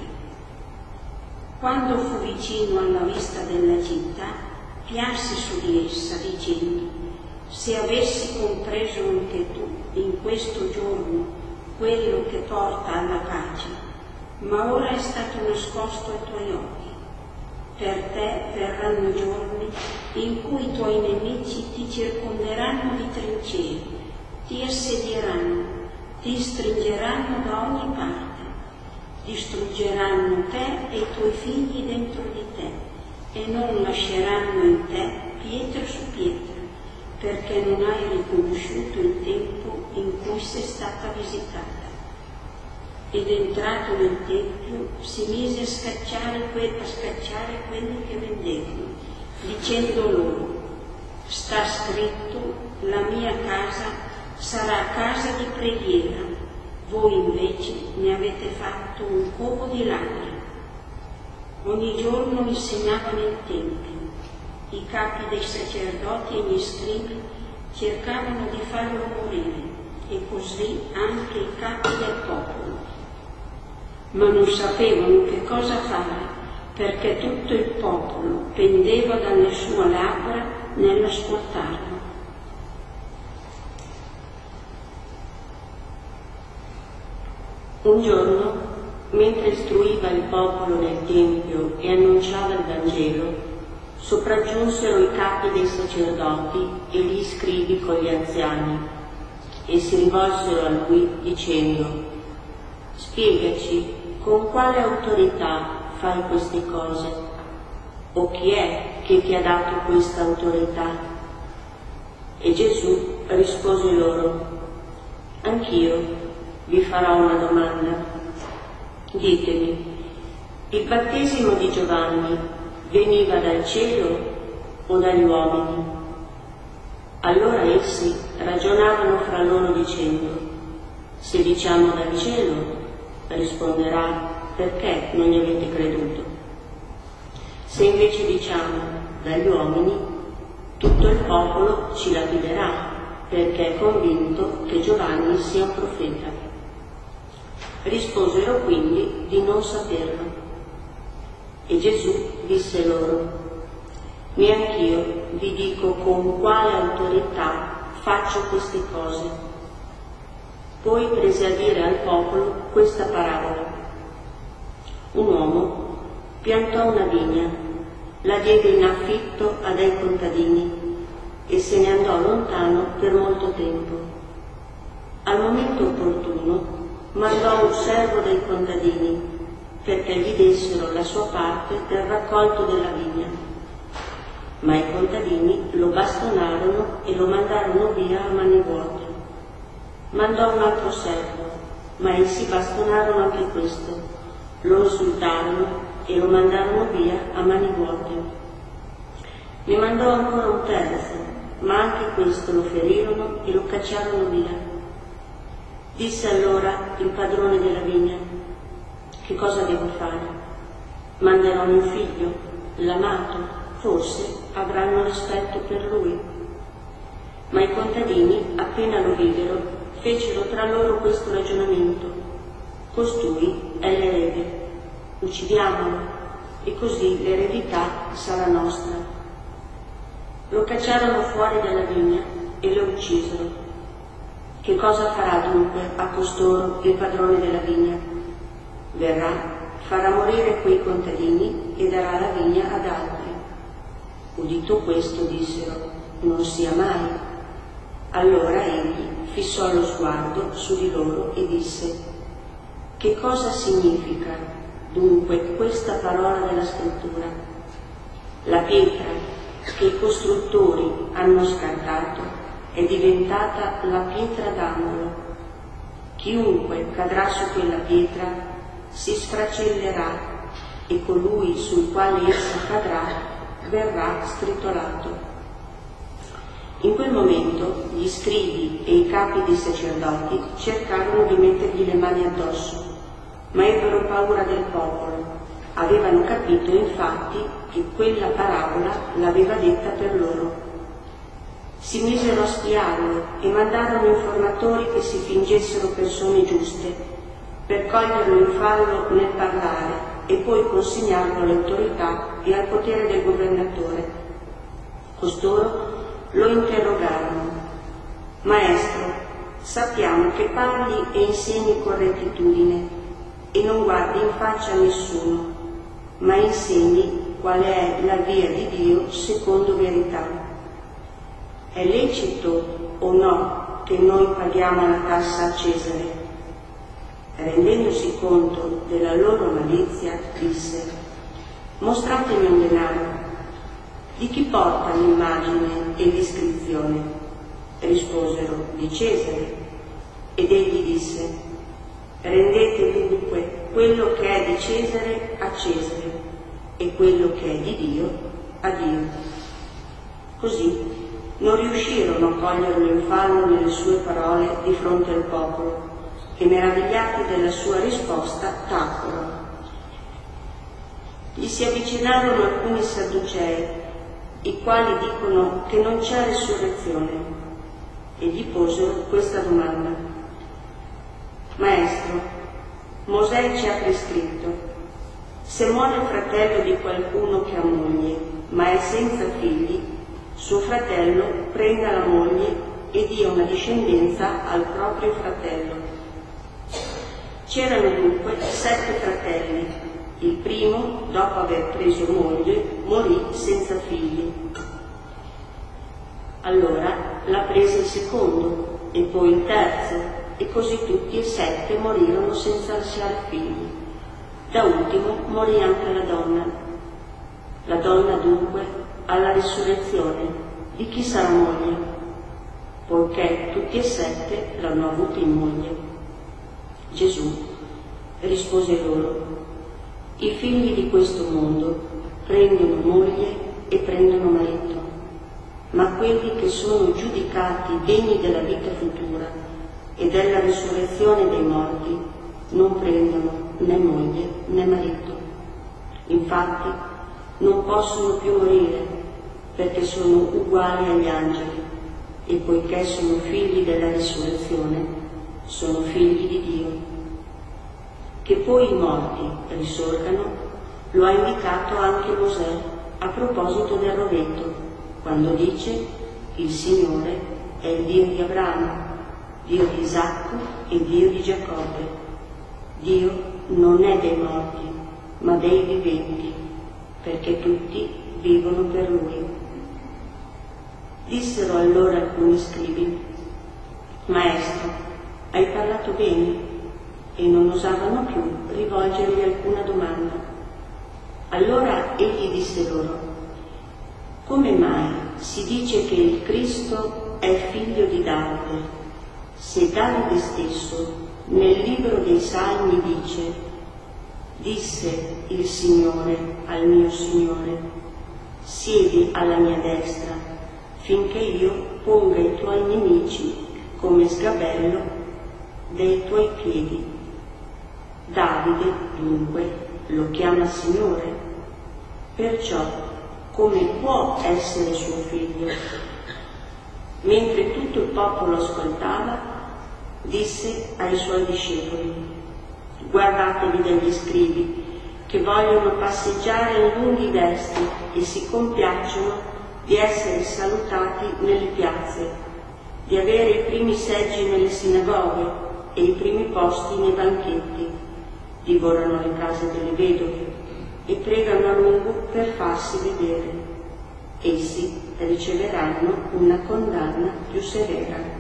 Quando fu vicino alla vista della città, pianse su di essa, dicendo: se avessi compreso anche tu in questo giorno quello che porta alla pace, ma ora è stato nascosto ai tuoi occhi. Per te verranno giorni in cui i tuoi nemici ti circonderanno di trincee, ti assedieranno, ti stringeranno da ogni parte, distruggeranno te e i tuoi figli dentro di te e non lasceranno in te pietra su pietra, perché non hai riconosciuto il tempo in cui sei stata visitata. Ed entrato nel tempio si mise a scacciare, que- a scacciare quelli che vendevano, dicendo loro: sta scritto, la mia casa sarà casa di preghiera, voi invece ne avete fatto un covo di ladri. Ogni giorno insegnava nel tempio. I capi dei sacerdoti e gli scribi cercavano di farlo morire, e così anche i capi del popolo. Ma non sapevano che cosa fare, perché tutto il popolo pendeva dalle sue labbra nell'ascoltarlo. Un giorno, mentre istruiva il popolo nel Tempio e annunciava il Vangelo, sopraggiunsero i capi dei sacerdoti e gli scribi con gli anziani e si rivolsero a lui dicendo: spiegaci, con quale autorità fai queste cose? O chi è che ti ha dato questa autorità? E Gesù rispose loro: anch'io vi farò una domanda. Ditemi, il battesimo di Giovanni veniva dal cielo o dagli uomini? Allora essi ragionavano fra loro dicendo: se diciamo dal cielo, risponderà: perché non gli avete creduto? Se invece diciamo dagli uomini, tutto il popolo ci lapiderà, perché è convinto che Giovanni sia un profeta. Risposero quindi di non saperlo. E Gesù disse loro: neanch'io vi dico con quale autorità faccio queste cose. Poi prese a dire al popolo questa parabola: un uomo piantò una vigna, la diede in affitto a dei contadini e se ne andò lontano per molto tempo. Al momento opportuno mandò un servo dei contadini perché gli dessero la sua parte del raccolto della vigna. Ma i contadini lo bastonarono e lo mandarono via a mani vuote. Mandò un altro servo, ma essi bastonarono anche questo, lo insultarono e lo mandarono via a mani vuote. Ne mandò ancora un terzo, ma anche questo lo ferirono e lo cacciarono via. Disse allora il padrone della vigna: che cosa devo fare? Manderò mio figlio, l'amato, forse avranno rispetto per lui. Ma i contadini, appena lo videro, fecero tra loro questo ragionamento: costui è l'erede, uccidiamolo e così l'eredità sarà nostra. Lo cacciarono fuori dalla vigna e lo uccisero. Che cosa farà dunque a costoro il padrone della vigna? Verrà, farà morire quei contadini e darà la vigna ad altri. Udito questo dissero: non sia mai. Allora egli fissò lo sguardo su di loro e disse: che cosa significa dunque questa parola della scrittura? La pietra che i costruttori hanno scartato è diventata la pietra d'angolo. Chiunque cadrà su quella pietra si sfracellerà e colui sul quale essa cadrà verrà stritolato. In quel momento gli scribi e i capi dei sacerdoti cercarono di mettergli le mani addosso, ma ebbero paura del popolo. Avevano capito infatti che quella parabola l'aveva detta per loro. Si misero a spiarlo e mandarono informatori che si fingessero persone giuste per coglierlo in fallo nel parlare e poi consegnarlo alle autorità e al potere del governatore. Costoro lo interrogarono: Maestro, sappiamo che parli e insegni con rettitudine e non guardi in faccia a nessuno, ma insegni qual è la via di Dio secondo verità. È lecito o no che noi paghiamo la tassa a Cesare? Rendendosi conto della loro malizia, disse: mostratemi un denaro. Di chi porta l'immagine e l'iscrizione? Risposero: di Cesare. Ed egli disse: rendete dunque quello che è di Cesare a Cesare e quello che è di Dio a Dio. Così non riuscirono a coglierlo in fallo nelle sue parole di fronte al popolo e, meravigliati della sua risposta, tacquero. Gli si avvicinarono alcuni sadducei, i quali dicono che non c'è risurrezione, e gli posero questa domanda: Maestro, Mosè ci ha prescritto: se muore il fratello di qualcuno che ha moglie, ma è senza figli, suo fratello prenda la moglie e dia una discendenza al proprio fratello. C'erano dunque sette fratelli. Il primo, dopo aver preso moglie, morì senza figli. Allora la prese il secondo e poi il terzo, e così tutti e sette morirono senza lasciare figli. Da ultimo morì anche la donna. La donna dunque alla risurrezione di chi sarà moglie, poiché tutti e sette l'hanno avuta in moglie. Gesù rispose loro: i figli di questo mondo prendono moglie e prendono marito, ma quelli che sono giudicati degni della vita futura e della risurrezione dei morti non prendono né moglie né marito. Infatti non possono più morire, perché sono uguali agli angeli, e poiché sono figli della risurrezione, sono figli di Dio. Che poi i morti risorgano lo ha indicato anche Mosè a proposito del rovetto, quando dice: il Signore è il Dio di Abramo, Dio di Isacco e Dio di Giacobbe. Dio non è dei morti, ma dei viventi, perché tutti vivono per Lui. Dissero allora alcuni scribi: Maestro, hai parlato bene, e non osavano più rivolgergli alcuna domanda. Allora egli disse loro: come mai si dice che il Cristo è figlio di Davide, se Davide stesso nel libro dei Salmi dice: Disse il Signore al mio Signore: siedi alla mia destra, finché io ponga i tuoi nemici come sgabello dei tuoi piedi. Davide, dunque, lo chiama Signore, perciò come può essere suo figlio? Mentre tutto il popolo ascoltava, disse ai suoi discepoli: guardatevi dagli scribi, che vogliono passeggiare in lunghi vesti e si compiacciono di essere salutati nelle piazze, di avere i primi seggi nelle sinagoghe e i primi posti nei banchetti, divorano le case delle vedove e pregano a lungo per farsi vedere. Essi riceveranno una condanna più severa.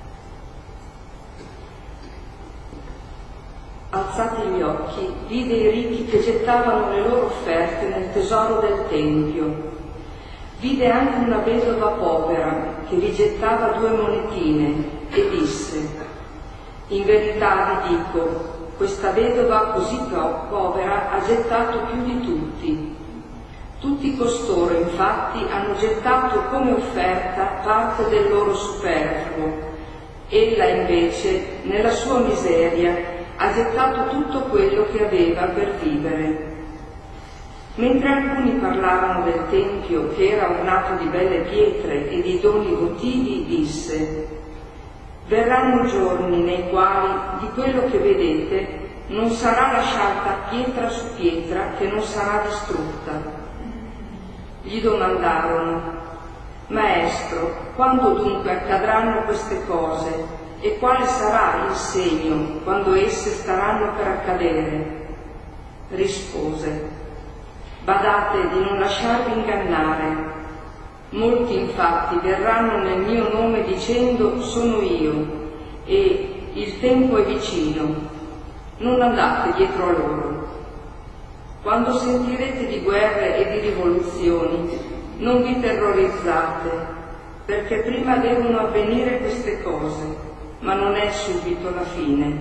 Alzati gli occhi, vide i ricchi che gettavano le loro offerte nel tesoro del Tempio. Vide anche una vedova povera che vi gettava due monetine e disse: in verità vi dico, questa vedova così povera ha gettato più di tutti. Tutti costoro infatti hanno gettato come offerta parte del loro superfluo. Ella invece, nella sua miseria, ha gettato tutto quello che aveva per vivere. Mentre alcuni parlavano del Tempio che era ornato di belle pietre e di doni votivi, disse: verranno giorni nei quali di quello che vedete non sarà lasciata pietra su pietra che non sarà distrutta. Gli domandarono: Maestro, quando dunque accadranno queste cose e quale sarà il segno quando esse staranno per accadere? Rispose: badate di non lasciarvi ingannare. Molti infatti verranno nel mio nome dicendo: sono io, e il tempo è vicino. Non andate dietro a loro. Quando sentirete di guerre e di rivoluzioni, non vi terrorizzate, perché prima devono avvenire queste cose, ma non è subito la fine.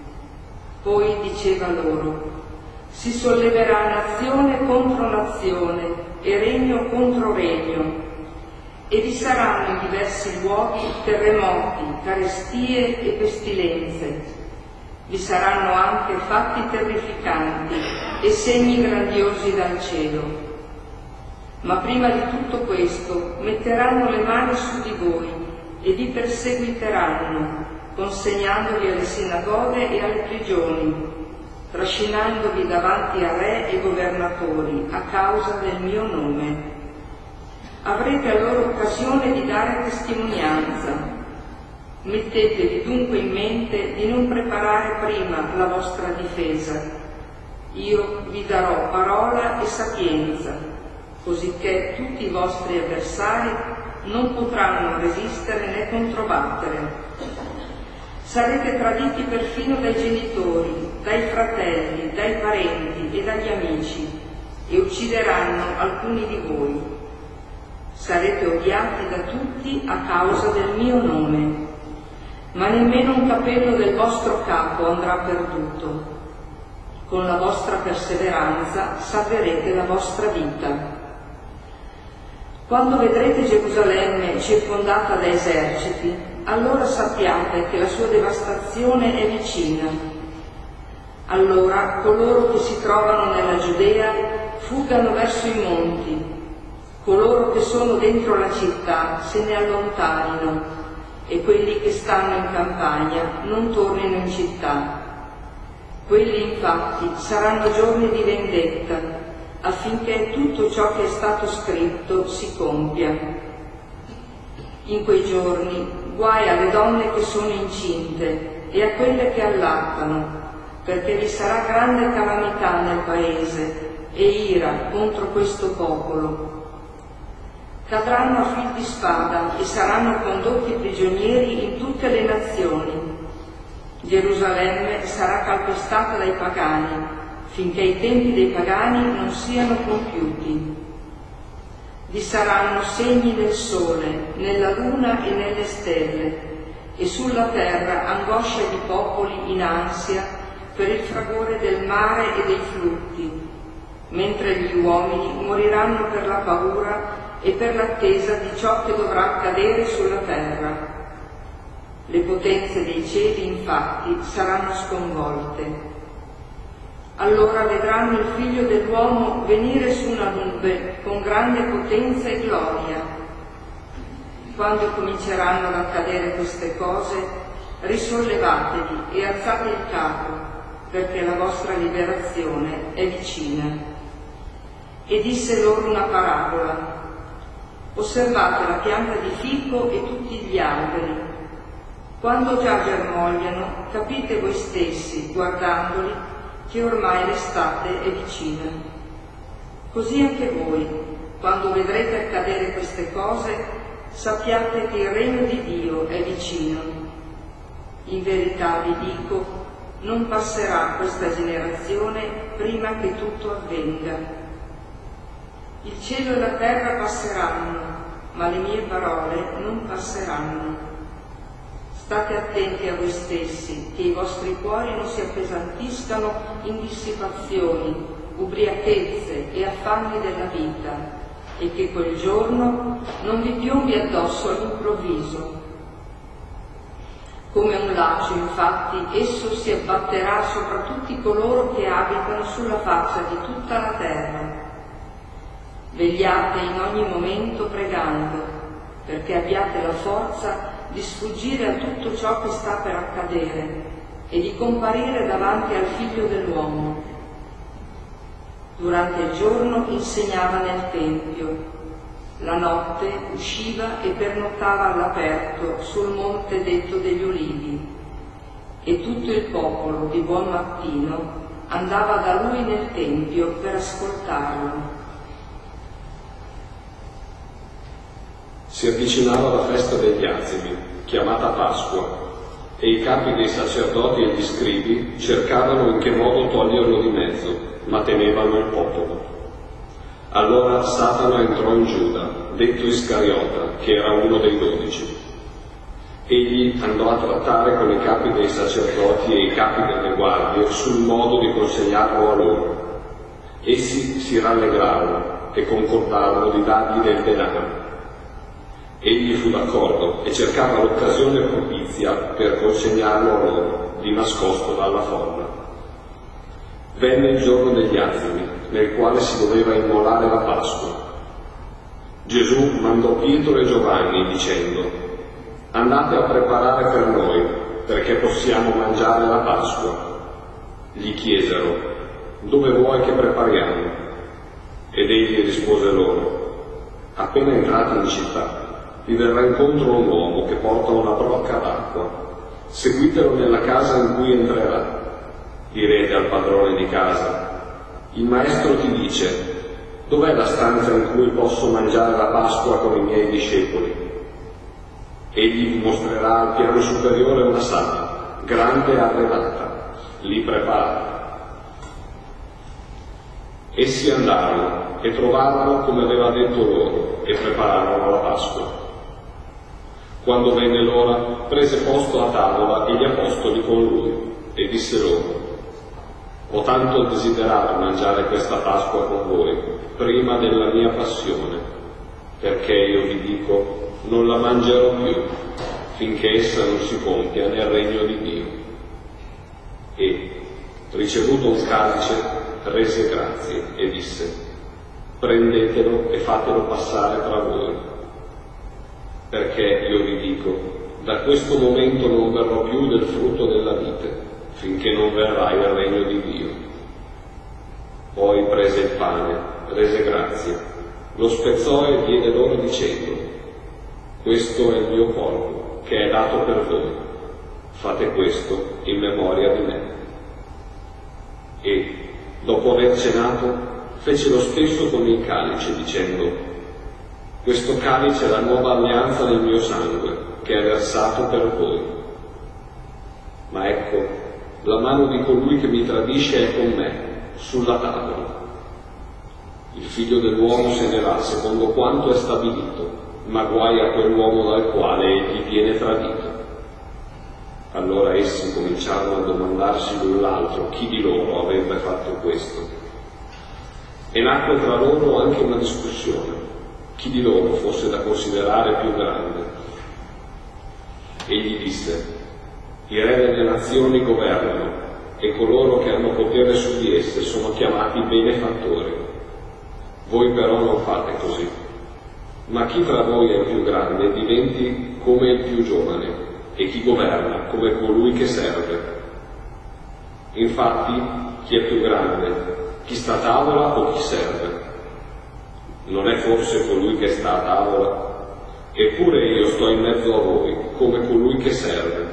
Poi diceva loro: si solleverà nazione contro nazione e regno contro regno, e vi saranno in diversi luoghi terremoti, carestie e pestilenze. Vi saranno anche fatti terrificanti e segni grandiosi dal cielo. Ma prima di tutto questo metteranno le mani su di voi e vi perseguiteranno, consegnandovi alle sinagoghe e alle prigioni, trascinandovi davanti a re e governatori a causa del mio nome. Avrete allora occasione di dare testimonianza. Mettetevi dunque in mente di non preparare prima la vostra difesa. Io vi darò parola e sapienza, cosicché tutti i vostri avversari non potranno resistere né controbattere. Sarete traditi perfino dai genitori, dai fratelli, dai parenti e dagli amici, e uccideranno alcuni di voi. Sarete odiati da tutti a causa del mio nome, ma nemmeno un capello del vostro capo andrà perduto. Con la vostra perseveranza salverete la vostra vita. Quando vedrete Gerusalemme circondata da eserciti, allora sappiate che la sua devastazione è vicina. Allora coloro che si trovano nella Giudea fuggano verso i monti, coloro che sono dentro la città se ne allontanino, e quelli che stanno in campagna non tornino in città. Quelli infatti saranno giorni di vendetta, affinché tutto ciò che è stato scritto si compia. In quei giorni guai alle donne che sono incinte e a quelle che allattano, perché vi sarà grande calamità nel paese e ira contro questo popolo. Cadranno a fil di spada e saranno condotti prigionieri in tutte le nazioni. Gerusalemme sarà calpestata dai pagani, finché i tempi dei pagani non siano compiuti. Vi saranno segni nel sole, nella luna e nelle stelle, e sulla terra angoscia di popoli in ansia per il fragore del mare e dei flutti, mentre gli uomini moriranno per la paura e per l'attesa di ciò che dovrà accadere sulla terra. Le potenze dei cieli, infatti, saranno sconvolte. Allora vedranno il Figlio dell'uomo venire su una nube con grande potenza e gloria. Quando cominceranno ad accadere queste cose, risollevatevi e alzate il capo, perché la vostra liberazione è vicina. E disse loro una parabola. Osservate la pianta di fico e tutti gli alberi. Quando già germogliano, capite voi stessi, guardandoli, che ormai l'estate è vicina. Così anche voi, quando vedrete accadere queste cose, sappiate che il regno di Dio è vicino. In verità vi dico, non passerà questa generazione prima che tutto avvenga. Il cielo e la terra passeranno, ma le mie parole non passeranno. State attenti a voi stessi, che i vostri cuori non si appesantiscano in dissipazioni, ubriachezze e affanni della vita, e che quel giorno non vi piombi addosso all'improvviso. Come un laccio, infatti, esso si abbatterà sopra tutti coloro che abitano sulla faccia di tutta la terra. Vegliate in ogni momento pregando, perché abbiate la forza di sfuggire a tutto ciò che sta per accadere e di comparire davanti al Figlio dell'uomo. Durante il giorno insegnava nel Tempio, la notte usciva e pernottava all'aperto sul monte detto degli Ulivi, e tutto il popolo di buon mattino andava da lui nel Tempio per ascoltarlo. Si avvicinava la festa degli azimi, chiamata Pasqua, e i capi dei sacerdoti e gli scribi cercavano in che modo toglierlo di mezzo, ma temevano il popolo. Allora Satana entrò in Giuda, detto Iscariota, che era uno dei dodici. Egli andò a trattare con i capi dei sacerdoti e i capi delle guardie sul modo di consegnarlo a loro. Essi si rallegrarono e concordarono di dargli del denaro. Egli fu d'accordo e cercava l'occasione propizia per consegnarlo a loro, di nascosto dalla folla. Venne il giorno degli azimi, nel quale si doveva immolare la Pasqua. Gesù mandò Pietro e Giovanni dicendo: andate a preparare per noi, perché possiamo mangiare la Pasqua. Gli chiesero: dove vuoi che prepariamo? Ed egli rispose loro: appena entrate in città, vi verrà incontro un uomo che porta una brocca d'acqua. Seguitelo nella casa in cui entrerà. Direte al padrone di casa: il maestro ti dice: dov'è la stanza in cui posso mangiare la Pasqua con i miei discepoli? Egli vi mostrerà al piano superiore una sala, grande e arredata. Lì preparate. Essi andarono e trovarono come aveva detto loro e prepararono la Pasqua. Quando venne l'ora, prese posto a tavola e gli apostoli con lui, e disse loro: ho tanto desiderato mangiare questa Pasqua con voi, prima della mia passione, perché io vi dico, non la mangerò più, finché essa non si compia nel regno di Dio. E, ricevuto un calice, rese grazie e disse: prendetelo e fatelo passare tra voi. Perché io vi dico, da questo momento non berrò più del frutto della vite, finché non verrà il regno di Dio. Poi prese il pane, rese grazie, lo spezzò e diede loro dicendo: questo è il mio corpo, che è dato per voi. Fate questo in memoria di me. E, dopo aver cenato, fece lo stesso con il calice, dicendo: questo calice è la nuova alleanza del mio sangue, che è versato per voi. Ma ecco, la mano di colui che mi tradisce è con me, sulla tavola. Il Figlio dell'uomo se ne va secondo quanto è stabilito, ma guai a quell'uomo dal quale egli viene tradito. Allora essi cominciarono a domandarsi l'un l'altro chi di loro avrebbe fatto questo. E nacque tra loro anche una discussione, chi di loro fosse da considerare più grande. Egli disse: i re delle nazioni governano, e coloro che hanno potere su di esse sono chiamati benefattori. Voi però non fate così. Ma chi tra voi è il più grande diventi come il più giovane, e chi governa come colui che serve. Infatti, chi è più grande? Chi sta a tavola o chi serve? Non è forse colui che sta a tavola? Eppure io sto in mezzo a voi come colui che serve.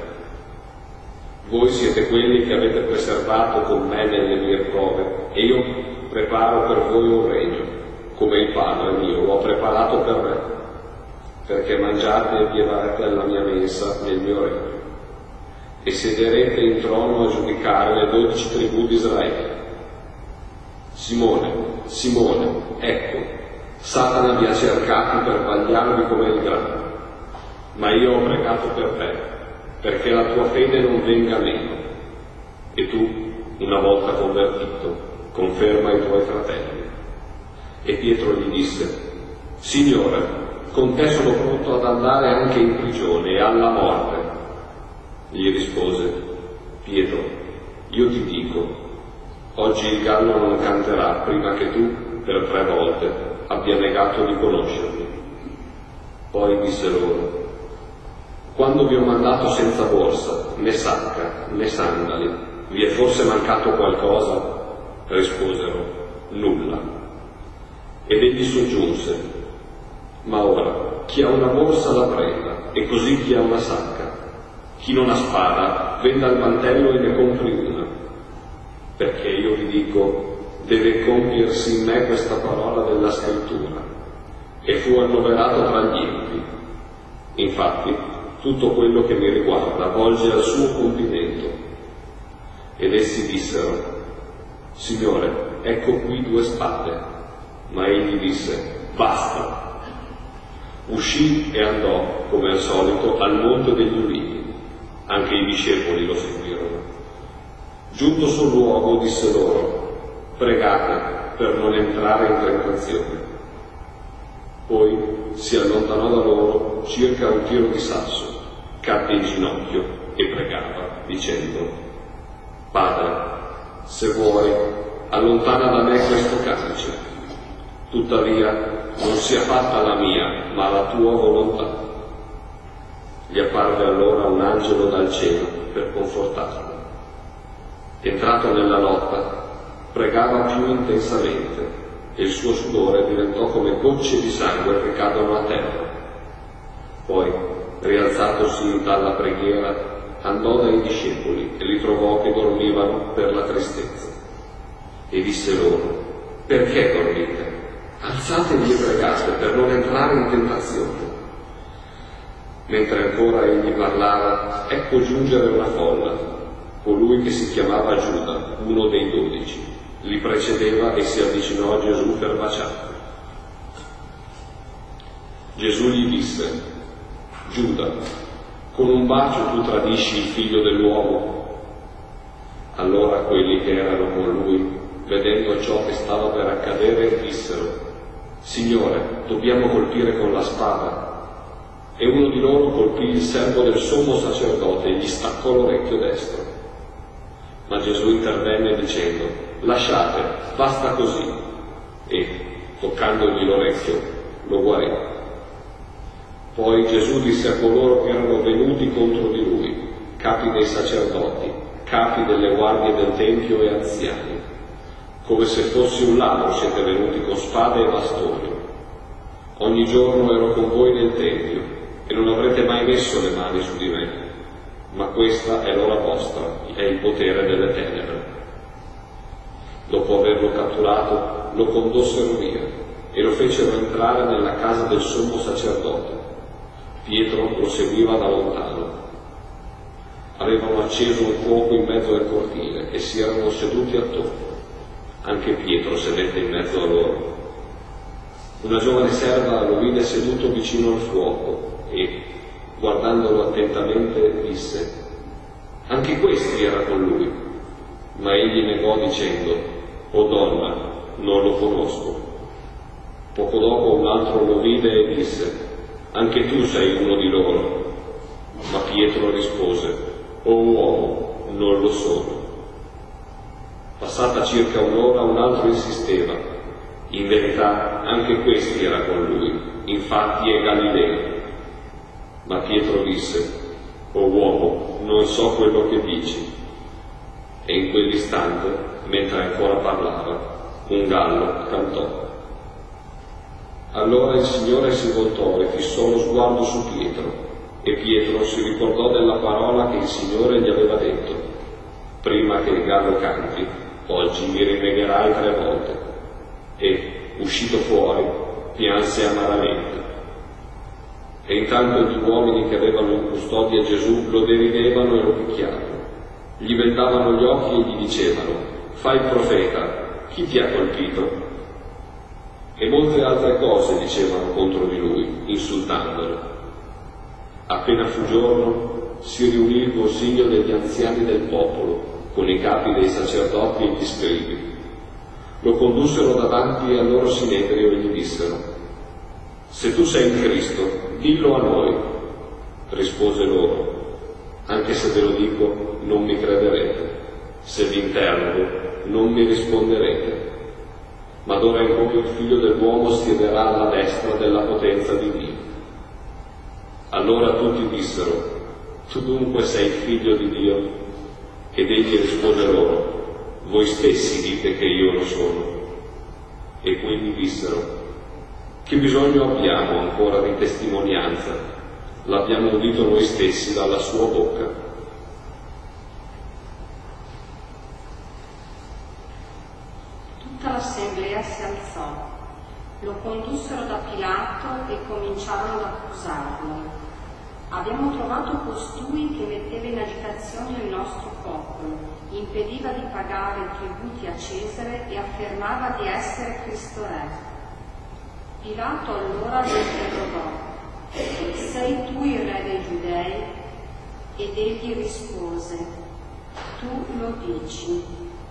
Voi siete quelli che avete preservato con me nelle mie prove, e io preparo per voi un regno, come il Padre mio lo ha preparato per me, perché mangiate e bevate alla mia mensa nel mio regno, e sederete in trono a giudicare le dodici tribù di Israele. Simone, Simone, ecco, Satana vi ha cercati per vagliarvi come il grano, ma io ho pregato per te, perché la tua fede non venga meno, e tu, una volta convertito, conferma i tuoi fratelli. E Pietro gli disse: Signore, con te sono pronto ad andare anche in prigione e alla morte. Gli rispose: Pietro, io ti dico, oggi il gallo non canterà prima che tu, per tre volte, abbia negato di conoscermi. Poi disse loro: quando vi ho mandato senza borsa, né sacca, né sandali, vi è forse mancato qualcosa? Risposero: nulla. Ed egli soggiunse: ma ora, chi ha una borsa la prenda, e così chi ha una sacca. Chi non ha spada, venda il mantello e ne compri una. Perché io vi dico, deve compiersi in me questa parola della scrittura. E fu annoverato tra gli empi. Infatti, tutto quello che mi riguarda volge al suo compimento. Ed essi dissero: Signore, ecco qui due spade. Ma egli disse: basta. Uscì e andò, come al solito, al Monte degli Ulivi. Anche i discepoli lo seguirono. Giunto sul luogo disse loro: pregate per non entrare in tentazione. Poi si allontanò da loro circa un tiro di sasso, cadde in ginocchio e pregava, dicendo: Padre, se vuoi, allontana da me questo calice. Tuttavia non sia fatta la mia, ma la tua volontà. Gli apparve allora un angelo dal cielo per confortarlo. Entrato nella lotta, pregava più intensamente, e il suo sudore diventò come gocce di sangue che cadono a terra. Poi, rialzatosi dalla preghiera, andò dai discepoli e li trovò che dormivano per la tristezza. E disse loro: perché dormite? Alzatevi e pregate per non entrare in tentazione. Mentre ancora egli parlava, ecco giungere una folla. Colui che si chiamava Giuda, uno dei dodici, li precedeva e si avvicinò a Gesù per baciarlo. Gesù gli disse: Giuda, con un bacio tu tradisci il figlio dell'uomo? Allora quelli che erano con lui, vedendo ciò che stava per accadere, dissero: Signore, dobbiamo colpire con la spada. E uno di loro colpì il servo del sommo sacerdote e gli staccò l'orecchio destro. Ma Gesù intervenne dicendo: lasciate, basta così. E, toccandogli l'orecchio, lo guarì. Poi Gesù disse a coloro che erano venuti contro di lui, capi dei sacerdoti, capi delle guardie del Tempio e anziani: come se fossi un ladro siete venuti con spade e bastoni. Ogni giorno ero con voi nel Tempio, e non avrete mai messo le mani su di me, ma questa è l'ora vostra, è il potere delle tenebre. Dopo averlo catturato, lo condossero via e lo fecero entrare nella casa del sommo sacerdote. Pietro lo seguiva da lontano. Avevano acceso un fuoco in mezzo al cortile e si erano seduti attorno. Anche Pietro sedette in mezzo a loro. Una giovane serva lo vide seduto vicino al fuoco e, guardandolo attentamente, disse: Anche questi era con lui, ma egli negò dicendo: «O donna, non lo conosco». Poco dopo un altro lo vide e disse: «Anche tu sei uno di loro». Ma Pietro rispose: «O uomo, non lo sono». Passata circa un'ora un altro insisteva: «In verità anche questi era con lui, infatti è Galileo». Ma Pietro disse: «O uomo, non so quello che dici». E in quell'istante, mentre ancora parlava, un gallo cantò. Allora il Signore si voltò e fissò lo sguardo su Pietro, e Pietro si ricordò della parola che il Signore gli aveva detto: «Prima che il gallo canti, oggi mi rinnegherai tre volte». E, uscito fuori, pianse amaramente. E intanto gli uomini che avevano in custodia Gesù lo deridevano e lo picchiavano. Gli vendavano gli occhi e gli dicevano: «Fai il profeta, chi ti ha colpito?» E molte altre cose dicevano contro di lui, insultandolo. Appena fu giorno, si riunì il consiglio degli anziani del popolo, con i capi dei sacerdoti e gli scribi. Lo condussero davanti al loro sinedrio e gli dissero: «Se tu sei il Cristo, dillo a noi». Rispose loro: «Anche se ve lo dico, non mi crederete. Se vi interrogo, non mi risponderete. Ma d'ora in poi il Figlio dell'uomo siederà alla destra della potenza di Dio». Allora tutti dissero: «Tu dunque sei il Figlio di Dio?» Ed egli rispose loro: «Voi stessi dite che io lo sono». E quindi dissero: «Che bisogno abbiamo ancora di testimonianza? L'abbiamo udito noi stessi dalla sua bocca». Tutta l'assemblea si alzò, lo condussero da Pilato e cominciarono ad accusarlo. «Abbiamo trovato costui che metteva in agitazione il nostro popolo, impediva di pagare i tributi a Cesare e affermava di essere Cristo Re». Pilato allora lo interrogò: «Sei tu il re dei Giudei?» Ed egli rispose: «Tu lo dici».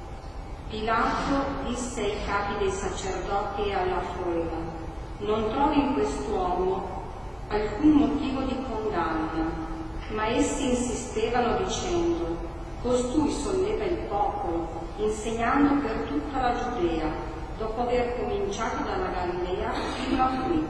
Pilato disse ai capi dei sacerdoti e alla folla: «Non trovo in quest'uomo alcun motivo di condanna». Ma essi insistevano dicendo: «Costui solleva il popolo, insegnando per tutta la Giudea, dopo aver cominciato dalla Galilea fino a qui».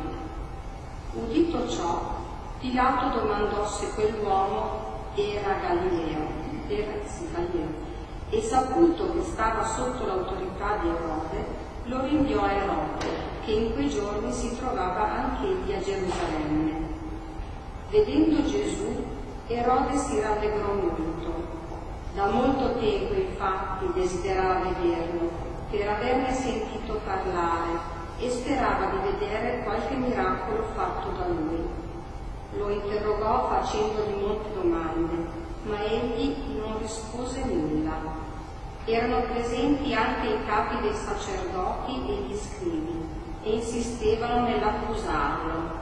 Udito ciò, Pilato domandò se quell'uomo era Galileo, era sì, Galileo, e saputo che stava sotto l'autorità di Erode, lo rinviò a Erode, che in quei giorni si trovava anche egli a Gerusalemme. Vedendo Gesù, Erode si rallegrò molto. Da molto tempo infatti desiderava vederlo, per averne sentito parlare, e sperava di vedere qualche miracolo fatto da lui. Lo interrogò facendogli molte domande, ma egli non rispose nulla. Erano presenti anche i capi dei sacerdoti e gli scribi, e insistevano nell'accusarlo.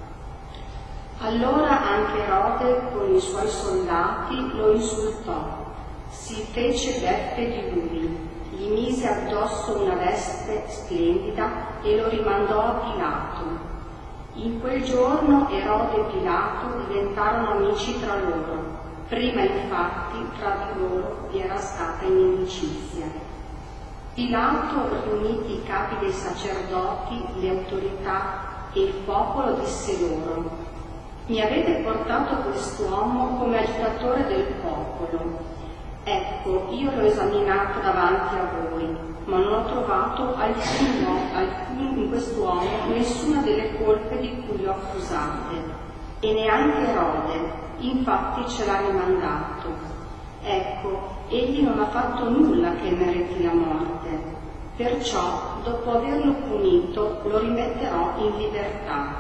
Allora anche Erode con i suoi soldati lo insultò, si fece beffe di lui, gli mise addosso una veste splendida e lo rimandò a Pilato. In quel giorno Erode e Pilato diventarono amici tra loro. Prima infatti tra di loro vi era stata inimicizia. Pilato, riuniti i capi dei sacerdoti, le autorità e il popolo, disse loro: «Mi avete portato quest'uomo come agitatore del popolo. Ecco, io l'ho esaminato davanti a voi, ma non ho trovato alcuno, alcun, in quest'uomo nessuna delle colpe di cui lo accusate, e neanche Erode, infatti ce l'ha rimandato. Ecco, egli non ha fatto nulla che meriti la morte, perciò, dopo averlo punito, lo rimetterò in libertà».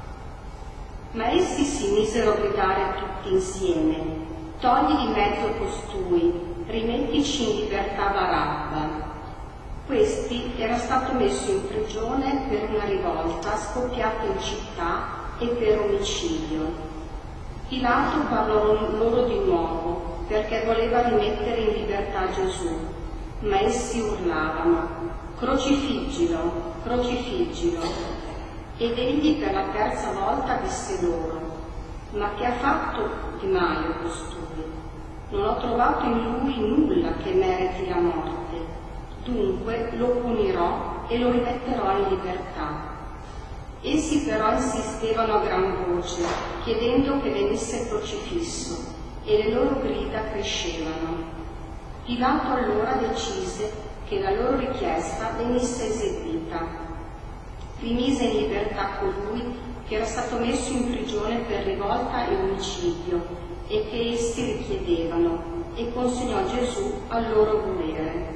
Ma essi si misero a gridare tutti insieme: «Togli di mezzo costui, rimettici in libertà Barabba». Questi era stato messo in prigione per una rivolta scoppiata in città e per omicidio. Pilato parlò loro di nuovo: perché voleva rimettere in libertà Gesù, ma essi urlavano: crocifiggilo, crocifiggilo. Ed egli per la terza volta disse loro: ma che ha fatto di male costui? Non ho trovato in lui nulla che meriti la morte, dunque lo punirò e lo rimetterò in libertà. Essi però insistevano a gran voce, chiedendo che venisse crocifisso, e le loro grida crescevano. Pilato allora decise che la loro richiesta venisse eseguita. Rimise in libertà colui che era stato messo in prigione per rivolta e omicidio e che essi richiedevano, e consegnò Gesù al loro volere.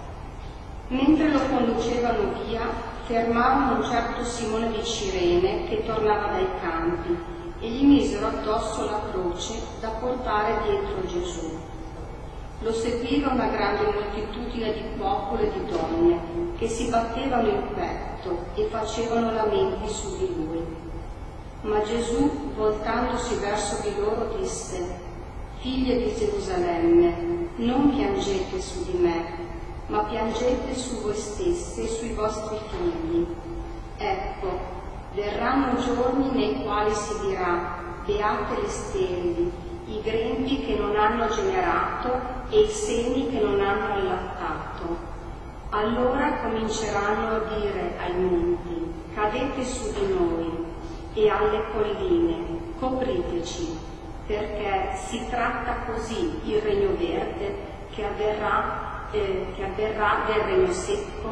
Mentre lo conducevano via, fermarono un certo Simone di Cirene che tornava dai campi e gli misero addosso la croce da portare dietro Gesù. Lo seguiva una grande moltitudine di popolo e di donne che si battevano il petto e facevano lamenti su di lui. Ma Gesù, voltandosi verso di loro, disse: figlie di Gerusalemme, non piangete su di me, ma piangete su voi stessi e sui vostri figli. Ecco, verranno giorni nei quali si dirà: beate le sterili, i grembi che non hanno generato e i seni che non hanno allattato. Allora cominceranno a dire ai monti: cadete su di noi, e alle colline: copriteci, perché si tratta così il regno verde che avverrà, eh, che avverrà del regno secco.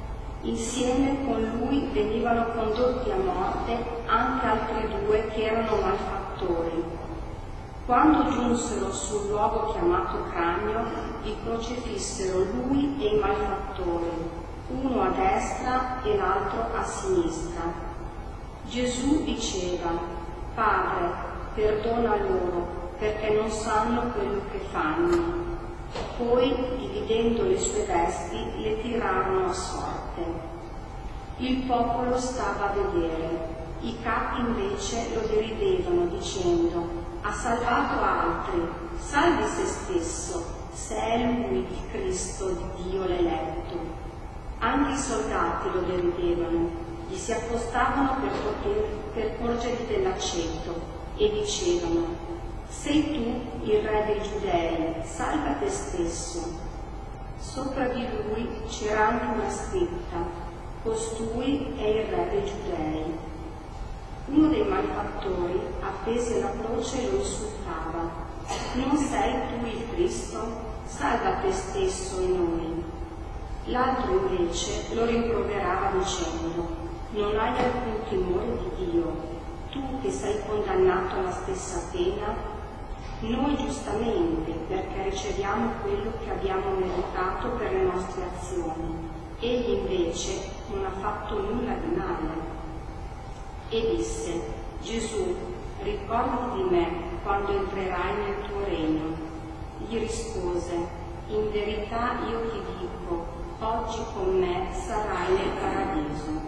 Insieme con lui venivano condotti a morte anche altri due che erano malfattori. Quando giunsero sul luogo chiamato Cranio, li crocifissero lui e i malfattori, uno a destra e l'altro a sinistra. Gesù diceva: Padre, perdona loro, perché non sanno quello che fanno. Poi, dividendo le sue vesti, le tirarono a sorte. Il popolo stava a vedere, i capi invece lo deridevano dicendo: ha salvato altri, salvi se stesso, se è lui il Cristo di Dio l'eletto. Anche i soldati lo deridevano, gli si accostavano per, poter, per porgergli dell'aceto e dicevano: sei tu il re dei Giudei, salva te stesso. Sopra di lui c'era anche una scritta: costui è il re dei Giudei. Uno dei malfattori, appesi alla croce, lo insultava: non sei tu il Cristo? Salva te stesso e noi. L'altro invece lo rimproverava dicendo: non hai alcun timore di Dio, tu che sei condannato alla stessa pena? Noi giustamente, perché riceviamo quello che abbiamo meritato per le nostre azioni, egli invece non ha fatto nulla di male. E disse: Gesù, ricordati di me quando entrerai nel tuo regno. Gli rispose: in verità io ti dico, oggi con me sarai nel paradiso.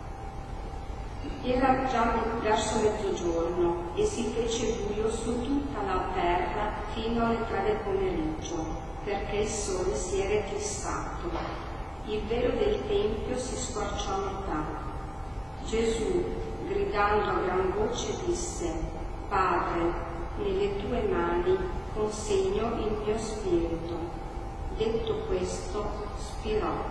Era già verso mezzogiorno e si fece buio su tutta la terra fino alle tre del pomeriggio, perché il sole si era eclissato. Il velo del tempio si squarciò a metà. Gesù, gridando a gran voce, disse: Padre, nelle tue mani consegno il mio spirito. Detto questo, spirò.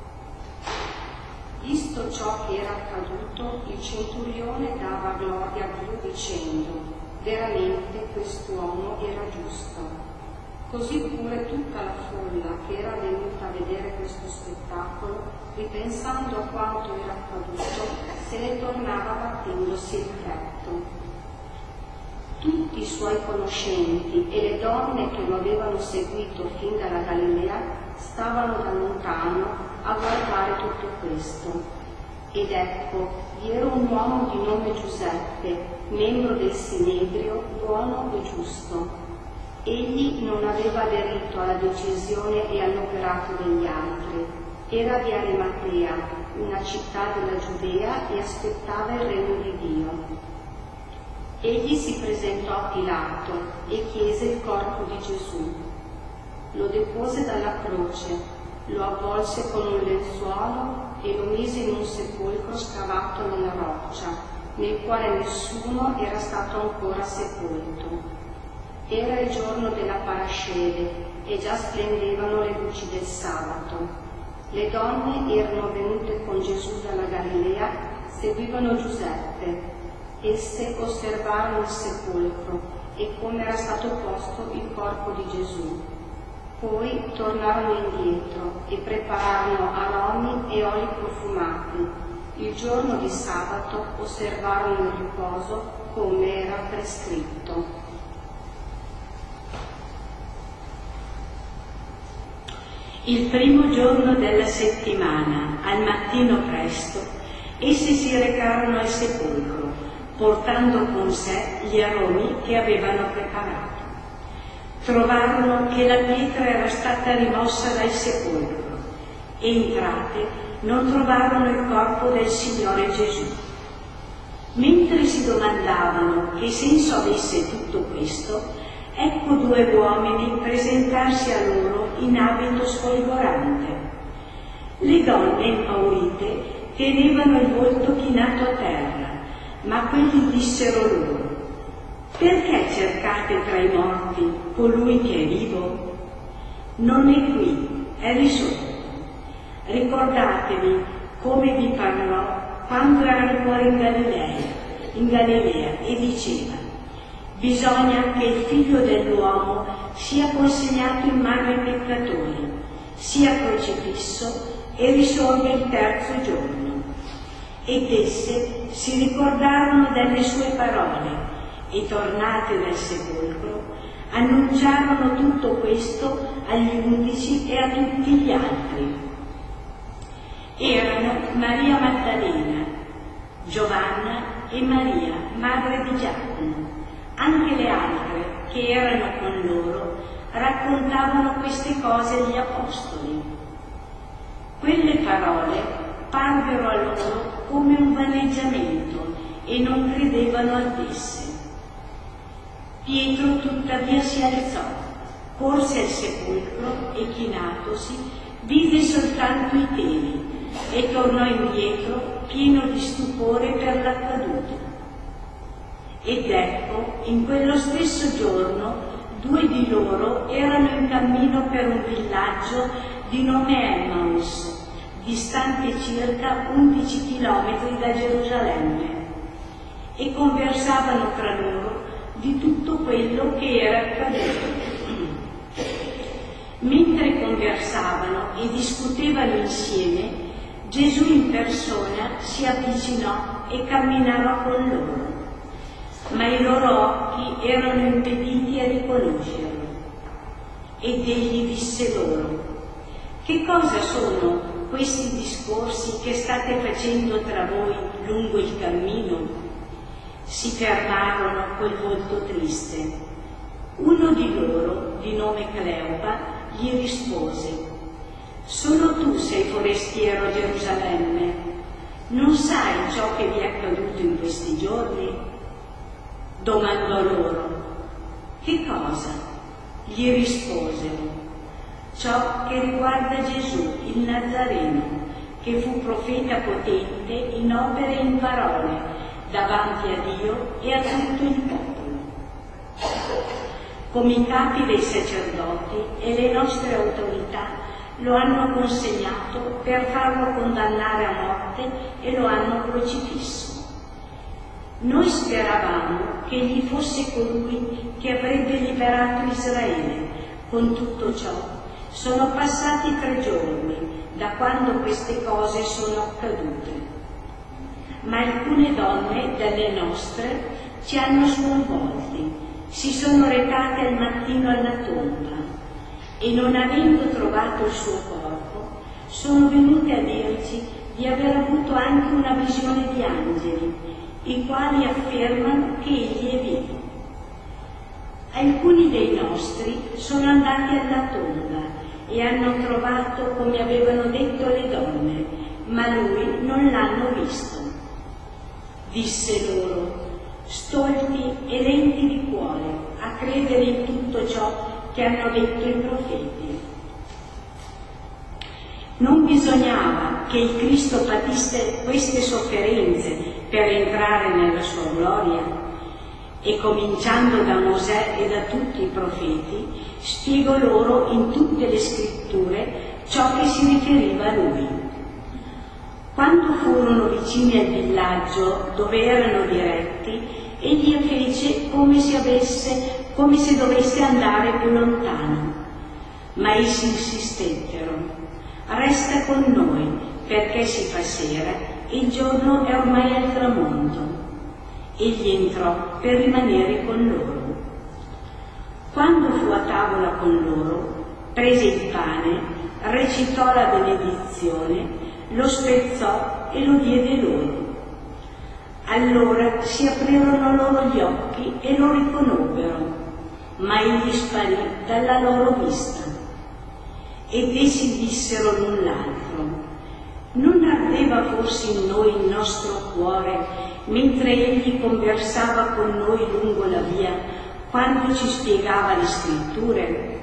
Visto ciò che era accaduto, il centurione dava gloria a Dio dicendo: veramente quest'uomo era giusto. Così pure tutta la folla che era venuta a vedere questo spettacolo, ripensando a quanto era accaduto, se ne tornava battendosi il petto. Tutti i suoi conoscenti e le donne che lo avevano seguito fin dalla Galilea stavano da lontano a guardare tutto questo. Ed ecco, vi era un uomo di nome Giuseppe, membro del Sinedrio, buono e giusto. Egli non aveva aderito alla decisione e all'operato degli altri. Era di Arimatea, una città della Giudea, e aspettava il regno di Dio. Egli si presentò a Pilato e chiese il corpo di Gesù. Lo depose dalla croce, lo avvolse con un lenzuolo e lo mise in un sepolcro scavato nella roccia, nel quale nessuno era stato ancora sepolto. Era il giorno della parasceve e già splendevano le luci del sabato. Le donne erano venute con Gesù dalla Galilea, seguivano Giuseppe. Esse osservarono il sepolcro e come era stato posto il corpo di Gesù. Poi tornarono indietro e prepararono aromi e oli profumati. Il giorno di sabato osservarono il riposo come era prescritto. Il primo giorno della settimana, al mattino presto, essi si recarono al sepolcro, portando con sé gli aromi che avevano preparato. Trovarono che la pietra era stata rimossa dal sepolcro e, entrate, non trovarono il corpo del Signore Gesù. Mentre si domandavano che senso avesse tutto questo, ecco due uomini presentarsi a loro in abito sfolgorante. Le donne, impaurite, tenevano il volto chinato a terra, ma quelli dissero loro: perché cercate tra i morti colui che è vivo? Non è qui, è risorto. Ricordatevi come vi parlò quando era ancora in Galilea, in Galilea e diceva: bisogna che il figlio dell'uomo sia consegnato in mano ai peccatori, sia crocifisso e risorga il terzo giorno. Ed esse si ricordarono delle sue parole e, tornate dal sepolcro, annunciarono tutto questo agli undici e a tutti gli altri. Erano Maria Maddalena, Giovanna e Maria, madre di Giacomo. Anche le altre che erano con loro raccontavano queste cose agli apostoli. Quelle parole parvero a loro come un vaneggiamento e non credevano ad esse. Pietro tuttavia si alzò, corse al sepolcro e, chinatosi, vide soltanto i teli e tornò indietro pieno di stupore per l'accaduto. Ed ecco, in quello stesso giorno, due di loro erano in cammino per un villaggio di nome Emmaus, distante circa undici chilometri da Gerusalemme, e conversavano tra loro di tutto quello che era accaduto. Mentre conversavano e discutevano insieme, Gesù in persona si avvicinò e camminava con loro, ma i loro occhi erano impediti a riconoscerlo. Ed egli disse loro: che cosa sono questi discorsi che state facendo tra voi lungo il cammino? Si fermarono col volto triste. Uno di loro, di nome Cleopa, gli rispose: solo tu sei forestiero a Gerusalemme, non sai ciò che vi è accaduto in questi giorni? Domandò loro: che cosa? Gli risposero: ciò che riguarda Gesù, il Nazareno, che fu profeta potente in opere e in parole davanti a Dio e a tutto il popolo. Come i capi dei sacerdoti e le nostre autorità lo hanno consegnato per farlo condannare a morte e lo hanno crocifisso. Noi speravamo che egli fosse colui che avrebbe liberato Israele. Con tutto ciò sono passati tre giorni da quando queste cose sono accadute. Ma alcune donne delle nostre ci hanno sconvolti, si sono recate al mattino alla tomba e, non avendo trovato il suo corpo, sono venute a dirci di aver avuto anche una visione di angeli, i quali affermano che egli è vivo. Alcuni dei nostri sono andati alla tomba e hanno trovato come avevano detto le donne, ma lui non l'hanno visto. Disse loro: stolti e lenti di cuore a credere in tutto ciò che hanno detto i profeti. Non bisognava che il Cristo patisse queste sofferenze per entrare nella sua gloria? E cominciando da Mosè e da tutti i profeti, spiegò loro in tutte le scritture ciò che si riferiva a lui. Quando furono vicini al villaggio dove erano diretti, egli fece come se avesse, come se dovesse andare più lontano. Ma essi insistettero: resta con noi, perché si fa sera e il giorno è ormai al tramonto. Egli entrò per rimanere con loro. Quando fu a tavola con loro, prese il pane, recitò la benedizione, lo spezzò e lo diede loro. Allora si aprirono loro gli occhi e lo riconobbero, ma egli sparì dalla loro vista. Ed essi dissero l'un l'altro: non ardeva forse in noi il nostro cuore mentre egli conversava con noi lungo la via, quando ci spiegava le scritture?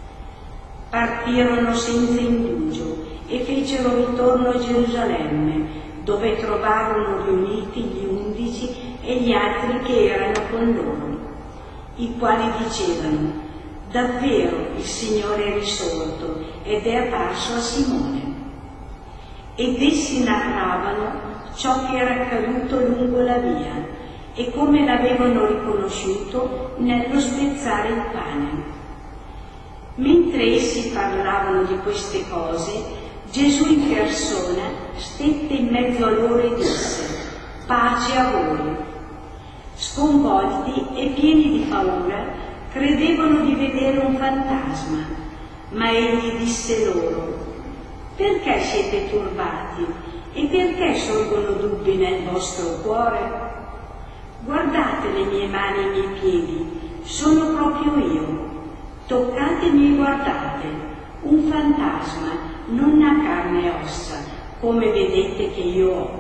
Partirono senza indugio e fecero ritorno a Gerusalemme, dove trovarono riuniti gli undici e gli altri che erano con loro, i quali dicevano: davvero il Signore è risorto ed è apparso a Simone. Ed essi narravano ciò che era accaduto lungo la via e come l'avevano riconosciuto nello spezzare il pane. Mentre essi parlavano di queste cose, Gesù in persona stette in mezzo a loro e disse: pace a voi. Sconvolti e pieni di paura, credevano di vedere un fantasma, ma egli disse loro: perché siete turbati e perché sorgono dubbi nel vostro cuore? Guardate le mie mani e i miei piedi, sono proprio io. Toccatemi e guardate, un fantasma non ha carne e ossa, come vedete che io ho.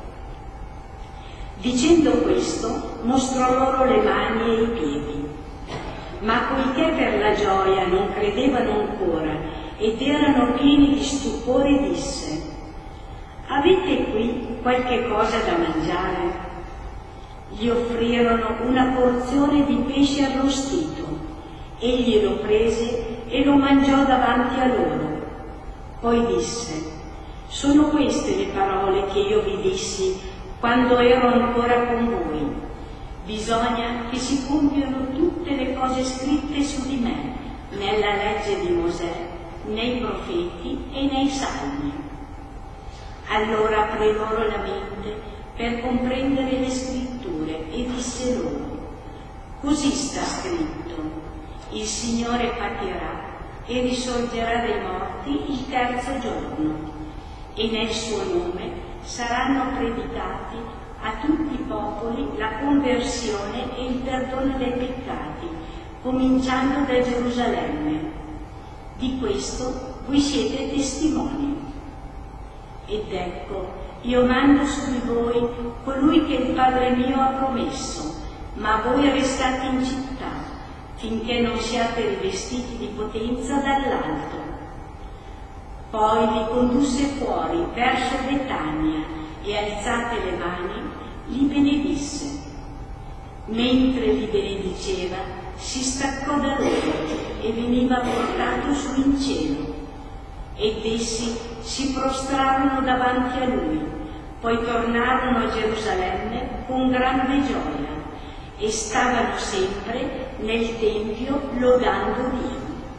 Dicendo questo, mostrò loro le mani e i piedi. Ma poiché per la gioia non credevano ancora ed erano pieni di stupore, disse: avete qui qualche cosa da mangiare? Gli offrirono una porzione di pesce arrostito. Egli lo prese e lo mangiò davanti a loro. Poi disse: sono queste le parole che io vi dissi quando ero ancora con voi. Bisogna che si compiano tutte le cose scritte su di me nella legge di Mosè, nei profeti e nei salmi. Allora aprì loro la mente per comprendere le scritture e disse loro: così sta scritto: il Signore patirà e risorgerà dai morti il terzo giorno, e nel suo nome saranno predicati a tutti i popoli la conversione e il perdono dei peccati, cominciando da Gerusalemme. Di questo voi siete testimoni. Ed ecco, io mando su di voi colui che il Padre mio ha promesso, ma voi restate in città, finché non siate rivestiti di potenza dall'alto. Poi li condusse fuori verso Betania e, alzate le mani, li benedisse. Mentre li benediceva, si staccò da loro e veniva portato su in cielo. Ed essi si prostrarono davanti a lui, poi tornarono a Gerusalemme con grande gioia e stavano sempre nel Tempio lodando Dio.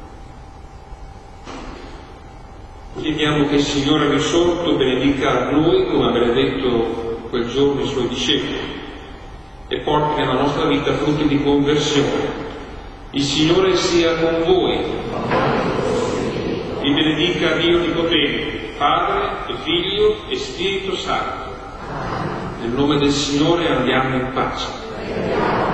Chiediamo che il Signore risorto benedica noi come ha benedetto quel giorno i suoi discepoli e porti nella nostra vita frutti di conversione. Il Signore sia con voi. Vi benedica Dio Onnipotente, Padre e Figlio e Spirito Santo. Nel nome del Signore andiamo in pace.